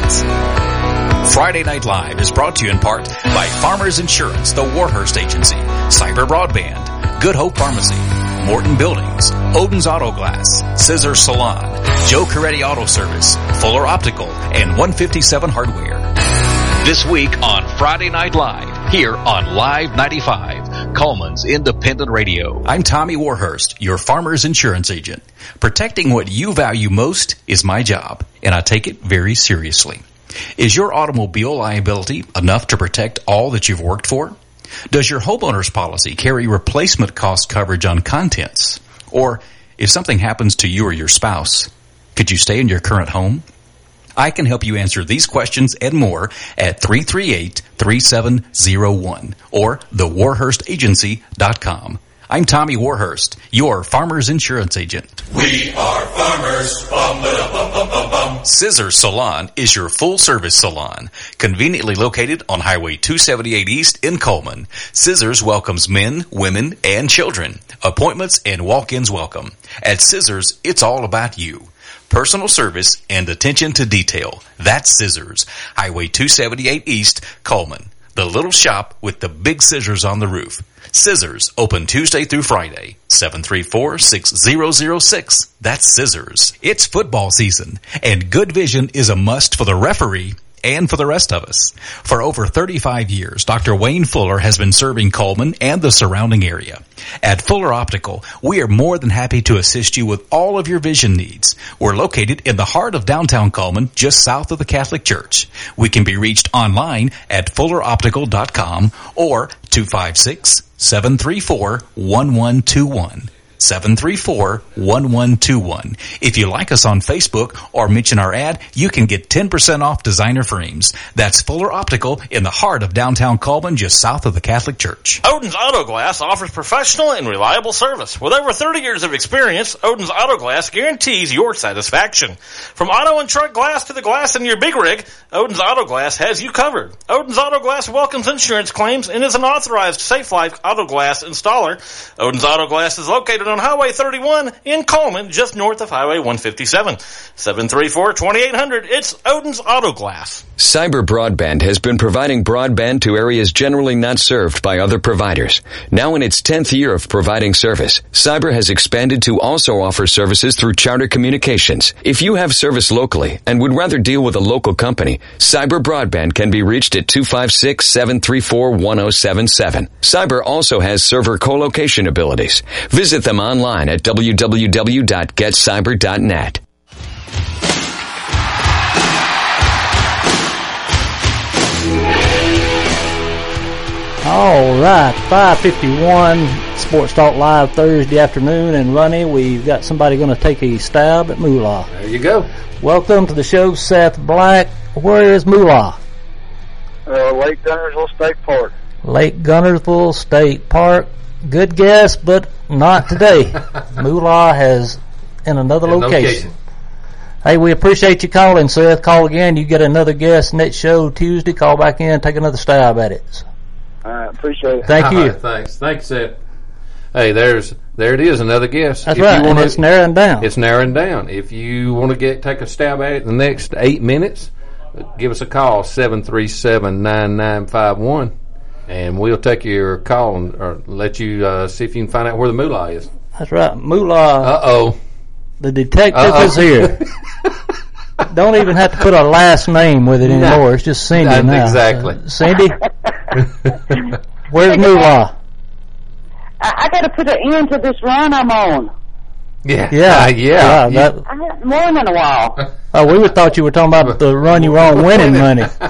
Falcons. Friday Night Live is brought to you in part by Farmers Insurance, the Warhurst Agency, Cyber Broadband, Good Hope Pharmacy, Morton Buildings, Odin's Auto Glass, Scissor Salon, Joe Coretti Auto Service, Fuller Optical, and one fifty-seven Hardware. This week on Friday Night Live, here on Live ninety-five, Coleman's Independent Radio. I'm Tommy Warhurst, your Farmers Insurance Agent. Protecting what you value most is my job, and I take it very seriously. Is your automobile liability enough to protect all that you've worked for? Does your homeowner's policy carry replacement cost coverage on contents? Or if something happens to you or your spouse, could you stay in your current home? I can help you answer these questions and more at three three eight, three seven zero one or the warhurst agency dot com. I'm Tommy Warhurst, your Farmers Insurance Agent. We are farmers. Bum, ba, bum, bum, bum, bum. Scissors Salon is your full-service salon, conveniently located on Highway two seventy-eight East in Coleman. Scissors welcomes men, women, and children. Appointments and walk-ins welcome. At Scissors, it's all about you. Personal service and attention to detail. That's Scissors. Highway two seventy-eight East, Coleman. The little shop with the big scissors on the roof. Scissors, open Tuesday through Friday. seven three four, six zero zero six. That's Scissors. It's football season, and good vision is a must for the referee and for the rest of us. For over thirty-five years, Doctor Wayne Fuller has been serving Coleman and the surrounding area. At Fuller Optical, we are more than happy to assist you with all of your vision needs. We're located in the heart of downtown Coleman, just south of the Catholic Church. We can be reached online at fuller optical dot com or two five six, seven three four, one one two one. seven three four, one one two one. If you like us on Facebook or mention our ad, you can get ten percent off designer frames. That's Fuller Optical in the heart of downtown Coleman, just south of the Catholic Church. Odin's Auto Glass offers professional and reliable service. With over thirty years of experience, Odin's Auto Glass guarantees your satisfaction. From auto and truck glass to the glass in your big rig, Odin's Auto Glass has you covered. Odin's Auto Glass welcomes insurance claims and is an authorized Safe Life Auto Glass installer. Odin's Auto Glass is located on Highway thirty-one in Coleman, just north of Highway one fifty-seven. seven three four, two eight hundred. It's Odin's Auto Glass. Cyber Broadband has been providing broadband to areas generally not served by other providers. Now in its tenth year of providing service, Cyber has expanded to also offer services through Charter Communications. If you have service locally and would rather deal with a local company, Cyber Broadband can be reached at two five six, seven three four, one zero seven seven. Cyber also has server co-location abilities. Visit them online at w w w dot get cyber dot net. All right, five fifty-one, Sports Talk Live Thursday afternoon, and Ronnie, we've got somebody going to take a stab at Moolah. There you go. Welcome to the show, Seth Black. Where is Moolah? Uh, Lake Gunnersville State Park. Lake Gunnersville State Park. Good guess, but not today. Moolah has in another In location. location. Hey, we appreciate you calling, Seth. Call again. You get another guess next show Tuesday. Call back in, take another stab at it. I uh, appreciate it. Thank you. Right, thanks. Thanks, Seth. Hey, there's there it is, another guess. That's if right, you wanna, and it's narrowing down. It's narrowing down. If you want to get take a stab at it in the next eight minutes, give us a call, seven three seven, nine nine five one, and we'll take your call and or let you uh, see if you can find out where the moolah is. That's right. Moolah. Uh-oh. The detective Uh-oh. is here. Don't even have to put a last name with it anymore. No. It's just Cindy Not now. exactly. Uh, Cindy? Where's Moolah? I, I got to put an end to this run I'm on. Yeah. Yeah. Uh, yeah. yeah that, I haven't won in a while. oh, we would thought you were talking about the run you were on winning money. Oh,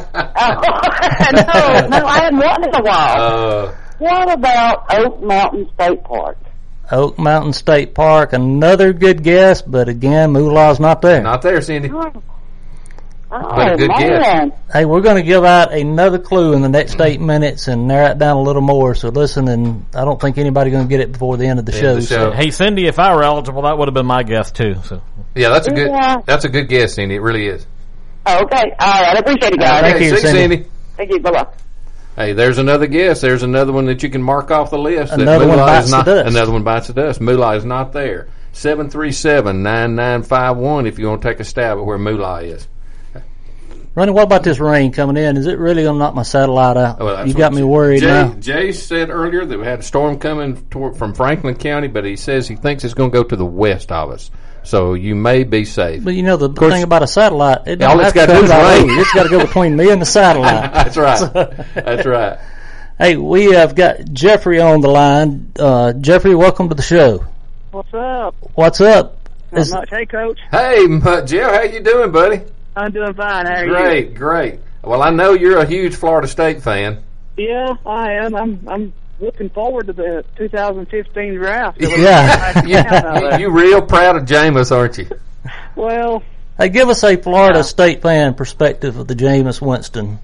no, no, I hadn't won in a while. Uh, what about Oak Mountain State Park? Oak Mountain State Park, another good guess, but again, Moolah's not there. Not there, Cindy. Oh, But a good man. guess. Hey, we're going to give out another clue in the next eight minutes and narrow it down a little more. So listen, and I don't think anybody's going to get it before the end of the, End show, of the show. So. Hey, Cindy, if I were eligible, that would have been my guess too. So Yeah, that's a good. Yeah. That's a good guess, Cindy. It really is. Oh, okay. All right. I appreciate it, guys. Thank Okay, you, see Cindy. Cindy. Thank you. Bye-bye. Hey, there's another guess. There's another one that you can mark off the list. that Another one Moolah bites is the not, dust. Another one bites the dust. Moolah is not there. seven three seven, nine nine five one if you want to take a stab at where Moolah is. Ronnie, what about this rain coming in? Is it really going to knock my satellite out? Well, that's you what got me worried Jay, now. Jay said earlier that we had a storm coming toward, from Franklin County, but he says he thinks it's going to go to the west of us. So you may be safe. But you know the course, thing about a satellite, it all don't it's have got to to do go is by rain. me. It's got to go between me and the satellite. That's right. That's right. Hey, we have got Jeffrey on the line. Uh, Jeffrey, welcome to the show. What's up? What's up? Not Is- much. Hey, Coach. Hey, M- Jill, how you doing, buddy? I'm doing fine. How are you? Great, great. Well, I know you're a huge Florida State fan. Yeah, I am. I'm. I'm looking forward to the two thousand fifteen draft. Yeah. you, you real proud of Jameis, aren't you? Well, Hey, give us a Florida State fan perspective of the Jameis Winston.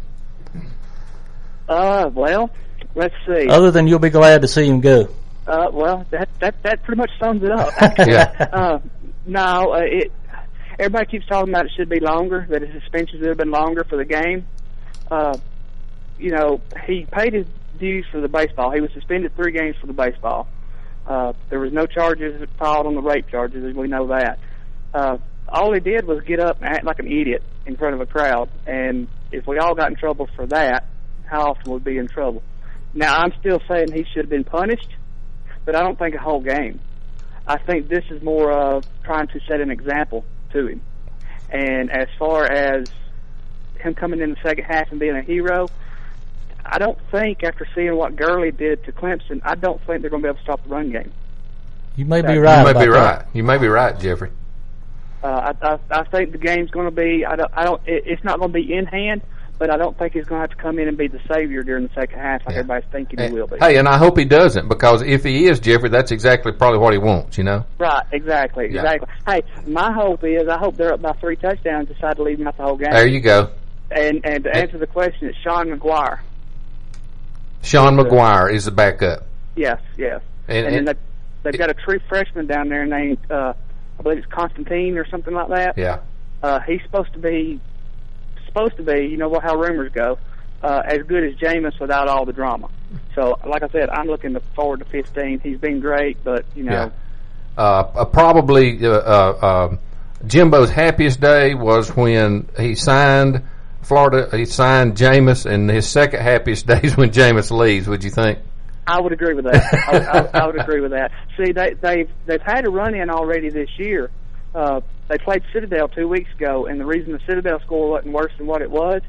uh, well, let's see. Other than you'll be glad to see him go. Uh, well, that that that pretty much sums it up. Yeah. Uh, no, uh, it. Everybody keeps talking about it should be longer. That his suspension should have been longer for the game. Uh, you know, he paid his dues for the baseball. He was suspended three games for the baseball. Uh, there was no charges filed on the rape charges, as we know that. Uh, all he did was get up and act like an idiot in front of a crowd. And if we all got in trouble for that, how often would we be in trouble? Now, I'm still saying he should have been punished, but I don't think a whole game. I think this is more of trying to set an example to him. And as far as him coming in the second half and being a hero, I don't think after seeing what Gurley did to Clemson, I don't think they're going to be able to stop the run game. You may be You right. may about be that. right. You may be right, Jeffrey. Uh, I, I, I think the game's going to be. I don't. I don't. It, it's not going to be in hand, but I don't think he's going to have to come in and be the savior during the second half like Yeah. everybody's thinking he will be. Hey, and I hope he doesn't, because if he is, Jeffrey, that's exactly probably what he wants, you know? Right. Exactly. Yeah. Exactly. Hey, my hope is I hope they're up by three touchdowns. Decide to leave him out the whole game. There you go. And and to answer the question, it's Sean McGuire. Sean McGuire is the backup. Yes. Yes. And- And, and- then they, they've got a true freshman down there named uh, I believe it's Constantine or something like that. Yeah. Uh, he's supposed to be supposed to be, you know how rumors go, uh, as good as Jameis without all the drama. So, like I said, I'm looking forward to fifteen. He's been great, but you know, uh, uh, probably uh, uh, uh, Jimbo's happiest day was when he signed Florida. He signed Jameis, and his second happiest day is when Jameis leaves. Would you think? I would agree with that. I, would, I, would, I would agree with that. See, they, they've they've had a run in already this year. Uh, they played Citadel two weeks ago, and the reason the Citadel score wasn't worse than what it was,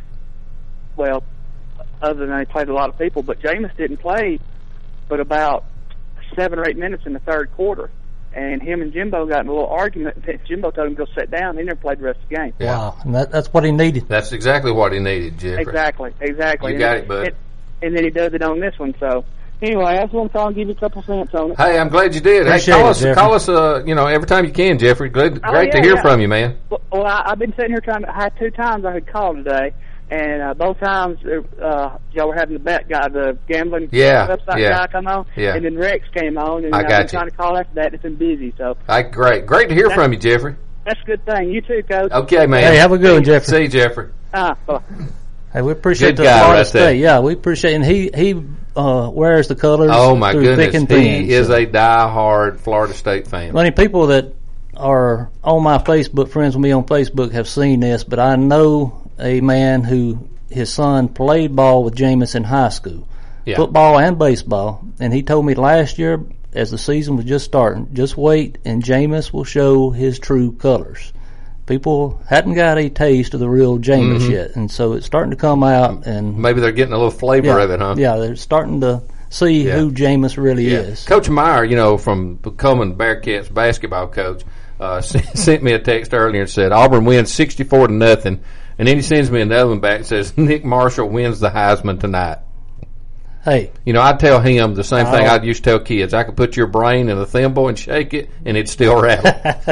well, other than they played a lot of people, but Jameis didn't play but about seven or eight minutes in the third quarter. And him and Jimbo got in a little argument. Jimbo told him to go sit down. He never played the rest of the game. Yeah. Wow, and that, that's what he needed. That's exactly what he needed, Jeffrey. Exactly, exactly. You and got it, bud. And, and then he does it on this one. So anyway, I just want to call and give you a couple cents on it. Hey, I'm glad you did. Appreciate hey, call it, us, Jeffrey. call us. Uh, you know, every time you can, Jeffrey. Good, Oh, great yeah, to hear yeah. from you, man. Well, well I, I've been sitting here trying to. I had two times I had called today, and uh, both times uh, y'all were having the bet guy, the gambling Yeah, website yeah, guy, come on, yeah. and then Rex came on, and I I've got been you. trying to call after that, and it's been busy. So Hey, great, great to hear That's- from you, Jeffrey. that's a good thing. You too, Coach. Okay, man. Hey, have a good one, Jeffrey. See you, Jeffrey. Ah, bye. Hey, we appreciate Good the guy Florida right there. State. Yeah, we appreciate, and he he uh, wears the colors. Oh my through thick goodness, and thin. he is So, a die-hard Florida State fan. many people that are on my Facebook, friends with me on Facebook, have seen this, but I know a man who his son played ball with Jameis in high school, Yeah. football and baseball, and he told me last year, as the season was just starting, just wait, and Jameis will show his true colors. People hadn't got a taste of the real Jameis Mhm. yet, and so it's starting to come out. And Maybe they're getting a little flavor yeah, of it, huh? Yeah, they're starting to see Yeah. who Jameis really Yeah. is. Coach Meyer, you know, from Coleman Bearcats basketball coach, uh, sent me a text earlier and said Auburn wins sixty-four to nothing, and then he sends me another one back and says Nick Marshall wins the Heisman tonight. Hey, You know, I tell him the same thing Oh. I used to tell kids. I could put your brain in a thimble and shake it, and it'd still rattle.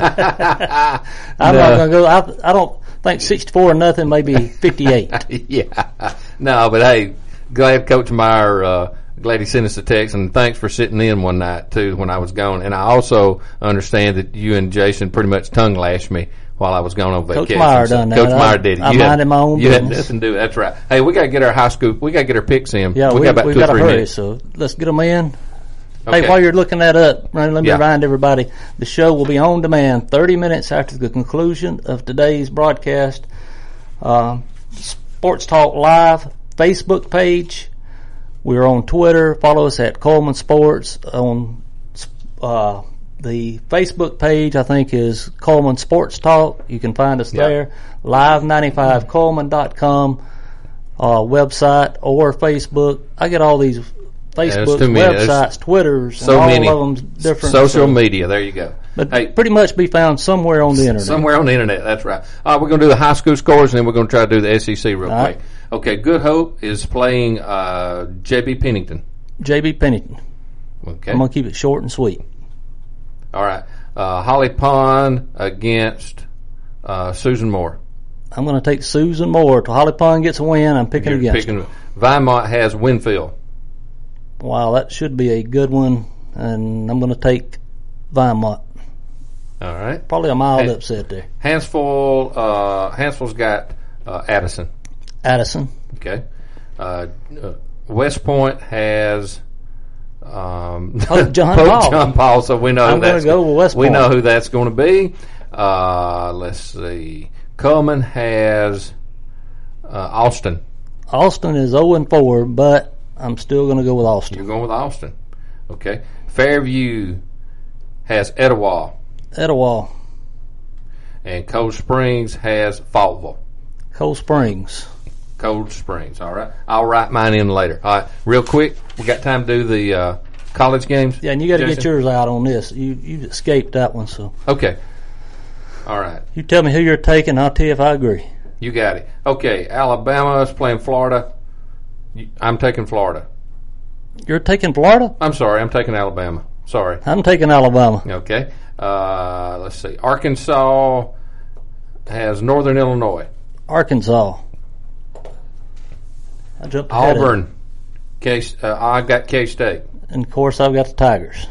I'm No. not going to go. I, I don't think sixty-four or nothing, maybe fifty-eight. Yeah. No, but hey, glad Coach Meyer, uh, glad he sent us a text, and thanks for sitting in one night, too, when I was gone. And I also understand that you and Jason pretty much tongue lashed me while I was gone on Coach vacation. Meyer So done that. Coach I- Meyer did it. I You had- minded my own You had business. nothing to do. That's right. Hey, we got to get our high school, we got to get our picks in. Yeah, we, we got about we two or got to three hurry, minutes. so let's get them in. Okay. Hey, while you're looking that up, let me Yeah. remind everybody, the show will be on demand thirty minutes after the conclusion of today's broadcast. Um, Sports Talk Live Facebook page. We're on Twitter. Follow us at Coleman Sports. On uh, the Facebook page, I think, is Coleman Sports Talk. You can find us Yeah. there. live ninety-five coleman dot com uh, website or Facebook. I get all these there's Facebook, too many. There's websites, Twitters, So and all many of them different. social so- media. There you go. But Hey, pretty much be found somewhere on the internet. somewhere on the internet. That's right. All right, we're going to do the high school scores, and then we're going to try to do the S E C real All quick. right. Okay, Good Hope is playing uh, J B Pennington. J B Pennington. Okay. I'm going to keep it short and sweet. All right. Uh, Holly Pond against uh, Susan Moore. I'm going to take Susan Moore. Till Holly Pond gets a win, I'm picking You're against picking- her. Vinemont has Winfield. Wow, that should be a good one, and I'm going to take Vinemont. All right. Probably a mild Hey. upset there. Hansville, uh, Hansville's got uh, Addison. Addison. Okay. Uh, uh, West Point has um, Pope John Pope Paul. John Paul. So we know I'm who gonna that's go with West We Point. know who that's going to be. Uh, let's see. Coleman has uh, Austin. Austin is oh and four, but I'm still going to go with Austin. You're going with Austin. Okay. Fairview has Etowah. Etowah. And Cold Springs has Faultville. Cold Springs. Cold Springs. All right. I'll write mine in later. All right. Real quick, we got time to do the uh, college games. Yeah, and you got to get Jason? yours out on this. You you escaped that one, so Okay. All right. you tell me who you're taking. I'll tell you if I agree. You got it. Okay. Alabama is playing Florida. You- I'm taking Florida. You're taking Florida? I'm sorry. I'm taking Alabama. Sorry. I'm taking Alabama. Okay. Uh, let's see. Arkansas has Northern Illinois. Arkansas. I jumped ahead of Auburn. K. Uh, I got K State. you. And of course, I've got the Tigers.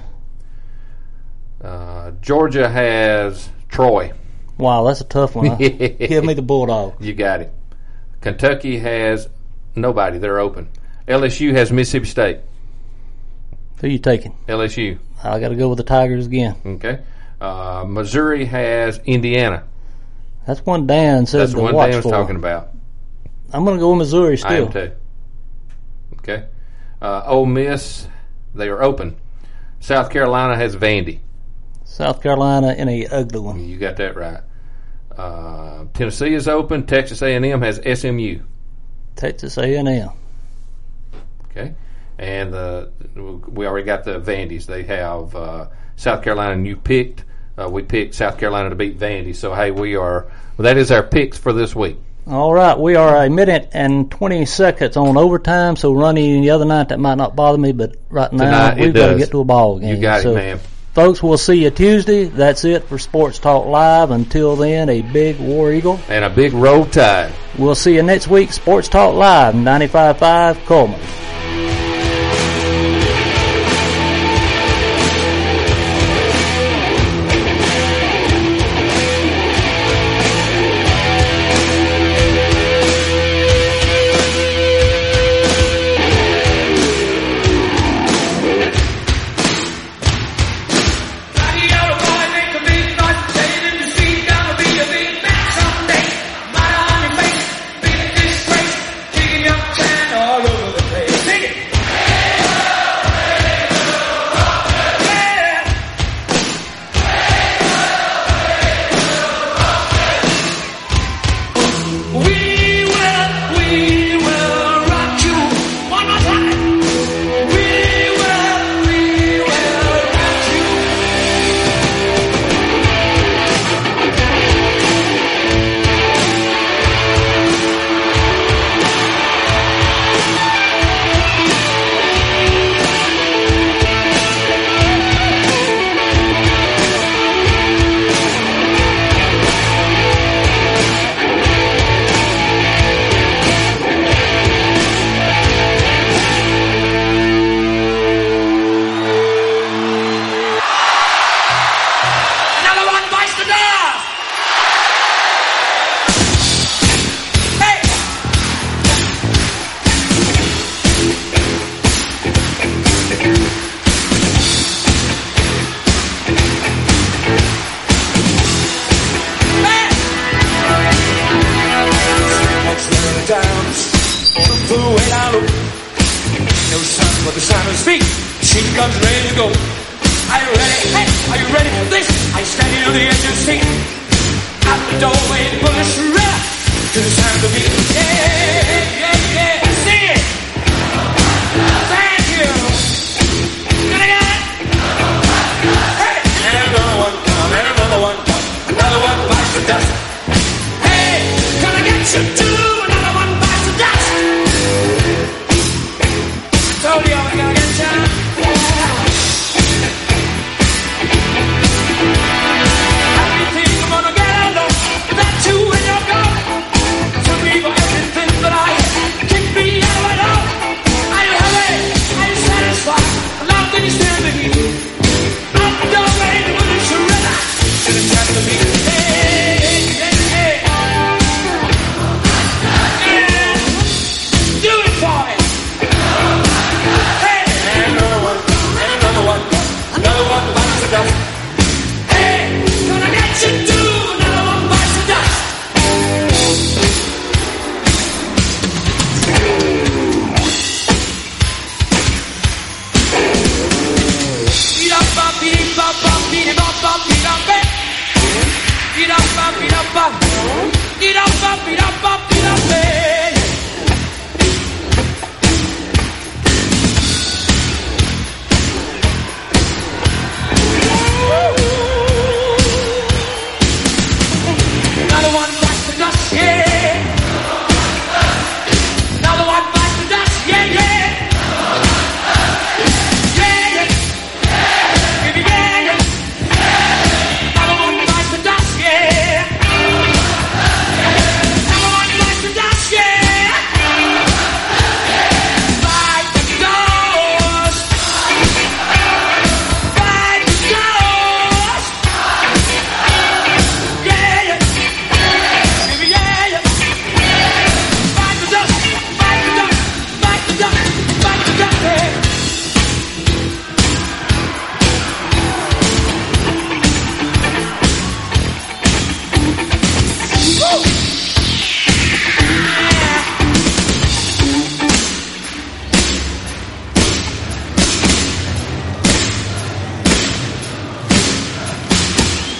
Uh, Georgia has Troy. Wow, that's a tough one. Huh? Give me the Bulldogs. You got it. Kentucky has nobody. They're open. L S U has Mississippi State. Who you taking? L S U. I got to go with the Tigers again. Okay. Uh, Missouri has Indiana. That's one Dan said That's to one watch Dan was for. talking about. I'm going to go with Missouri still. I am too. Okay. Uh, Ole Miss, they are open. South Carolina has Vandy. South Carolina in a ugly one. You got that right. Uh, Tennessee is open. Texas A and M has S M U. Texas A and M. Okay. And uh, we already got the Vandy's. They have uh, South Carolina, and you picked. Uh, we picked South Carolina to beat Vandy. So, hey, we are. Well, that is our picks for this week. All right. We are a minute and twenty seconds on overtime. So, running the other night, that might not bother me. But right now, Tonight, we've got to get to a ball game. You got so, it, man. Folks, we'll see you Tuesday. That's it for Sports Talk Live. Until then, a big War Eagle. And a big Roll Tide. We'll see you next week. Sports Talk Live, ninety-five point five Coleman.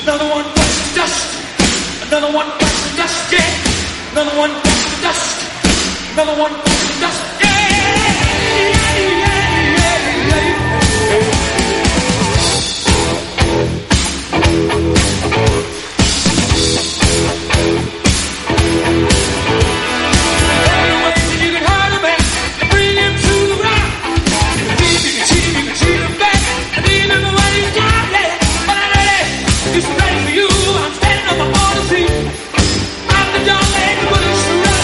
Another one bites the dust. Another one bites the dust, yeah. Another one bites the dust. Another one bites the dust, yeah. Yeah, yeah, yeah, yeah, yeah. You can hurt a man and bring him to the ground. You can cheat him, you can cheat him, you can cheat him back and leave him when he's down, yeah. But I'm ready, it's ready for you. I'm standing on my own seat. I'm the young man who will surrender.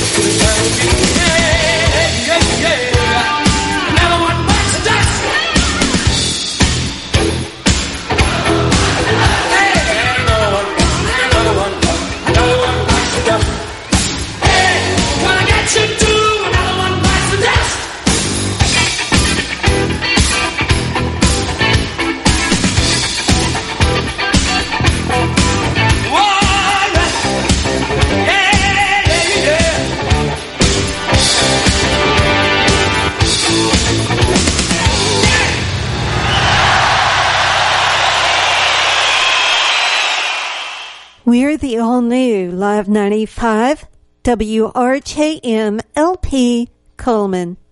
Yeah, yeah, yeah. Another one bites the dust. Hey, another one, another one, another one bites the dust. Hey, when I get you too, another one bites the dust. Whoa, yeah, yeah, yeah. We're the all-new Live ninety-five W R J M L P Coleman.